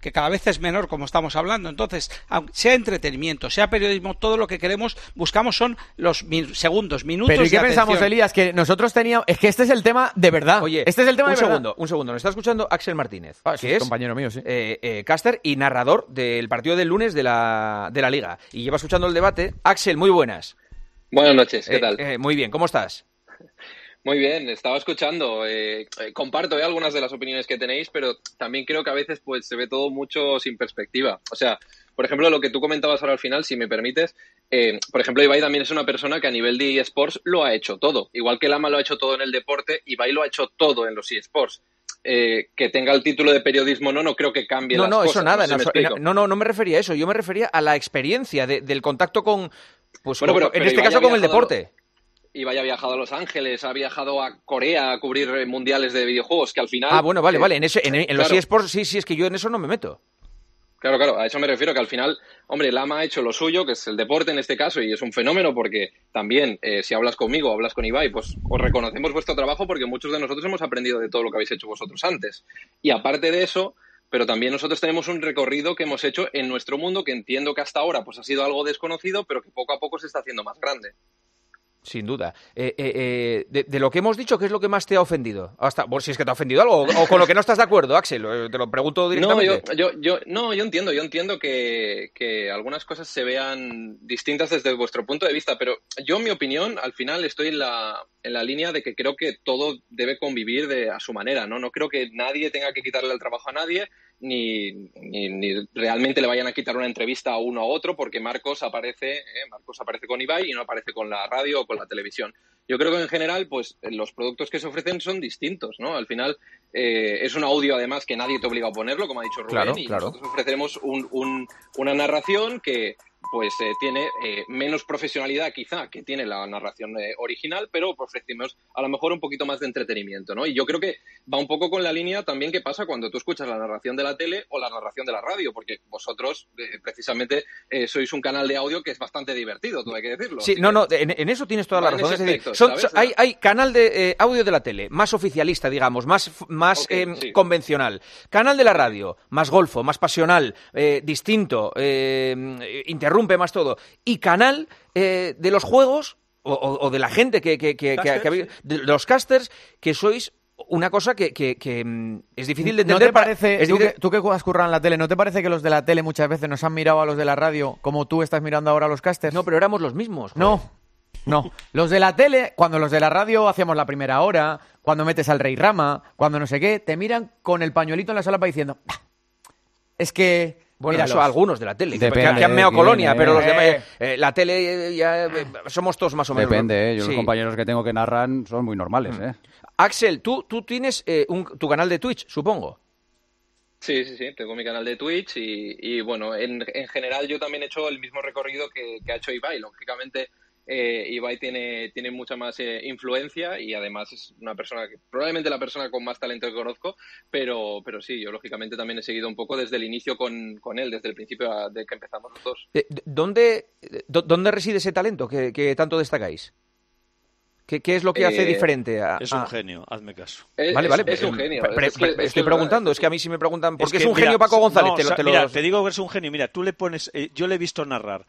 que cada vez es menor, como estamos hablando. Entonces, aunque sea entretenimiento, sea periodismo, todo lo que queremos, buscamos son los segundos, minutos. Pero ¿y qué pensamos, Elías? Que nosotros teníamos... Es que este es el tema de verdad. Oye, este es el tema un de segundo, verdad. un segundo. Nos está escuchando Axel Martínez, que es compañero mío, sí. caster y narrador del partido del lunes de la Liga. Y lleva escuchando el debate. Axel, muy buenas. Buenas noches, ¿qué tal? Muy bien, ¿cómo estás? Muy bien, estaba escuchando. Comparto algunas de las opiniones que tenéis, pero también creo que a veces pues se ve todo mucho sin perspectiva. O sea, por ejemplo, lo que tú comentabas ahora al final, si me permites, por ejemplo, Ibai también es una persona que a nivel de eSports lo ha hecho todo. Igual que Lama lo ha hecho todo en el deporte, Ibai lo ha hecho todo en los eSports. Que tenga el título de periodismo no creo que cambie las cosas. Eso nada. No me refería a eso. Yo me refería a la experiencia del contacto con, pues, bueno, pero en este caso, con el deporte. Ibai ha viajado a Los Ángeles, ha viajado a Corea a cubrir mundiales de videojuegos, que al final... Ah, bueno, vale. En claro, los eSports sí, es que yo en eso no me meto. Claro, a eso me refiero, que al final, hombre, Lama ha hecho lo suyo, que es el deporte en este caso, y es un fenómeno porque también, si hablas conmigo, hablas con Ibai, pues os reconocemos vuestro trabajo porque muchos de nosotros hemos aprendido de todo lo que habéis hecho vosotros antes. Y aparte de eso, pero también nosotros tenemos un recorrido que hemos hecho en nuestro mundo, que entiendo que hasta ahora pues ha sido algo desconocido, pero que poco a poco se está haciendo más grande. Sin duda. De lo que hemos dicho, ¿qué es lo que más te ha ofendido? Por si es que te ha ofendido algo, o con lo que no estás de acuerdo, Axel, te lo pregunto directamente. Yo entiendo que algunas cosas se vean distintas desde vuestro punto de vista, pero yo, en mi opinión, al final estoy en la línea de que creo que todo debe convivir a su manera, ¿no? No creo que nadie tenga que quitarle el trabajo a nadie, ni realmente le vayan a quitar una entrevista a uno a otro, porque Marcos aparece con Ibai y no aparece con la radio o con la televisión. Yo creo que en general, pues los productos que se ofrecen son distintos, ¿no? Al final es un audio, además, que nadie te obliga a ponerlo, como ha dicho Rubén, y nosotros ofreceremos una narración que pues tiene menos profesionalidad quizá que tiene la narración original, pero ofrecemos a lo mejor un poquito más de entretenimiento, ¿no? Y yo creo que va un poco con la línea también que pasa cuando tú escuchas la narración de la tele o la narración de la radio, porque vosotros precisamente sois un canal de audio que es bastante divertido, todo hay que decirlo. Sí, en eso tienes toda la razón. Es decir, hay canal de audio de la tele, más oficialista, digamos, más convencional. Canal de la radio, más golfo, más pasional, distinto, interrumpe más todo. Y canal de los juegos o de la gente que de los casters, que sois una cosa que es difícil de entender. ¿No te parece, tú que has currado en la tele, ¿no te parece que los de la tele muchas veces nos han mirado a los de la radio como tú estás mirando ahora a los casters? No, pero éramos los mismos. Joder. No. Los de la tele, cuando los de la radio hacíamos la primera hora, cuando metes al Rey Rama, cuando no sé qué, te miran con el pañuelito en la solapa diciendo, es que... Bueno, eso algunos de la tele, que han meado colonia, pero los demás, la tele ya somos todos más o menos. Depende, yo los compañeros que tengo que narran son muy normales. Axel, tú tienes tu canal de Twitch, supongo. Sí, tengo mi canal de Twitch y bueno, en general yo también he hecho el mismo recorrido que ha hecho Ibai. Lógicamente, Ibai tiene mucha más influencia y además es una persona que probablemente la persona con más talento que conozco, pero sí, yo lógicamente también he seguido un poco desde el inicio con él, desde el principio de que empezamos los dos. ¿Dónde reside ese talento que tanto destacáis? ¿Qué es lo que hace diferente a...? Es un genio, hazme caso. Vale, es un genio. Estoy preguntando, es que a mí sí me preguntan, ¿por qué es un genio Paco González? Te digo que es un genio. Mira, tú le pones... yo le he visto narrar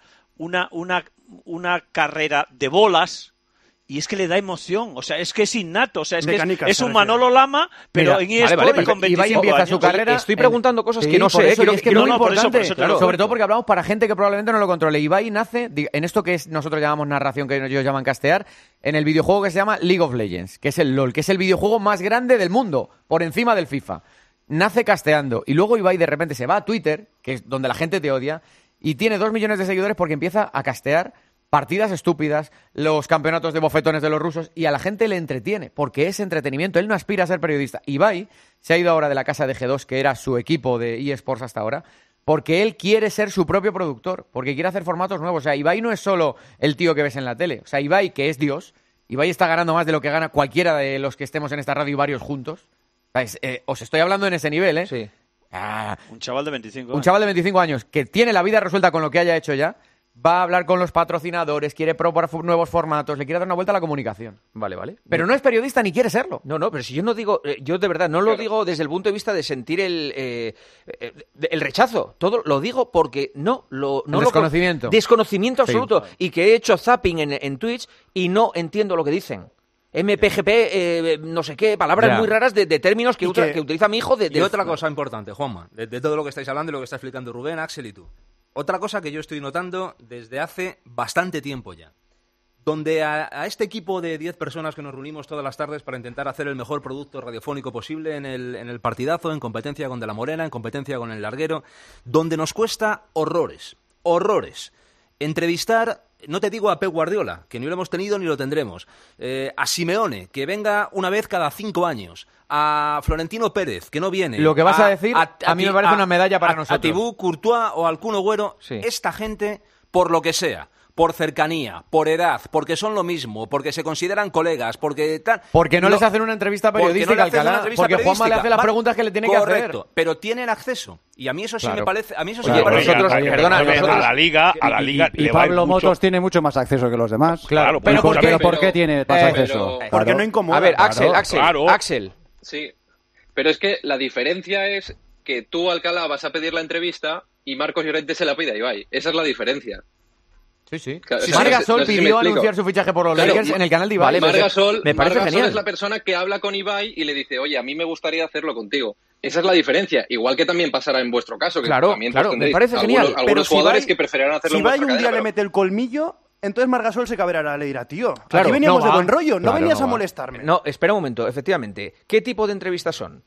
una carrera de bolas y es que le da emoción, o sea, es que es innato, o sea, es que es un Manolo Lama, pero en eSport con 25 empieza años. Su carrera, estoy preguntando cosas que no sé, es que es muy importante, por eso sobre todo porque hablamos para gente que probablemente no lo controle. Ibai nace en esto que nosotros llamamos narración, que ellos llaman castear, en el videojuego que se llama League of Legends, que es el LoL, que es el videojuego más grande del mundo, por encima del FIFA. Nace casteando, y luego Ibai de repente se va a Twitter, que es donde la gente te odia, y tiene 2 millones de seguidores porque empieza a castear partidas estúpidas, los campeonatos de bofetones de los rusos, y a la gente le entretiene, porque es entretenimiento. Él no aspira a ser periodista. Ibai se ha ido ahora de la casa de G2, que era su equipo de eSports hasta ahora, porque él quiere ser su propio productor, porque quiere hacer formatos nuevos. O sea, Ibai no es solo el tío que ves en la tele. O sea, Ibai, que es Dios, Ibai está ganando más de lo que gana cualquiera de los que estemos en esta radio y varios juntos. Os estoy hablando en ese nivel, ¿eh? Sí. Un chaval de 25 años. Un chaval de 25 años que tiene la vida resuelta con lo que haya hecho ya, va a hablar con los patrocinadores, quiere probar nuevos formatos, le quiere dar una vuelta a la comunicación. Vale, vale. Pero no es periodista ni quiere serlo. No, pero si yo no digo, yo de verdad no lo digo desde el punto de vista de sentir el rechazo. Todo lo digo porque desconocimiento. Desconocimiento absoluto. Sí. Y que he hecho zapping en Twitch y no entiendo lo que dicen. MPGP, no sé qué, palabras muy raras de términos que utiliza mi hijo. Y otra cosa importante, Juanma, de todo lo que estáis hablando y lo que está explicando Rubén, Axel y tú. Otra cosa que yo estoy notando desde hace bastante tiempo ya. Donde a este equipo de 10 personas que nos reunimos todas las tardes para intentar hacer el mejor producto radiofónico posible en el partidazo, en competencia con De la Morena, en competencia con El Larguero, donde nos cuesta horrores. Entrevistar, no te digo a Pep Guardiola, que ni lo hemos tenido ni lo tendremos, a Simeone, que venga una vez cada 5 años, a Florentino Pérez, que no viene. Lo que vas a decir, a mí me parece una medalla para nosotros. A Tibú, Courtois o al Kun Agüero, esta gente, por lo que sea, por cercanía, por edad, porque son lo mismo, porque se consideran colegas, porque tal... Porque no les hacen una entrevista periodística, Alcalá, porque Juanma le hace las preguntas que le tiene que hacer. Correcto, pero tienen acceso. Y a mí eso sí me parece... A mí eso sí me parece... A la Liga y Pablo Motos tiene mucho más acceso que los demás. Claro, pero ¿por qué tiene más acceso? Porque no incomoda. A ver, Axel. Sí, pero es que la diferencia es que tú, Alcalá, vas a pedir la entrevista y Marcos Llorente se la pide a Ibai. Esa es la diferencia. Sí. Claro, Margasol pidió anunciar su fichaje por los Lakers en el canal de Ibai. Margasol genial. es la persona que habla con Ibai y le dice, oye, a mí me gustaría hacerlo contigo. Esa es la diferencia. Igual que también pasará en vuestro caso. Que también me parece genial. Algunos jugadores que preferirán hacerlo en vuestra cadena. Si Ibai un día le mete el colmillo, entonces Margasol se cabrará, le dirá, tío, aquí veníamos de buen rollo, no venías a molestarme. No, espera un momento, efectivamente. ¿Qué tipo de entrevistas son?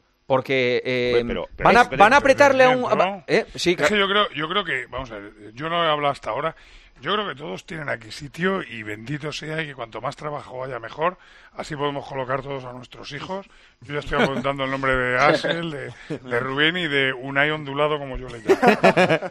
Porque van a apretarle a un... Sí, claro. Es que yo creo que, vamos a ver, yo no he hablado hasta ahora. Yo creo que todos tienen aquí sitio y bendito sea y que cuanto más trabajo haya mejor, así podemos colocar todos a nuestros hijos. Yo ya estoy apuntando el nombre de Axel, de Rubén y de Unai Ondulado, como yo le llamo.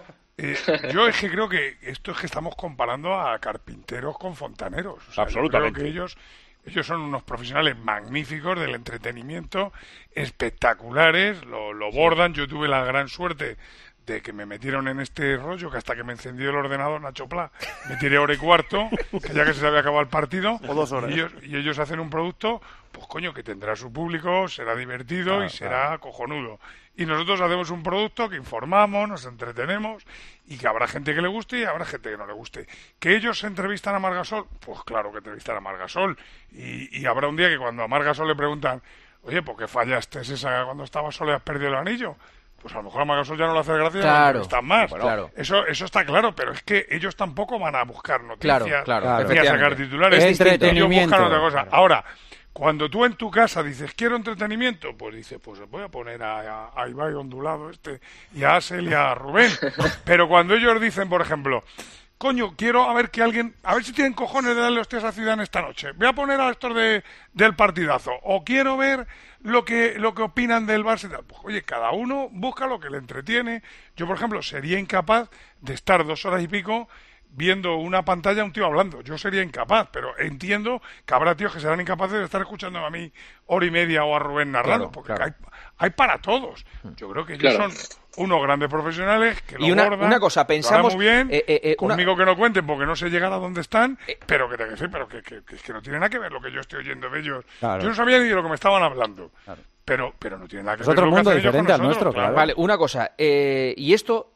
Yo es que creo que esto es que estamos comparando a carpinteros con fontaneros. O sea, absolutamente. Yo creo que ellos son unos profesionales magníficos del entretenimiento, espectaculares, lo bordan. Yo tuve la gran suerte de que me metieron en este rollo, que hasta que me encendió el ordenador Nacho Pla, me tiré hora y cuarto, que ya que se había acabado el partido, o 2 horas. Y ellos hacen un producto, pues coño, que tendrá su público, será divertido y será cojonudo. Y nosotros hacemos un producto que informamos, nos entretenemos, y que habrá gente que le guste y habrá gente que no le guste. ¿Que ellos se entrevistan a Margasol? Pues claro que entrevistan a Margasol. Y habrá un día que cuando a Margasol le preguntan, oye, ¿por qué fallaste esa cuando estabas solo y has perdido el anillo? Pues a lo mejor a Margasol ya no le hace gracia, claro, están más. Claro. Eso está claro, pero es que ellos tampoco van a buscar noticias, ni a sacar titulares. Entretenimiento. Ellos buscan otra cosa. Ahora, cuando tú en tu casa dices, quiero entretenimiento, pues dices, pues voy a poner a Ibai Ondulado y a Axel y a Rubén. Pero cuando ellos dicen, por ejemplo, coño, quiero a ver si tienen cojones de darle hostias a Zidane esta noche. Voy a poner a estos del partidazo. O quiero ver lo que opinan del Barça. Pues, oye, cada uno busca lo que le entretiene. Yo, por ejemplo, sería incapaz de estar 2 horas y pico viendo una pantalla a un tío hablando. Yo sería incapaz, pero entiendo que habrá tíos que serán incapaces de estar escuchándome a mí hora y media o a Rubén narrando, porque hay para todos. Yo creo que ellos son unos grandes profesionales que lo bordan, una cosa, pensamos muy bien, conmigo que no cuenten porque no sé llegar a dónde están, pero que no tiene nada que ver lo que yo estoy oyendo de ellos. Claro. Yo no sabía ni de lo que me estaban hablando. Claro. Pero no tiene nada que ver. Es otro mundo diferente al nuestro, claro. Vale, una cosa, y esto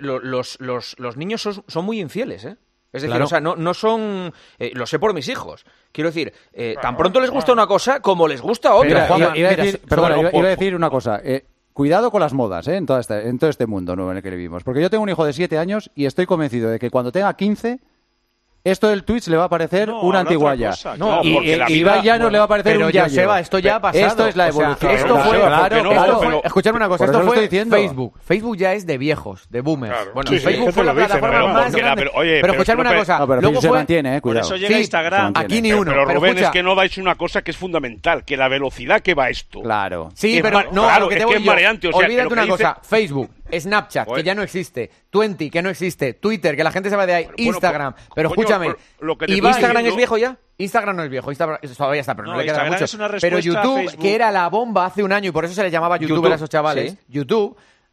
los niños son muy infieles, ¿eh? Es decir, o sea, no son... lo sé por mis hijos. Quiero decir, tan pronto les gusta una cosa como les gusta otra. Iba a decir una cosa. Cuidado con las modas, en todo este mundo nuevo en el que vivimos. Porque yo tengo un hijo de 7 años y estoy convencido de que cuando tenga 15... esto del Twitch le va a parecer una antiguaya. Y Ibai ya no le va a parecer un yayo. Seba, esto ya ha pasado. Esto es la evolución. Esto fue, escuchadme una cosa, esto fue Facebook. Facebook ya es de viejos, de boomers. Claro. Bueno, Facebook fue la plataforma más grande. Pero escuchadme una cosa. Pero luego se mantiene, cuidado. Por eso llega Instagram. Aquí ni uno. Pero Rubén, es que no dais una cosa que es fundamental, que la velocidad que va esto. Claro. Sí, pero no, claro, que es que es mareante. O sea, olvídate una cosa, Facebook, Snapchat, que ya no existe, Twenty, que no existe, Twitter, que la gente se va de ahí, Instagram, pero escúchame, ¿Instagram es viejo ya? Instagram no es viejo, Instagram todavía está, pero no le queda Instagram mucho. Pero YouTube, que era la bomba hace un año y por eso se le llamaba YouTuber a esos chavales, YouTube,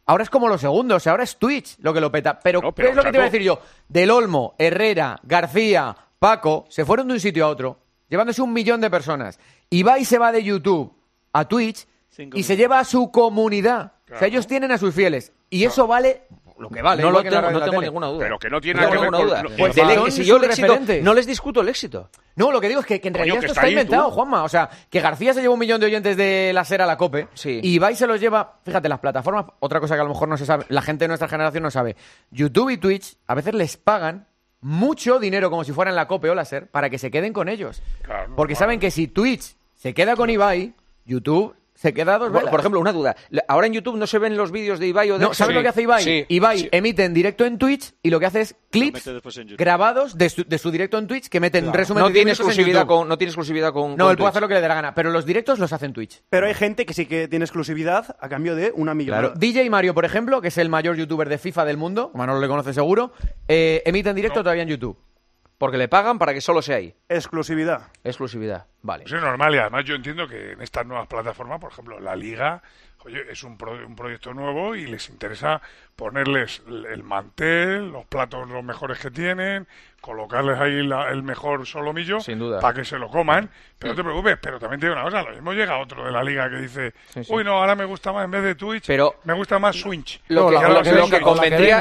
ahora es como los segundos, ahora es Twitch lo que lo peta. Pero, ¿qué es lo que te iba a decir yo? Del Olmo, Herrera, García, Paco, se fueron de un sitio a otro, llevándose 1 millón de personas. Ibai se va de YouTube a Twitch y se lleva a su comunidad. Claro. O sea, ellos tienen a sus fieles. Y eso vale lo que vale. No tengo ninguna duda. Pero que no tiene nada que ver con... Pues si yo el éxito, no les discuto el éxito. No, lo que digo es que en realidad esto está inventado, Juanma. O sea, que García se lleva 1 millón de oyentes de la SER a la COPE. Sí. Y Ibai se los lleva... Fíjate, las plataformas... Otra cosa que a lo mejor no se sabe, la gente de nuestra generación no sabe. YouTube y Twitch a veces les pagan mucho dinero, como si fueran la COPE o la SER, para que se queden con ellos. Claro, porque saben que si Twitch se queda con Ibai, YouTube... se queda 2 velas. Por ejemplo, una duda. Ahora en YouTube no se ven los vídeos de Ibai o de... No, ¿sabes lo que hace Ibai? Sí. Ibai emite en directo en Twitch y lo que hace es clips grabados de su directo en Twitch que meten resumen no de tiene exclusividad no tiene exclusividad con No, él Twitch. puede hacer lo que le dé la gana, pero los directos los hace en Twitch. Pero hay gente que sí que tiene exclusividad a cambio de 1 millonada. Claro. DJ Mario, por ejemplo, que es el mayor youtuber de FIFA del mundo, Manolo le conoce seguro, emite en directo todavía en YouTube. Porque le pagan para que solo sea ahí. Exclusividad. Exclusividad, vale. Pues es normal y además yo entiendo que en estas nuevas plataformas, por ejemplo, la Liga, oye, es un proyecto nuevo y les interesa ponerles el mantel, los platos los mejores que tienen, colocarles ahí el mejor solomillo para que se lo coman. Pero no te preocupes, pero también te digo una cosa, lo mismo llega otro de la Liga que dice, uy, no, ahora me gusta más, en vez de Twitch, me gusta más Switch. Lo que convendría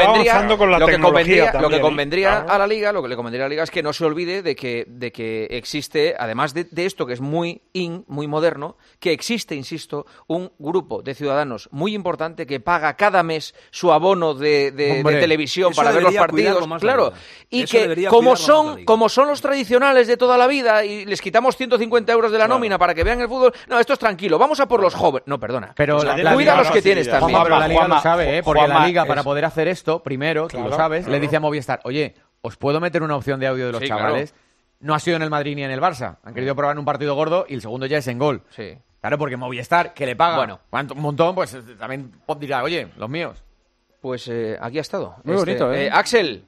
a la Liga, lo que le convendría a la Liga es que no se olvide de que existe, además de esto que es muy moderno, que existe, insisto, un grupo de ciudadanos muy importante que paga cada mes su abono de televisión para ver los partidos, claro, y que como son los tradicionales de toda la vida y les quitamos 150 euros de la nómina para que vean el fútbol, no, esto es tranquilo, vamos a por los jóvenes. No, perdona, pero cuida a los que tienes también. Pero la Liga lo sabe, porque la Liga para poder hacer esto, primero, tú lo sabes, le dice a Movistar, oye, ¿os puedo meter una opción de audio de los chavales? Claro. No ha sido en el Madrid ni en el Barça. Han querido probar en un partido gordo y el segundo ya es en Gol. Sí. Claro, porque Movistar, que le paga un montón, pues también dirá, oye, los míos. Pues aquí ha estado. Muy bonito, Axel,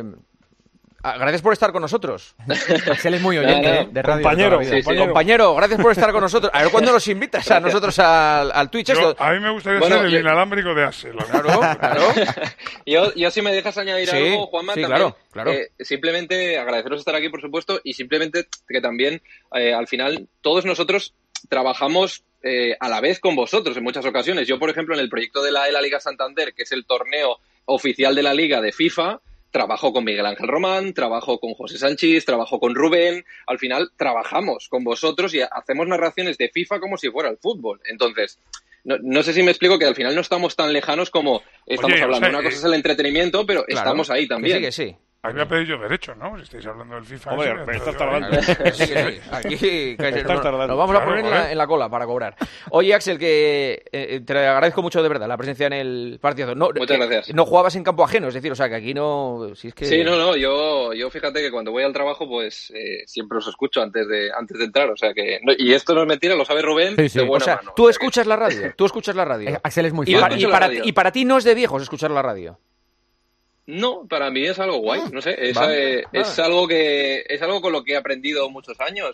gracias por estar con nosotros. Axel es muy oyente de radio. Compañero, gracias por estar con nosotros. A ver cuándo nos invitas a nosotros al Twitch. A mí me gustaría ser el inalámbrico de Axel. Claro. Yo si me dejas añadir algo, Juanma, también, claro. Simplemente agradeceros estar aquí, por supuesto, y simplemente que también, al final, todos nosotros trabajamos a la vez con vosotros en muchas ocasiones. Yo, por ejemplo, en el proyecto de la Liga Santander, que es el torneo oficial de la Liga de FIFA, trabajo con Miguel Ángel Román, trabajo con José Sánchez, trabajo con Rubén. Al final trabajamos con vosotros y hacemos narraciones de FIFA como si fuera el fútbol. Entonces, no sé si me explico, que al final no estamos tan lejanos como estamos hablando. Una cosa es el entretenimiento, pero estamos ahí también. Que sí. A mí me ha pedido derechos, ¿no? Si estáis hablando del FIFA. Hombre, pero estás tardando. Aquí nos vamos a poner en la cola para cobrar. Oye, Axel, que te agradezco mucho de verdad la presencia en el partido. Muchas gracias. No jugabas en campo ajeno, es decir, o sea, que aquí no... Si es que... Sí, no, yo fíjate que cuando voy al trabajo, pues siempre os escucho antes de entrar, o sea que... y esto no es mentira, lo sabe Rubén, de buena mano. Tú escuchas la radio. Axel es muy fan. Y para ti no es de viejos escuchar la radio. No, para mí es algo guay, no sé, es algo con lo que he aprendido muchos años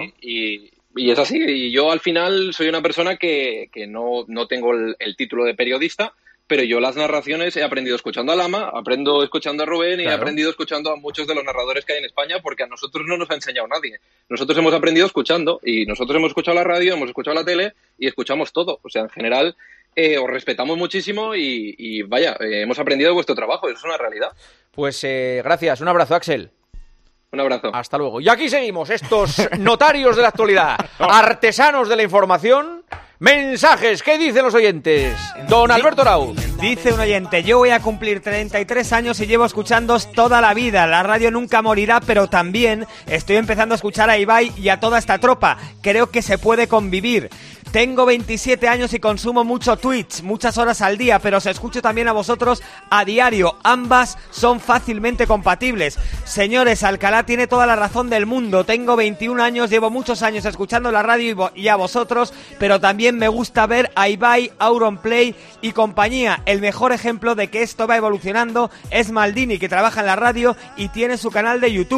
y es así. Y yo al final soy una persona que no tengo el título de periodista, pero yo las narraciones he aprendido escuchando a Lama, aprendo escuchando a Rubén y he aprendido escuchando a muchos de los narradores que hay en España, porque a nosotros no nos ha enseñado nadie. Nosotros hemos aprendido escuchando y nosotros hemos escuchado la radio, hemos escuchado la tele y escuchamos todo. O sea, en general... os respetamos muchísimo y vaya, hemos aprendido de vuestro trabajo, eso es una realidad. Pues gracias, un abrazo, Axel. Un abrazo. Hasta luego. Y aquí seguimos, estos notarios de la actualidad, artesanos de la información. Mensajes, ¿qué dicen los oyentes? Don Alberto Arau. Dice un oyente, yo voy a cumplir 33 años y llevo escuchándoos toda la vida. La radio nunca morirá, pero también estoy empezando a escuchar a Ibai y a toda esta tropa. Creo que se puede convivir. Tengo 27 años y consumo mucho Twitch, muchas horas al día, pero os escucho también a vosotros a diario. Ambas son fácilmente compatibles. Señores, Alcalá tiene toda la razón del mundo. Tengo 21 años, llevo muchos años escuchando la radio y a vosotros, pero también me gusta ver a Ibai, Auronplay y compañía. El mejor ejemplo de que esto va evolucionando es Maldini, que trabaja en la radio y tiene su canal de YouTube.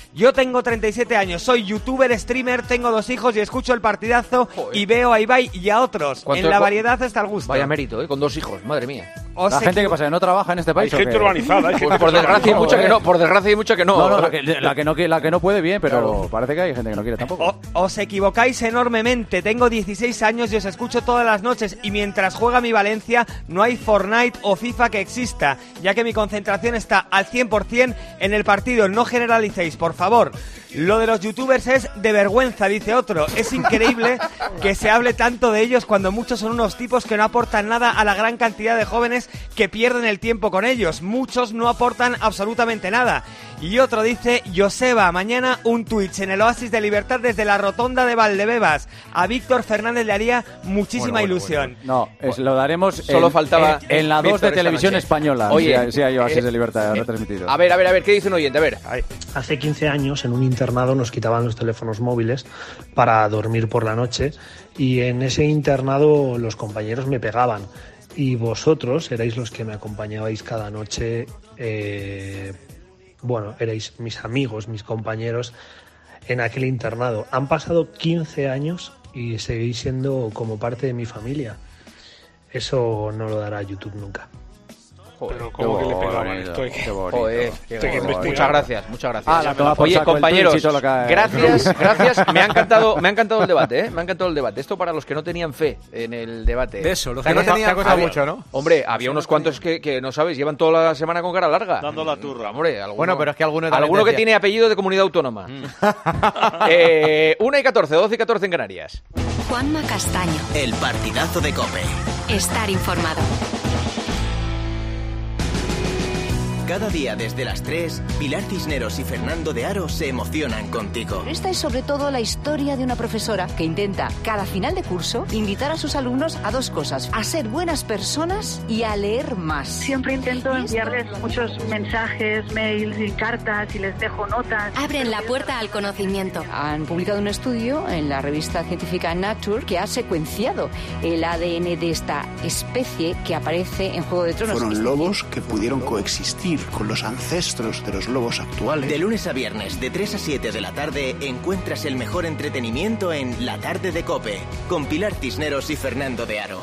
Yo tengo 37 años, soy youtuber, streamer, tengo 2 hijos y escucho el partidazo y veo a Ibai y a otros. En la variedad está el gusto. Vaya mérito, con 2 hijos, madre mía. La gente que pasa, no trabaja en este país. Hay gente organizada. Pues por desgracia hay mucha que no. Por desgracia hay mucha que no. No, la que no puede bien, pero parece que hay gente que no quiere tampoco. Os equivocáis enormemente. Tengo 16 años y os escucho todas las noches. Y mientras juega mi Valencia, no hay Fortnite o FIFA que exista, ya que mi concentración está al 100% en el partido. No generalicéis, por favor. Lo de los youtubers es de vergüenza, dice otro. Es increíble que se hable tanto de ellos cuando muchos son unos tipos que no aportan nada a la gran cantidad de jóvenes que pierden el tiempo con ellos. Muchos no aportan absolutamente nada. Y otro dice, Joseba, mañana un Twitch en el Oasis de Libertad desde la Rotonda de Valdebebas. A Víctor Fernández le haría muchísima ilusión. No, lo daremos solo faltaba en la 2 de Televisión Española. Oye, sí hay Oasis de Libertad retransmitido. A ver, ¿qué dice un oyente? A ver. Hace 15 años en un internado nos quitaban los teléfonos móviles para dormir por la noche y en ese internado los compañeros me pegaban y vosotros erais los que me acompañabais cada noche, erais mis amigos, mis compañeros en aquel internado. Han pasado 15 años y seguís siendo como parte de mi familia. Eso no lo dará YouTube nunca. Pero ¿cómo que le pegaban? Muchas gracias. Oye, compañeros, gracias. Me ha encantado el debate, Me ha encantado el debate. Esto para los que no tenían fe en el debate. De eso, los que no tenían fe. Mucho, ¿no? Hombre, había unos cuantos que no sabes, llevan toda la semana con cara larga. Dando la turra. Hombre, pero es que alguno que tiene apellido de comunidad autónoma. 1:14, 12:14 en Canarias. Juanma Castaño. El partidazo de COPE. Estar informado. Cada día desde las 3, Pilar Cisneros y Fernando de Aro se emocionan contigo. Esta es sobre todo la historia de una profesora que intenta, cada final de curso, invitar a sus alumnos a 2 cosas: a ser buenas personas y a leer más. Siempre intento enviarles muchos mensajes, mails y cartas y les dejo notas. Abren la puerta al conocimiento. Han publicado un estudio en la revista científica Nature que ha secuenciado el ADN de esta especie que aparece en Juego de Tronos. Fueron lobos que pudieron coexistir con los ancestros de los lobos actuales. De lunes a viernes, de 3 a 7 de la tarde, encuentras el mejor entretenimiento en La Tarde de COPE, con Pilar Cisneros y Fernando de Aro.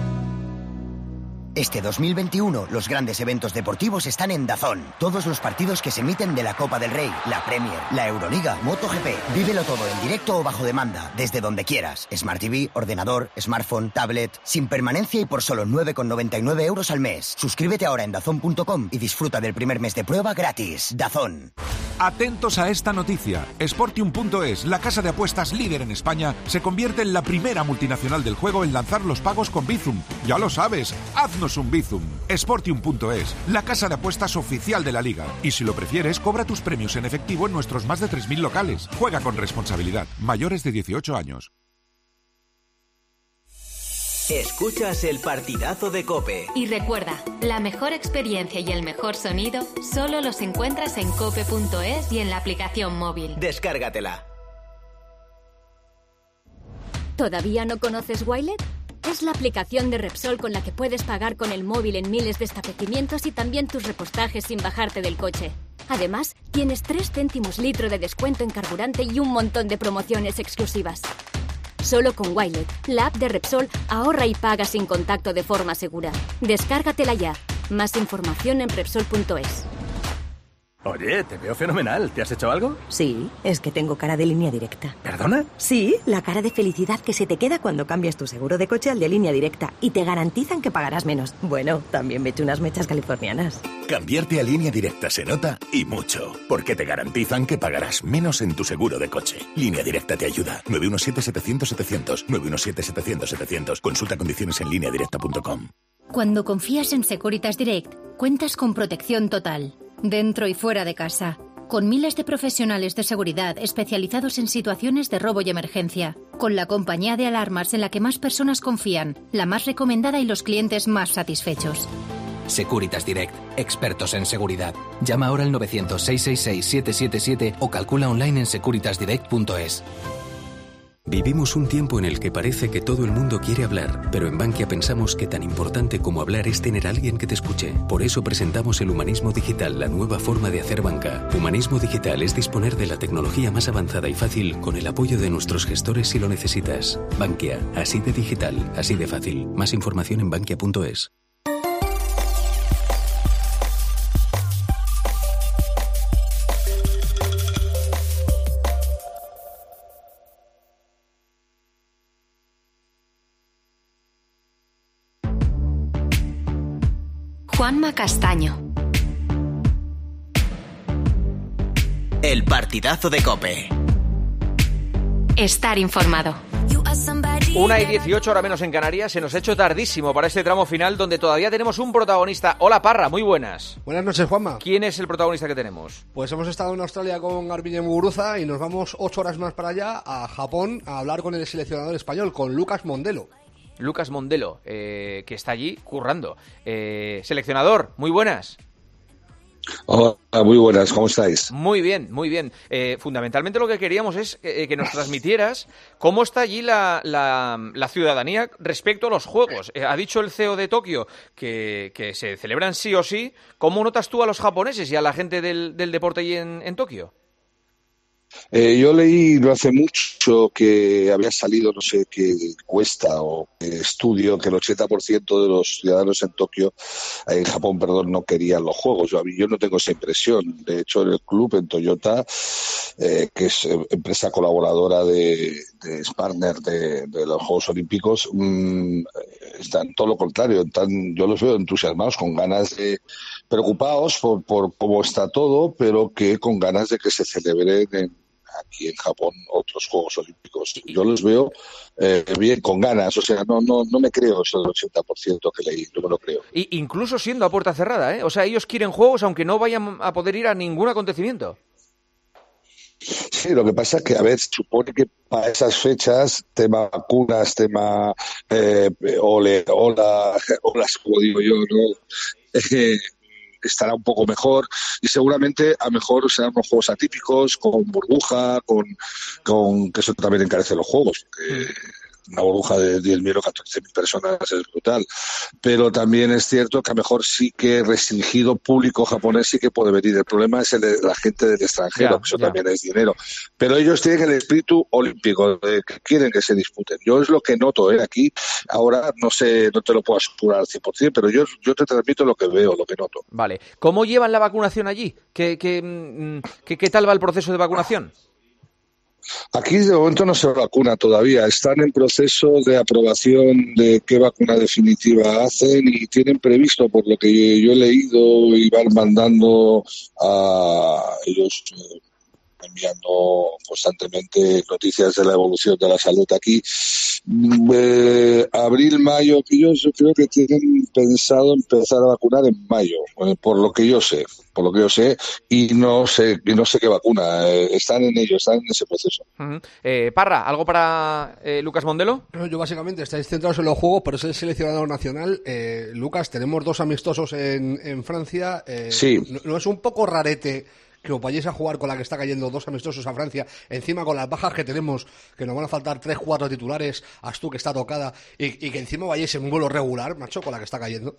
Este 2021, los grandes eventos deportivos están en DAZN. Todos los partidos que se emiten de la Copa del Rey, la Premier, la Euroliga, MotoGP. Vívelo todo en directo o bajo demanda, desde donde quieras. Smart TV, ordenador, smartphone, tablet, sin permanencia y por solo 9,99 € al mes. Suscríbete ahora en DAZN.com y disfruta del primer mes de prueba gratis. DAZN. Atentos a esta noticia. Sportium.es, la casa de apuestas líder en España, se convierte en la primera multinacional del juego en lanzar los pagos con Bizum. Ya lo sabes, haznos un Bizum. Sportium.es, la casa de apuestas oficial de la liga. Y si lo prefieres, cobra tus premios en efectivo en nuestros más de 3.000 locales. Juega con responsabilidad. Mayores de 18 años. Escuchas el partidazo de COPE. Y recuerda, la mejor experiencia y el mejor sonido solo los encuentras en cope.es y en la aplicación móvil. Descárgatela. ¿Todavía no conoces Wilet? Es la aplicación de Repsol con la que puedes pagar con el móvil en miles de establecimientos y también tus repostajes sin bajarte del coche. Además, tienes 3 céntimos litro de descuento en carburante y un montón de promociones exclusivas. Solo con Wilet, la app de Repsol, ahorra y paga sin contacto de forma segura. Descárgatela ya. Más información en Repsol.es. Oye, te veo fenomenal. ¿Te has hecho algo? Sí, es que tengo cara de Línea Directa. ¿Perdona? Sí, la cara de felicidad que se te queda cuando cambias tu seguro de coche al de Línea Directa y te garantizan que pagarás menos. Bueno, también me echo unas mechas californianas. Cambiarte a Línea Directa se nota y mucho, porque te garantizan que pagarás menos en tu seguro de coche. Línea Directa te ayuda. 917-700-700. 917-700-700. Consulta condiciones en lineadirecta.com. Cuando confías en Securitas Direct, cuentas con protección total, dentro y fuera de casa, con miles de profesionales de seguridad especializados en situaciones de robo y emergencia, con la compañía de alarmas en la que más personas confían, la más recomendada y los clientes más satisfechos. Securitas Direct, expertos en seguridad. Llama ahora al 900-666-777 o calcula online en securitasdirect.es. Vivimos un tiempo en el que parece que todo el mundo quiere hablar, pero en Bankia pensamos que tan importante como hablar es tener a alguien que te escuche. Por eso presentamos el Humanismo Digital, la nueva forma de hacer banca. Humanismo Digital es disponer de la tecnología más avanzada y fácil con el apoyo de nuestros gestores si lo necesitas. Bankia, así de digital, así de fácil. Más información en bankia.es. Juanma Castaño. El partidazo de COPE. Estar informado. 1:18, hora menos en Canarias. Se nos ha hecho tardísimo para este tramo final donde todavía tenemos un protagonista. Hola, Parra, muy buenas. Buenas noches, Juanma. ¿Quién es el protagonista que tenemos? Pues hemos estado en Australia con Garbiñe Muguruza y nos vamos 8 horas más para allá, a Japón, a hablar con el seleccionador español, con Lucas Mondelo. Lucas Mondelo, que está allí currando. Seleccionador, muy buenas. Hola, muy buenas, ¿cómo estáis? Muy bien, muy bien. Fundamentalmente lo que queríamos es que nos transmitieras cómo está allí la ciudadanía respecto a los Juegos. Ha dicho el CEO de Tokio que se celebran sí o sí. ¿Cómo notas tú a los japoneses y a la gente del deporte allí en Tokio? Yo leí no hace mucho que había salido, no sé qué encuesta o estudio, que el 80% de los ciudadanos en Japón, no querían los juegos. Yo no tengo esa impresión. De hecho, en el club, en Toyota, que es empresa colaboradora es partner de los Juegos Olímpicos, están todo lo contrario. Yo los veo entusiasmados, con ganas de, preocupados por cómo está todo, pero que con ganas de que se celebren aquí en Japón otros Juegos Olímpicos. Yo los veo bien, con ganas. O sea, no me creo eso del 80% que leí, no me lo creo. Y incluso siendo a puerta cerrada, ¿eh? O sea, ellos quieren juegos aunque no vayan a poder ir a ningún acontecimiento. Sí, lo que pasa es que, a ver, supone que para esas fechas, tema vacunas, tema olas, como digo yo, ¿no? Estará un poco mejor y seguramente a mejor serán unos juegos atípicos, con burbuja, con que eso también encarece los juegos, porque una burbuja de 10.000 o 14.000 personas es brutal, pero también es cierto que a lo mejor sí que restringido público japonés sí que puede venir. El problema es la gente del extranjero, que eso también es dinero, pero ellos tienen el espíritu olímpico, de que quieren que se disputen. Yo es lo que noto aquí, ahora no sé, no te lo puedo asegurar al 100%, pero yo te transmito lo que veo, lo que noto. Vale, ¿cómo llevan la vacunación allí? ¿Qué tal va el proceso de vacunación? Aquí de momento no se vacuna todavía, están en proceso de aprobación de qué vacuna definitiva hacen y tienen previsto, por lo que yo he leído, y van mandando a ellos enviando constantemente noticias de la evolución de la salud aquí. Abril, mayo, yo creo que tienen pensado empezar a vacunar en mayo, por lo que yo sé, y no sé qué vacuna. Están en ello, están en ese proceso. Parra, ¿algo para Lucas Mondelo? No, yo básicamente estáis centrados en los juegos, pero es el seleccionador nacional. Lucas, tenemos 2 amistosos en Francia. Sí. ¿No es un poco rarete que os vayáis a jugar con la que está cayendo 2 amistosos a Francia, encima con las bajas que tenemos, que nos van a faltar 3-4 titulares, Astu que está tocada, y que encima vayáis en un vuelo regular, macho, con la que está cayendo?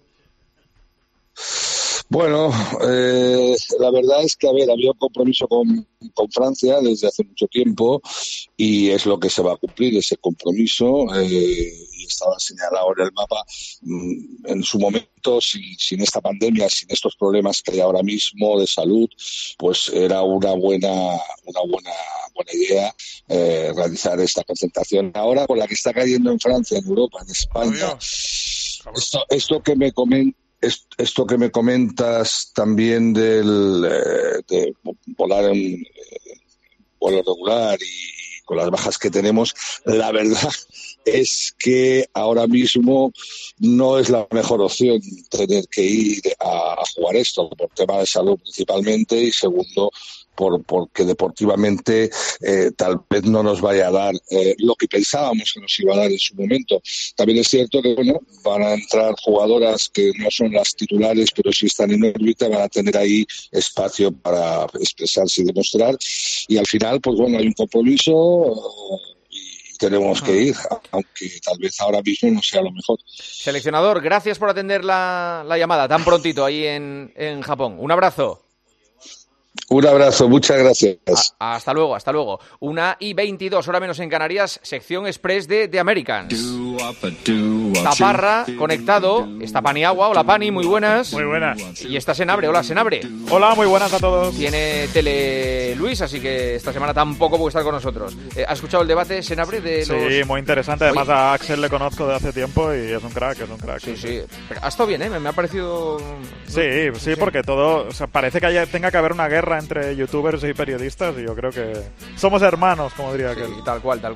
Bueno, la verdad es que, había un compromiso con Francia desde hace mucho tiempo y es lo que se va a cumplir, ese compromiso, y estaba señalado en el mapa. En su momento, sin esta pandemia, sin estos problemas que hay ahora mismo de salud, pues era una buena idea realizar esta concentración. Ahora, con la que está cayendo en Francia, en Europa, en España, esto que me comentas también de volar en vuelo regular y con las bajas que tenemos, la verdad es que ahora mismo no es la mejor opción tener que ir a jugar esto, por tema de salud principalmente, y segundo, porque deportivamente tal vez no nos vaya a dar lo que pensábamos que nos iba a dar en su momento. También es cierto que van a entrar jugadoras que no son las titulares, pero sí están en órbita, van a tener ahí espacio para expresarse y demostrar, y al final pues hay un compromiso y tenemos que ir, aunque tal vez ahora mismo no sea lo mejor. Seleccionador, gracias por atender la llamada tan prontito ahí en Japón. Un abrazo. Un abrazo, muchas gracias. Hasta luego, hasta luego. 1:22, hora menos en Canarias, sección express de The Americans. Taparra, conectado, está Paniagua. Hola Pani, muy buenas. Muy buenas. Y está Senabre, hola Senabre. Hola, muy buenas a todos. Tiene tele Luis, así que esta semana tampoco puede estar con nosotros. ¿Has escuchado el debate, Senabre? Sí, muy interesante. Además a Axel le conozco de hace tiempo y es un crack, Sí, sí. Pero ha estado bien, me ha parecido... Sí, porque todo... O sea, parece que tenga que haber una guerra entre youtubers y periodistas y yo creo que somos hermanos, como diría aquel. Sí, tal cual.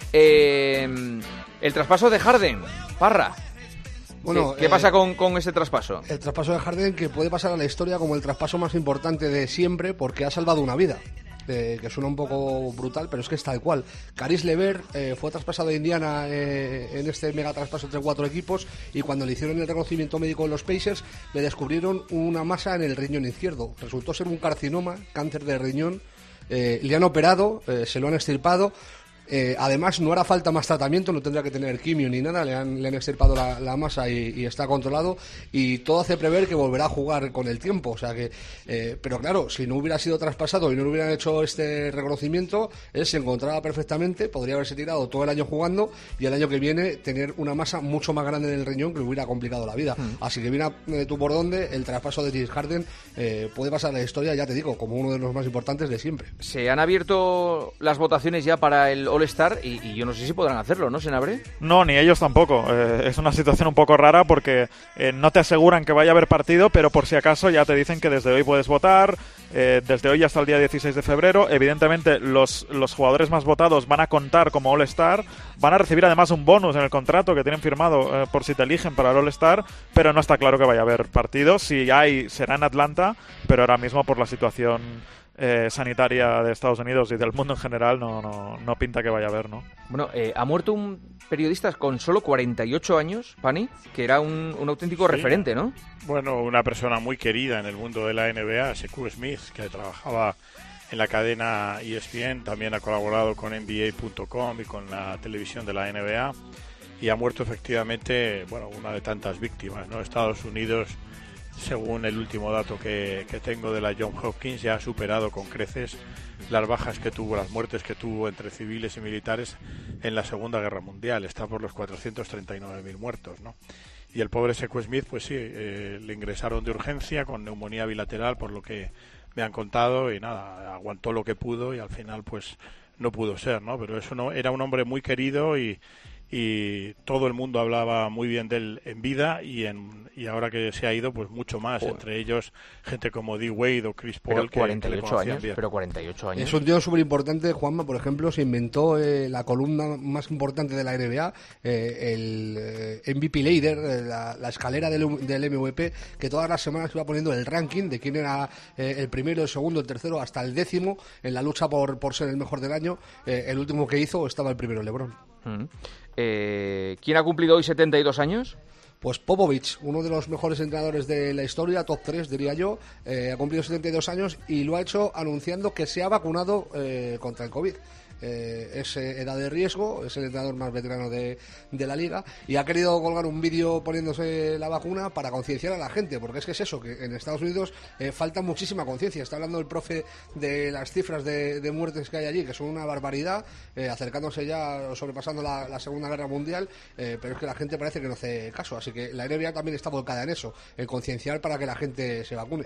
El traspaso de Harden, Parra. Bueno, ¿Qué pasa con ese traspaso? El traspaso de Harden, que puede pasar a la historia como el traspaso más importante de siempre porque ha salvado una vida. Que suena un poco brutal, pero es que es tal cual. Caris LeVert fue traspasado a Indiana en este mega traspaso entre 4 equipos, y cuando le hicieron el reconocimiento médico en los Pacers le descubrieron una masa en el riñón izquierdo. Resultó ser un carcinoma, cáncer de riñón. Le han operado, se lo han extirpado. Además no hará falta más tratamiento, no tendrá que tener quimio ni nada, le han extirpado la masa y está controlado, y todo hace prever que volverá a jugar con el tiempo, o sea que pero claro, si no hubiera sido traspasado y no le hubieran hecho este reconocimiento, él se encontraba perfectamente, podría haberse tirado todo el año jugando y el año que viene tener una masa mucho más grande en el riñón que le hubiera complicado la vida. Así que mira tú por dónde el traspaso de James Harden puede pasar a la historia, ya te digo, como uno de los más importantes de siempre. Se han abierto las votaciones ya para el All-Star y yo no sé si podrán hacerlo, ¿no, Senabre? No, ni ellos tampoco. Es una situación un poco rara porque no te aseguran que vaya a haber partido, pero por si acaso ya te dicen que desde hoy puedes votar, desde hoy hasta el día 16 de febrero. Evidentemente los jugadores más votados van a contar como All-Star, van a recibir además un bonus en el contrato que tienen firmado por si te eligen para el All-Star, pero no está claro que vaya a haber partido. Si hay, será en Atlanta, pero ahora mismo por la situación sanitaria de Estados Unidos y del mundo en general no pinta que vaya a haber, ¿no? Bueno, ha muerto un periodista con solo 48 años, Pani, que era un auténtico referente, ¿no? Bueno, una persona muy querida en el mundo de la NBA, Sekou Smith, que trabajaba en la cadena ESPN, también ha colaborado con NBA.com y con la televisión de la NBA, y ha muerto efectivamente, bueno, una de tantas víctimas, ¿no? Estados Unidos, según el último dato que tengo de la Johns Hopkins, ya ha superado con creces las bajas que tuvo, las muertes que tuvo entre civiles y militares en la Segunda Guerra Mundial. Está por los 439.000 muertos, ¿no? Y el pobre Sekou Smith, pues sí, le ingresaron de urgencia con neumonía bilateral, por lo que me han contado, y nada, aguantó lo que pudo y al final pues no pudo ser, ¿no? Pero eso no, era un hombre muy querido y todo el mundo hablaba muy bien de él en vida y ahora que se ha ido, pues mucho más. Joder. Entre ellos gente como D. Wade o Chris Paul, pero 48 años, bien. Pero 48 años. Es un tío súper importante. Juanma, por ejemplo, se inventó la columna más importante de la NBA, el MVP Leader, la escalera del MVP, que todas las semanas iba poniendo el ranking de quién era el primero, el segundo, el tercero, hasta el 10º en la lucha por ser el mejor del año. El último que hizo estaba el primero, LeBron. ¿Quién ha cumplido hoy 72 años? Pues Popovich, uno de los mejores entrenadores de la historia, top 3 diría yo, ha cumplido 72 años y lo ha hecho anunciando que se ha vacunado contra el COVID. Es edad de riesgo, es el entrenador más veterano de la liga y ha querido colgar un vídeo poniéndose la vacuna para concienciar a la gente, porque es que es eso, que en Estados Unidos falta muchísima conciencia. Está hablando el profe de las cifras de muertes que hay allí, que son una barbaridad, acercándose ya, sobrepasando la Segunda Guerra Mundial, pero es que la gente parece que no hace caso, así que la NBA también está volcada en eso, en concienciar para que la gente se vacune.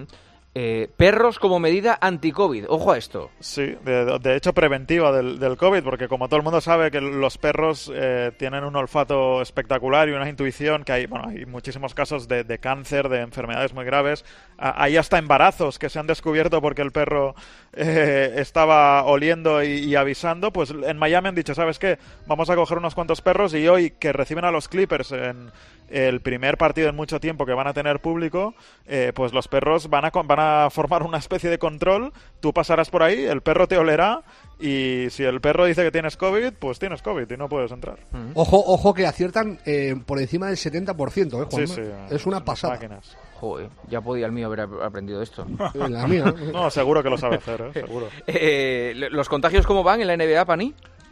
Perros como medida anti-COVID, ojo a esto. Sí, de hecho preventiva del COVID, porque como todo el mundo sabe que los perros tienen un olfato espectacular y una intuición, que hay muchísimos casos de cáncer, de enfermedades muy graves. Hay hasta embarazos que se han descubierto porque el perro estaba oliendo y avisando. Pues en Miami han dicho, ¿sabes qué? Vamos a coger unos cuantos perros y hoy que reciben a los Clippers en el primer partido en mucho tiempo que van a tener público, pues los perros van a formar una especie de control. Tú pasarás por ahí, el perro te olerá y si el perro dice que tienes COVID, pues tienes COVID y no puedes entrar. Ojo que aciertan por encima del 70%, Juanma. Sí, es una pasada. Máquinas. Joder, ya podía el mío haber aprendido esto. La mía. No, seguro que lo sabe hacer, seguro. ¿Los contagios cómo van en la NBA, Pani?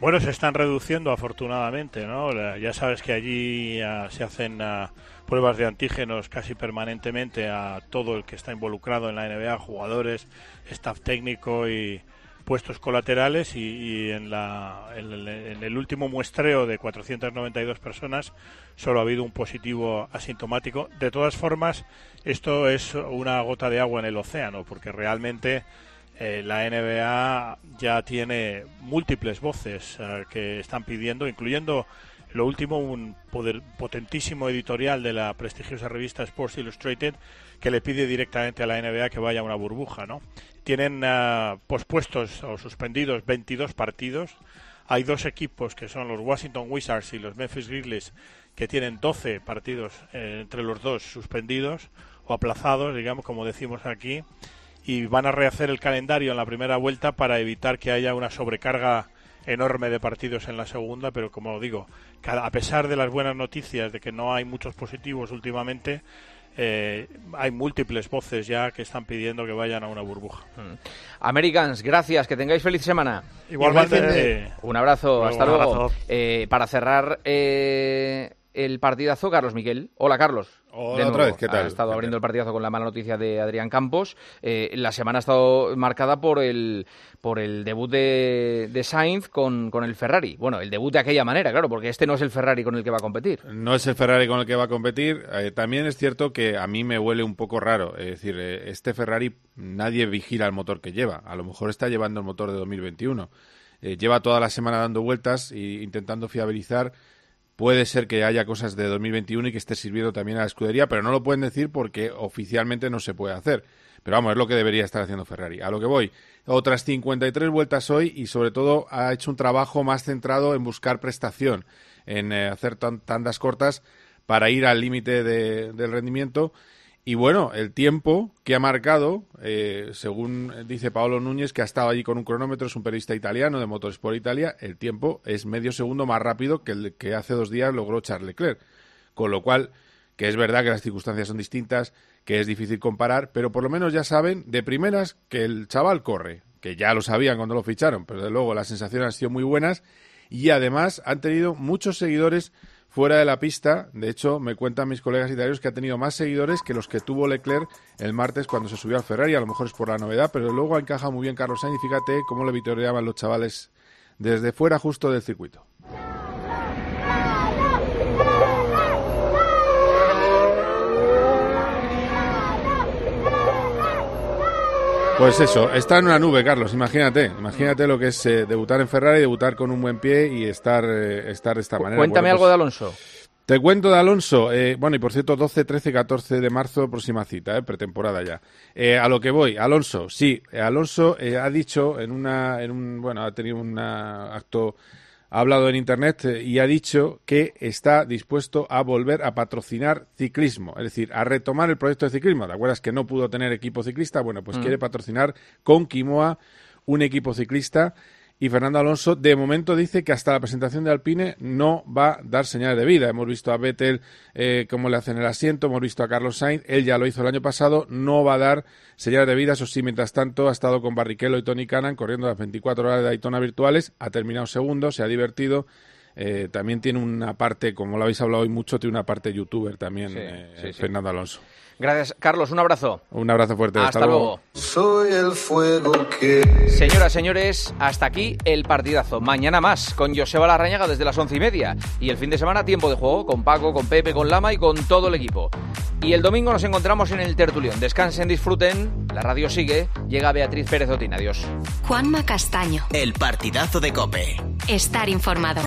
Bueno, se están reduciendo afortunadamente, ¿no? Ya sabes que allí se hacen pruebas de antígenos casi permanentemente a todo el que está involucrado en la NBA, jugadores, staff técnico y puestos colaterales, y en el último muestreo de 492 personas solo ha habido un positivo asintomático. De todas formas, esto es una gota de agua en el océano, porque realmente la NBA ya tiene múltiples voces que están pidiendo, incluyendo lo último, un potentísimo editorial de la prestigiosa revista Sports Illustrated que le pide directamente a la NBA que vaya a una burbuja, ¿no? Tienen pospuestos o suspendidos 22 partidos. Hay 2 equipos, que son los Washington Wizards y los Memphis Grizzlies, que tienen 12 partidos entre los dos suspendidos o aplazados, digamos, como decimos aquí, y van a rehacer el calendario en la primera vuelta para evitar que haya una sobrecarga enorme de partidos en la segunda. Pero como digo, a pesar de las buenas noticias de que no hay muchos positivos últimamente, hay múltiples voces ya que están pidiendo que vayan a una burbuja. Americans, gracias, que tengáis feliz semana. Igualmente. Un abrazo, hasta un luego. abrazo. Para cerrar el partidazo, Carlos Miguel. Hola, Carlos. Hola, otra vez, ¿qué tal? Ha estado abriendo el partidazo con la mala noticia de Adrián Campos. La semana ha estado marcada por el debut de Sainz con el Ferrari. Bueno, el debut de aquella manera, claro, porque este no es el Ferrari con el que va a competir. No es el Ferrari con el que va a competir. También es cierto que a mí me huele un poco raro. Es decir, este Ferrari nadie vigila el motor que lleva. A lo mejor está llevando el motor de 2021. Lleva toda la semana dando vueltas e intentando fiabilizar. Puede ser que haya cosas de 2021 y que esté sirviendo también a la escudería, pero no lo pueden decir porque oficialmente no se puede hacer. Pero vamos, es lo que debería estar haciendo Ferrari. A lo que voy, otras 53 vueltas hoy, y sobre todo ha hecho un trabajo más centrado en buscar prestación, en hacer tandas cortas para ir al límite del rendimiento. Y bueno, el tiempo que ha marcado, según dice Paolo Núñez, que ha estado allí con un cronómetro, es un periodista italiano de Motorsport Italia, el tiempo es medio segundo más rápido que el que hace 2 días logró Charles Leclerc. Con lo cual, que es verdad que las circunstancias son distintas, que es difícil comparar, pero por lo menos ya saben de primeras que el chaval corre, que ya lo sabían cuando lo ficharon, pero desde luego las sensaciones han sido muy buenas, y además han tenido muchos seguidores fuera de la pista. De hecho, me cuentan mis colegas italianos que ha tenido más seguidores que los que tuvo Leclerc el martes cuando se subió al Ferrari. A lo mejor es por la novedad, pero luego encaja muy bien Carlos Sainz, y fíjate cómo le vitoreaban los chavales desde fuera justo del circuito. Pues eso, está en una nube, Carlos, imagínate lo que es debutar en Ferrari, debutar con un buen pie y estar de esta manera. Cuéntame algo de Alonso. Te cuento de Alonso, bueno, y por cierto, 12, 13, 14 de marzo, próxima cita, pretemporada ya. A lo que voy, Alonso, sí, Alonso ha dicho ha tenido un acto, ha hablado en internet y ha dicho que está dispuesto a volver a patrocinar ciclismo, es decir, a retomar el proyecto de ciclismo. ¿Te acuerdas que no pudo tener equipo ciclista? Bueno, pues quiere patrocinar con Quimoa un equipo ciclista. Y Fernando Alonso, de momento, dice que hasta la presentación de Alpine no va a dar señales de vida. Hemos visto a Vettel cómo le hacen el asiento, hemos visto a Carlos Sainz, él ya lo hizo el año pasado, no va a dar señales de vida. Eso sí, mientras tanto, ha estado con Barrichello y Tony Kanaan corriendo las 24 horas de Daytona virtuales, ha terminado segundo, se ha divertido. También tiene una parte, como lo habéis hablado hoy mucho, tiene una parte youtuber también, sí. Fernando Alonso. Gracias, Carlos, un abrazo. Un abrazo fuerte, hasta luego. Soy el fuego que... Señoras, señores, hasta aquí el partidazo. Mañana más, con Joseba Larrañaga desde las 11:30. Y el fin de semana, tiempo de juego, con Paco, con Pepe, con Lama y con todo el equipo. Y el domingo nos encontramos en el Tertulión. Descansen, disfruten, la radio sigue. Llega Beatriz Pérez Otín, adiós. Juanma Castaño. El partidazo de COPE. Estar informado.